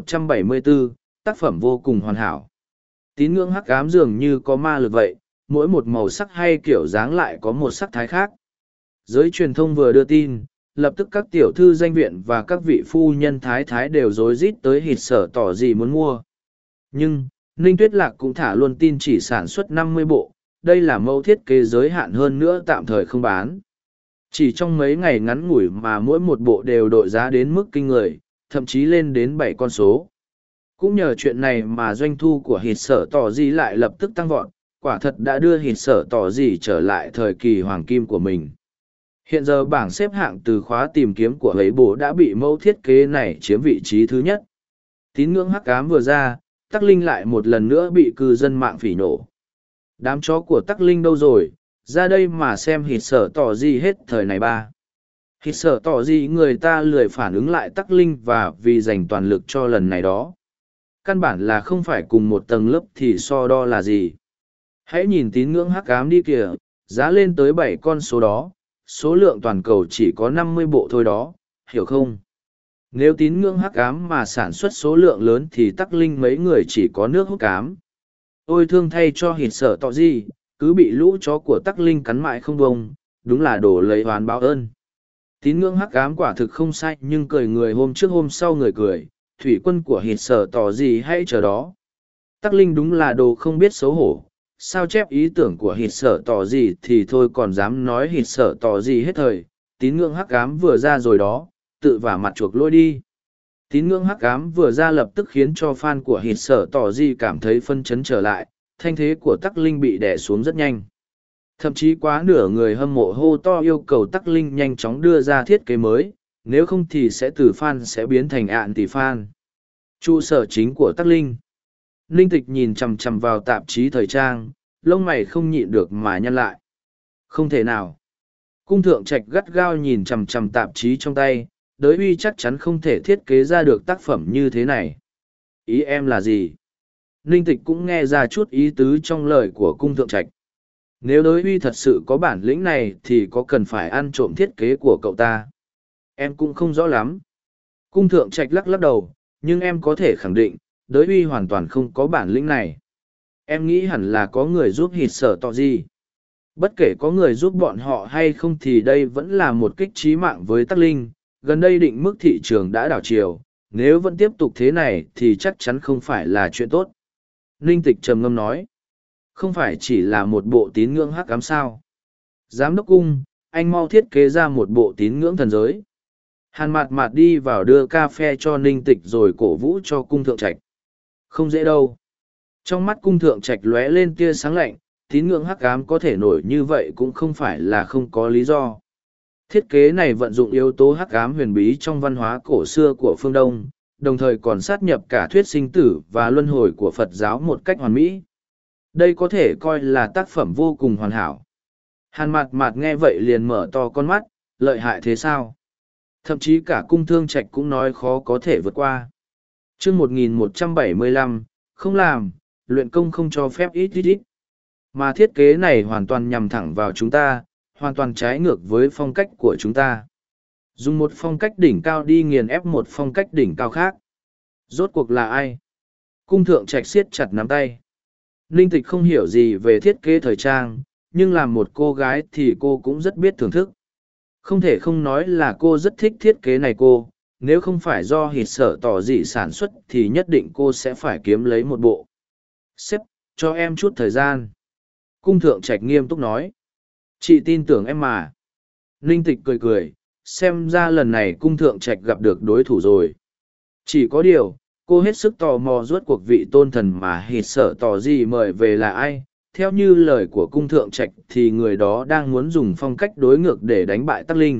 1174, tác phẩm vô cùng hoàn hảo. Tín ngưỡng hắc ám dường như có ma lực vậy, mỗi một màu sắc hay kiểu dáng lại có một sắc thái khác. Giới truyền thông vừa đưa tin, lập tức các tiểu thư danh viện và các vị phu nhân thái thái đều rối rít tới hít sở tỏ gì muốn mua. Nhưng, Ninh Tuyết Lạc cũng thả luôn tin chỉ sản xuất 50 bộ, đây là mẫu thiết kế giới hạn hơn nữa tạm thời không bán. Chỉ trong mấy ngày ngắn ngủi mà mỗi một bộ đều đội giá đến mức kinh người, thậm chí lên đến 7 con số. Cũng nhờ chuyện này mà doanh thu của hít sở tỏ gì lại lập tức tăng vọt, quả thật đã đưa hít sở tỏ gì trở lại thời kỳ hoàng kim của mình. Hiện giờ bảng xếp hạng từ khóa tìm kiếm của ấy bố đã bị mẫu thiết kế này chiếm vị trí thứ nhất. Tín ngưỡng hắc ám vừa ra, Tắc Linh lại một lần nữa bị cư dân mạng phỉ nổ. Đám chó của Tắc Linh đâu rồi, ra đây mà xem hít sở tỏ gì hết thời này ba. Hít sở tỏ gì người ta lười phản ứng lại Tắc Linh và vì dành toàn lực cho lần này đó. Căn bản là không phải cùng một tầng lớp thì so đo là gì. Hãy nhìn tín ngưỡng hắc ám đi kìa, giá lên tới 7 con số đó, số lượng toàn cầu chỉ có 50 bộ thôi đó, hiểu không? Nếu tín ngưỡng hắc ám mà sản xuất số lượng lớn thì Tắc Linh mấy người chỉ có nước hút cám. Ôi thương thay cho hít sở tỏ gì, cứ bị lũ chó của Tắc Linh cắn mãi không bông, đúng là đổ lấy oán báo ơn. Tín ngưỡng hắc ám quả thực không sai nhưng cười người hôm trước hôm sau người cười, thủy quân của hít sở tỏ gì hãy chờ đó. Tắc Linh đúng là đồ không biết xấu hổ, sao chép ý tưởng của hít sở tỏ gì thì thôi còn dám nói hít sở tỏ gì hết thời, tín ngưỡng hắc ám vừa ra rồi đó, tự vả mặt chuộc lôi đi. Tín ngưỡng hắc ám vừa ra lập tức khiến cho fan của hít sở tỏ gì cảm thấy phân chấn trở lại, thanh thế của Tắc Linh bị đè xuống rất nhanh. Thậm chí quá nửa người hâm mộ hô to yêu cầu Tắc Linh nhanh chóng đưa ra thiết kế mới, nếu không thì sẽ từ fan sẽ biến thành anti-fan. Trụ sở chính của Tắc Linh. Ninh Tịch nhìn chằm chằm vào tạp chí thời trang, lông mày không nhịn được mà nhăn lại. Không thể nào. Cung thượng trạch gắt gao nhìn chằm chằm tạp chí trong tay, đới uy chắc chắn không thể thiết kế ra được tác phẩm như thế này. Ý em là gì? Ninh Tịch cũng nghe ra chút ý tứ trong lời của cung thượng trạch. Nếu đới uy thật sự có bản lĩnh này thì có cần phải ăn trộm thiết kế của cậu ta? Em cũng không rõ lắm. Cung thượng trạch lắc lắc đầu, nhưng em có thể khẳng định, đới uy hoàn toàn không có bản lĩnh này. Em nghĩ hẳn là có người giúp hít sở tỏ gì. Bất kể có người giúp bọn họ hay không thì đây vẫn là một kích trí mạng với Tắc Linh. Gần đây định mức thị trường đã đảo chiều, nếu vẫn tiếp tục thế này thì chắc chắn không phải là chuyện tốt. Ninh Tịch trầm ngâm nói. Không phải chỉ là một bộ tín ngưỡng hắc ám sao? Giám đốc cung, anh mau thiết kế ra một bộ tín ngưỡng thần giới. Hàn mạt mạt đi vào đưa cà phê cho Ninh Tịch rồi cổ vũ cho cung thượng trạch. Không dễ đâu. Trong mắt cung thượng trạch lóe lên tia sáng lạnh, tín ngưỡng hắc ám có thể nổi như vậy cũng không phải là không có lý do. Thiết kế này vận dụng yếu tố hắc ám huyền bí trong văn hóa cổ xưa của phương Đông, đồng thời còn sát nhập cả thuyết sinh tử và luân hồi của Phật giáo một cách hoàn mỹ. Đây có thể coi là tác phẩm vô cùng hoàn hảo. Hàn mạt mạt nghe vậy liền mở to con mắt, lợi hại thế sao? Thậm chí cả cung thương trạch cũng nói khó có thể vượt qua. Chương 1175, không làm, luyện công không cho phép ít ít ít. Mà thiết kế này hoàn toàn nhằm thẳng vào chúng ta, hoàn toàn trái ngược với phong cách của chúng ta. Dùng một phong cách đỉnh cao đi nghiền ép một phong cách đỉnh cao khác. Rốt cuộc là ai? Cung thượng trạch siết chặt nắm tay. Ninh Tịch không hiểu gì về thiết kế thời trang, nhưng làm một cô gái thì cô cũng rất biết thưởng thức. Không thể không nói là cô rất thích thiết kế này cô, nếu không phải do hít sở tỏ dị sản xuất thì nhất định cô sẽ phải kiếm lấy một bộ. Sếp, cho em chút thời gian. Cung thượng trạch nghiêm túc nói. Chị tin tưởng em mà. Ninh Tịch cười cười, xem ra lần này cung thượng trạch gặp được đối thủ rồi. Chỉ có điều, cô hết sức tò mò rốt cuộc vị tôn thần mà hít sở tỏ gì mời về là ai. Theo như lời của cung thượng trạch thì người đó đang muốn dùng phong cách đối ngược để đánh bại Tắc Linh.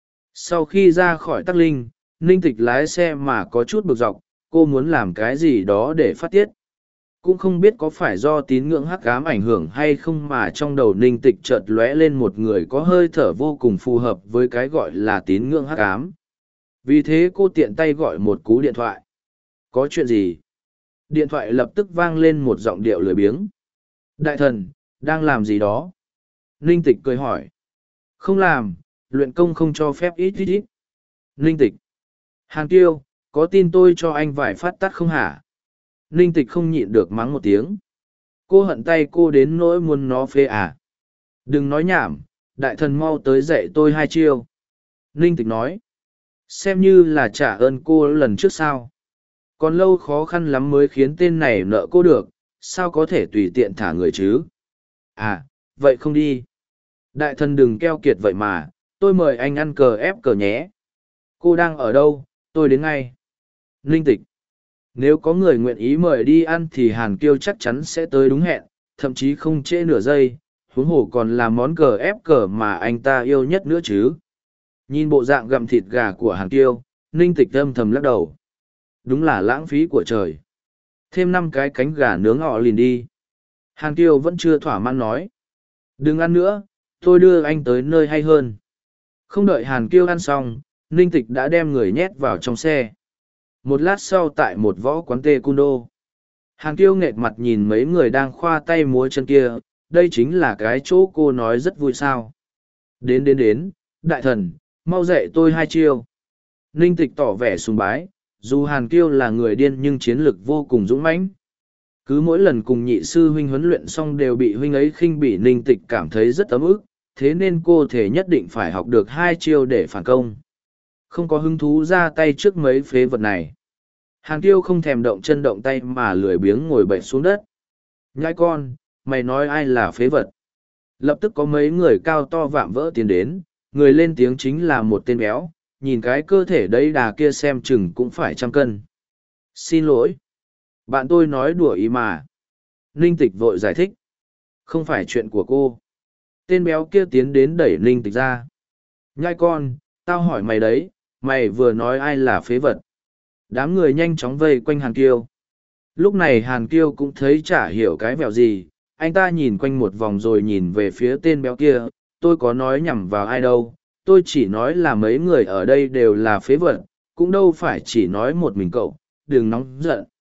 Sau khi ra khỏi Tắc Linh, Ninh Tịch lái xe mà có chút bực dọc, cô muốn làm cái gì đó để phát tiết. Cũng không biết có phải do tín ngưỡng hắc ám ảnh hưởng hay không mà trong đầu Ninh Tịch chợt lóe lên một người có hơi thở vô cùng phù hợp với cái gọi là tín ngưỡng hắc ám. Vì thế cô tiện tay gọi một cú điện thoại. Có chuyện gì? Điện thoại lập tức vang lên một giọng điệu lười biếng. Đại thần, đang làm gì đó? Ninh Tịch cười hỏi. Không làm, luyện công không cho phép ít ít ít. Ninh Tịch. Hàn Kiêu, có tin tôi cho anh vài phát tát không hả? Ninh Tịch không nhịn được mắng một tiếng. Cô hận tay cô đến nỗi muốn nó phê à? Đừng nói nhảm, đại thần mau tới dạy tôi 2 chiêu. Ninh Tịch nói. Xem như là trả ơn cô lần trước sao. Còn lâu khó khăn lắm mới khiến tên này nợ cô được, sao có thể tùy tiện thả người chứ? À, vậy không đi. Đại thần đừng keo kiệt vậy mà, tôi mời anh ăn cờ ép cờ nhé. Cô đang ở đâu, tôi đến ngay. Ninh Tịch. Nếu có người nguyện ý mời đi ăn thì Hàn Kiêu chắc chắn sẽ tới đúng hẹn, thậm chí không trễ nửa giây, huống hồ còn là món cờ ép cờ mà anh ta yêu nhất nữa chứ. Nhìn bộ dạng gặm thịt gà của Hàn Kiêu, Ninh Tịch âm thầm lắc đầu. Đúng là lãng phí của trời. Thêm 5 cái cánh gà nướng họ liền đi. Hàn Kiêu vẫn chưa thỏa mãn nói. Đừng ăn nữa, tôi đưa anh tới nơi hay hơn. Không đợi Hàn Kiêu ăn xong, Ninh Tịch đã đem người nhét vào trong xe. Một lát sau tại một võ quán tê cung đô. Hàn Kiêu nghệt mặt nhìn mấy người đang khoa tay múa chân kia, đây chính là cái chỗ cô nói rất vui sao. Đến, đại thần, mau dạy tôi 2 chiêu. Ninh Tịch tỏ vẻ sùng bái, dù Hàn Kiêu là người điên nhưng chiến lực vô cùng dũng mãnh. Cứ mỗi lần cùng nhị sư huynh huấn luyện xong đều bị huynh ấy khinh bỉ, Ninh Tịch cảm thấy rất ấm ức, thế nên cô thể nhất định phải học được 2 chiêu để phản công. Không có hứng thú ra tay trước mấy phế vật này. Hàn Kiêu không thèm động chân động tay mà lười biếng ngồi bệt xuống đất. Nhãi con, mày nói ai là phế vật? Lập tức có mấy người cao to vạm vỡ tiến đến, người lên tiếng chính là một tên béo, nhìn cái cơ thể đấy đà kia xem chừng cũng phải 100 cân. Xin lỗi. Bạn tôi nói đùa ý mà. Ninh Tịch vội giải thích. Không phải chuyện của cô. Tên béo kia tiến đến đẩy Ninh Tịch ra. Nhãi con, tao hỏi mày đấy, mày vừa nói ai là phế vật? Đám người nhanh chóng vây quanh Hàn Kiêu. Lúc này Hàn Kiêu cũng thấy chả hiểu cái vẹo gì, anh ta nhìn quanh một vòng rồi nhìn về phía tên béo kia. Tôi có nói nhằm vào ai đâu, tôi chỉ nói là mấy người ở đây đều là phế vật, cũng đâu phải chỉ nói một mình cậu, đừng nóng giận.